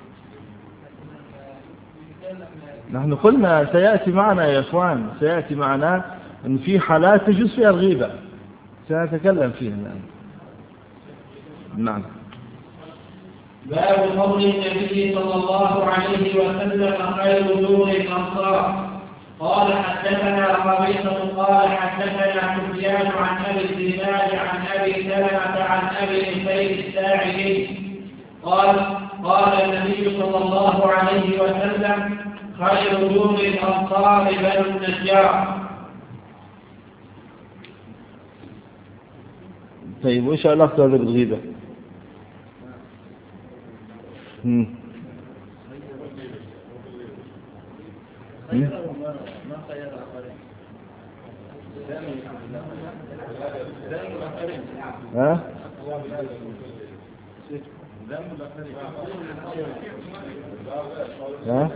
نحن قلنا سيأتي معنا يا اخوان، سيأتي معنا ان في حالات تجوز فيها الغيبة، سنتكلم فيها الآن. نعم. باب قول النبي صلى الله عليه وسلم خير نور الأنصار. قال حدثنا قبيصة قال حدثنا سفيان عن أبي الزناد عن أبي سلمة عن أبي الخير الساعدي قال قال النبي صلى الله عليه وسلم خير نور الأنصار بنو النجار. طيب وإيش علاقته هذا بالغيبة؟ هم. هم. ها؟ ها؟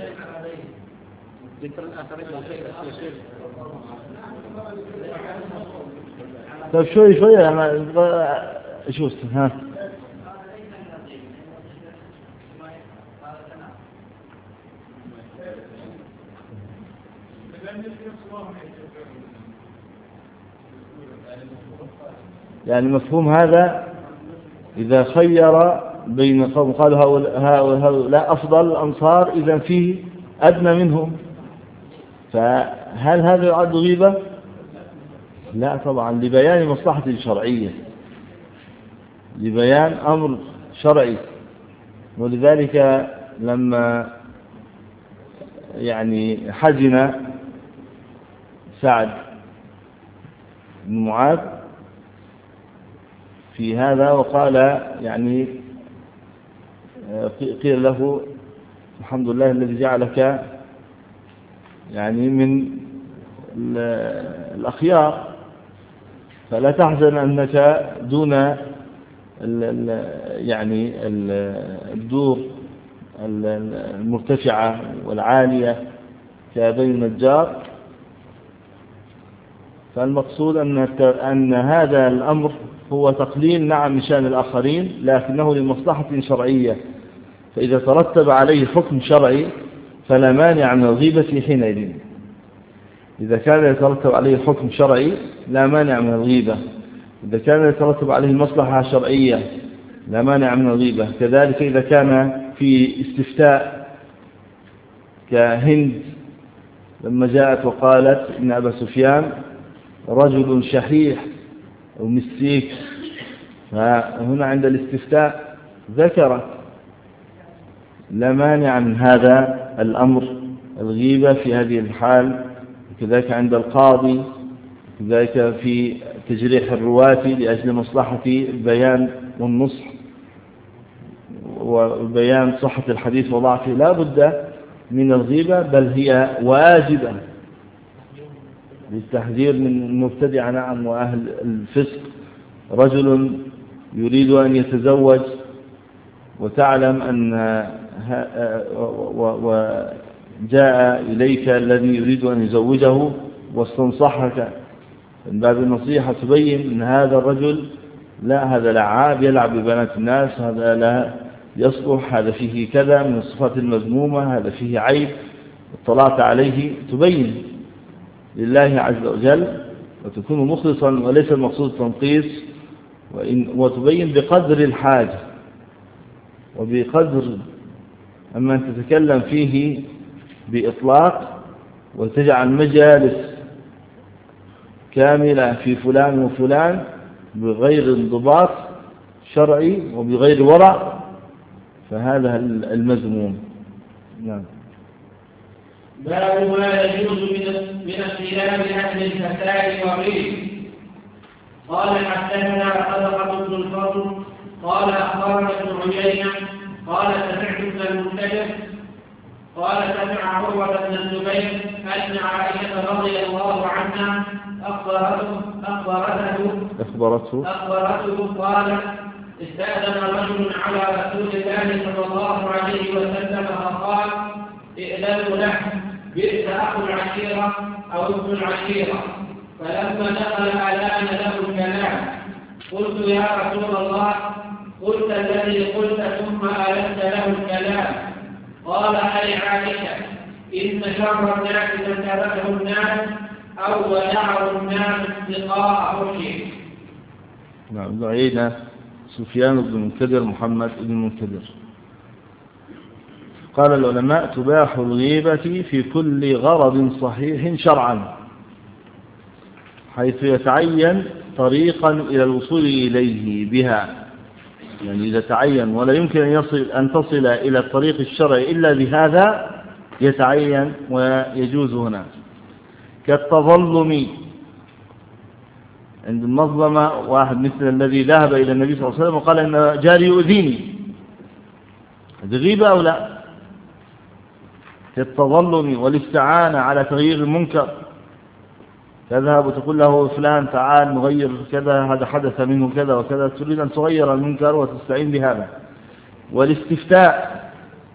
طيب شوي شوي يعني شو ها؟ يعني مفهوم هذا إذا خير بين قوم قالوا هؤلاء أفضل الأنصار إذا فيه أدنى منهم، فهل هذا يعد غيبة؟ لا طبعا، لبيان مصلحة شرعية، لبيان أمر شرعي. ولذلك لما يعني حزن سعد بن معاذ في هذا وقال يعني قيل له الحمد لله الذي جعلك يعني من الأخيار، فلا تحزن أنك دون ال ال يعني الدور المرتفعة والعالية كبني النجار. فالمقصود أن أن هذا الأمر هو تقليل نعم من شأن الآخرين، لكنه لمصلحة شرعية، فإذا ترتب عليه حكم شرعي فلا مانع من الغيبة حينئذ. إذا كان يترتب عليه حكم شرعي لا مانع من الغيبة، إذا كان يترتب عليه مصلحة شرعية لا مانع من الغيبة. كذلك إذا كان في استفتاء كهند لما جاءت وقالت إن أبا سفيان رجل شحيح أو مسيك، فهنا عند الاستفتاء ذكرت لا مانع من هذا الأمر الغيبة في هذه الحال. كذلك عند القاضي، كذلك في تجريح الرواة لأجل مصلحة البيان والنصح وبيان صحة الحديث وضعفه لا بد من الغيبة، بل هي واجبة للتحذير من المبتدع نعم وأهل الفسق. رجل يريد أن يتزوج وتعلم أن وجاء إليك الذي يريد أن يزوجه واستنصحك من باب النصيحة، تبين أن هذا الرجل لا، هذا لعاب يلعب ببنات الناس، هذا لا يصلح، هذا فيه كذا من الصفات المذمومة، هذا فيه عيب، اطلعت عليه، تبين لله عز وجل وتكون مخلصا وليس المقصود التنقيص، وتبين بقدر الحاجة وبقدر أما أن تتكلم فيه بإطلاق وتجعل مجالس كاملة في فلان وفلان بغير انضباط شرعي وبغير ورع، فهذا المذموم. نعم. باب ما يجوز من اختلاف أهل الفساد والريب. قال حدثنا صدقة بن الفضل قال أخبرنا ابن عيينة قال سمعت ابن المنكدر قال سمع عروة بن الزبير أن عائشة رضي الله عنها أخبرته أخبرته أخبرته أخبرته قال استأذن رجل على رسول الله صلى الله عليه وسلم فقال ائذنوا له بئس أخو العشيرة أو ابن العشيرة، فلما دخل أذان له الكلام قلت يا رسول الله قلت الذي قلت ثم ألنت له الكلام. قال أي عائشة إن شر الناس من تركه الناس أو ودعه الناس لقاء فرشه. نعم. دعينا سفيان بن المنكدر محمد بن المنكدر قال العلماء تباح الغيبة في كل غرض صحيح شرعا، حيث يتعين طريقا إلى الوصول إليه بها، يعني إذا تعين ولا يمكن أن, يصل أن تصل إلى الطريق الشرعي إلا بهذا يتعين ويجوز هنا، كالتظلم عند المظلمة. واحد مثل الذي ذهب إلى النبي صلى الله عليه وسلم وقال إن جاري يؤذيني، هذه غيبة أو لا؟ كالتظلم والاستعانة على تغيير المنكر، تذهب وتقول له فلان تعال نغير كذا، هذا حدث منه كذا وكذا، تريد أن تغير المنكر وتستعين بهذا. والاستفتاء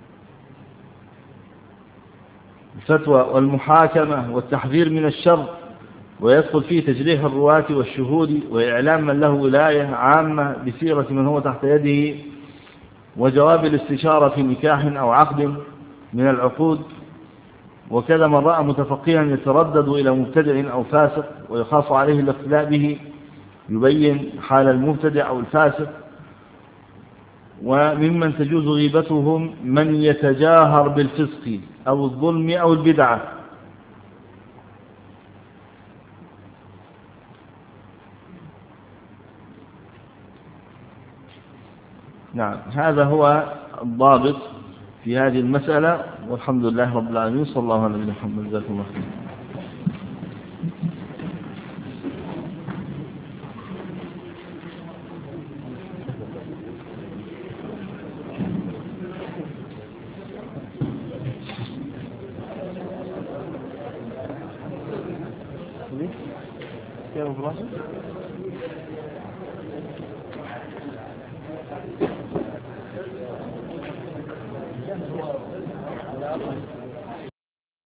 الفتوى والمحاكمة والتحذير من الشر، ويدخل فيه تجريح الرواة والشهود وإعلام من له ولاية عامة بسيرة من هو تحت يده، وجواب الاستشارة في نكاح أو عقد من العقود. وكذا من رأى متفقيا يتردد إلى مبتدع أو فاسق ويخاف عليه الاختلاء به يبين حال المبتدع أو الفاسق. وممن تجوز غيبتهم من يتجاهر بالفسق أو الظلم أو البدعة. نعم، هذا هو الضابط في هذه المسألة، والحمد لله رب العالمين. صلى الله عليه وسلم. جزاكم الله خير. كيف براسك؟ لا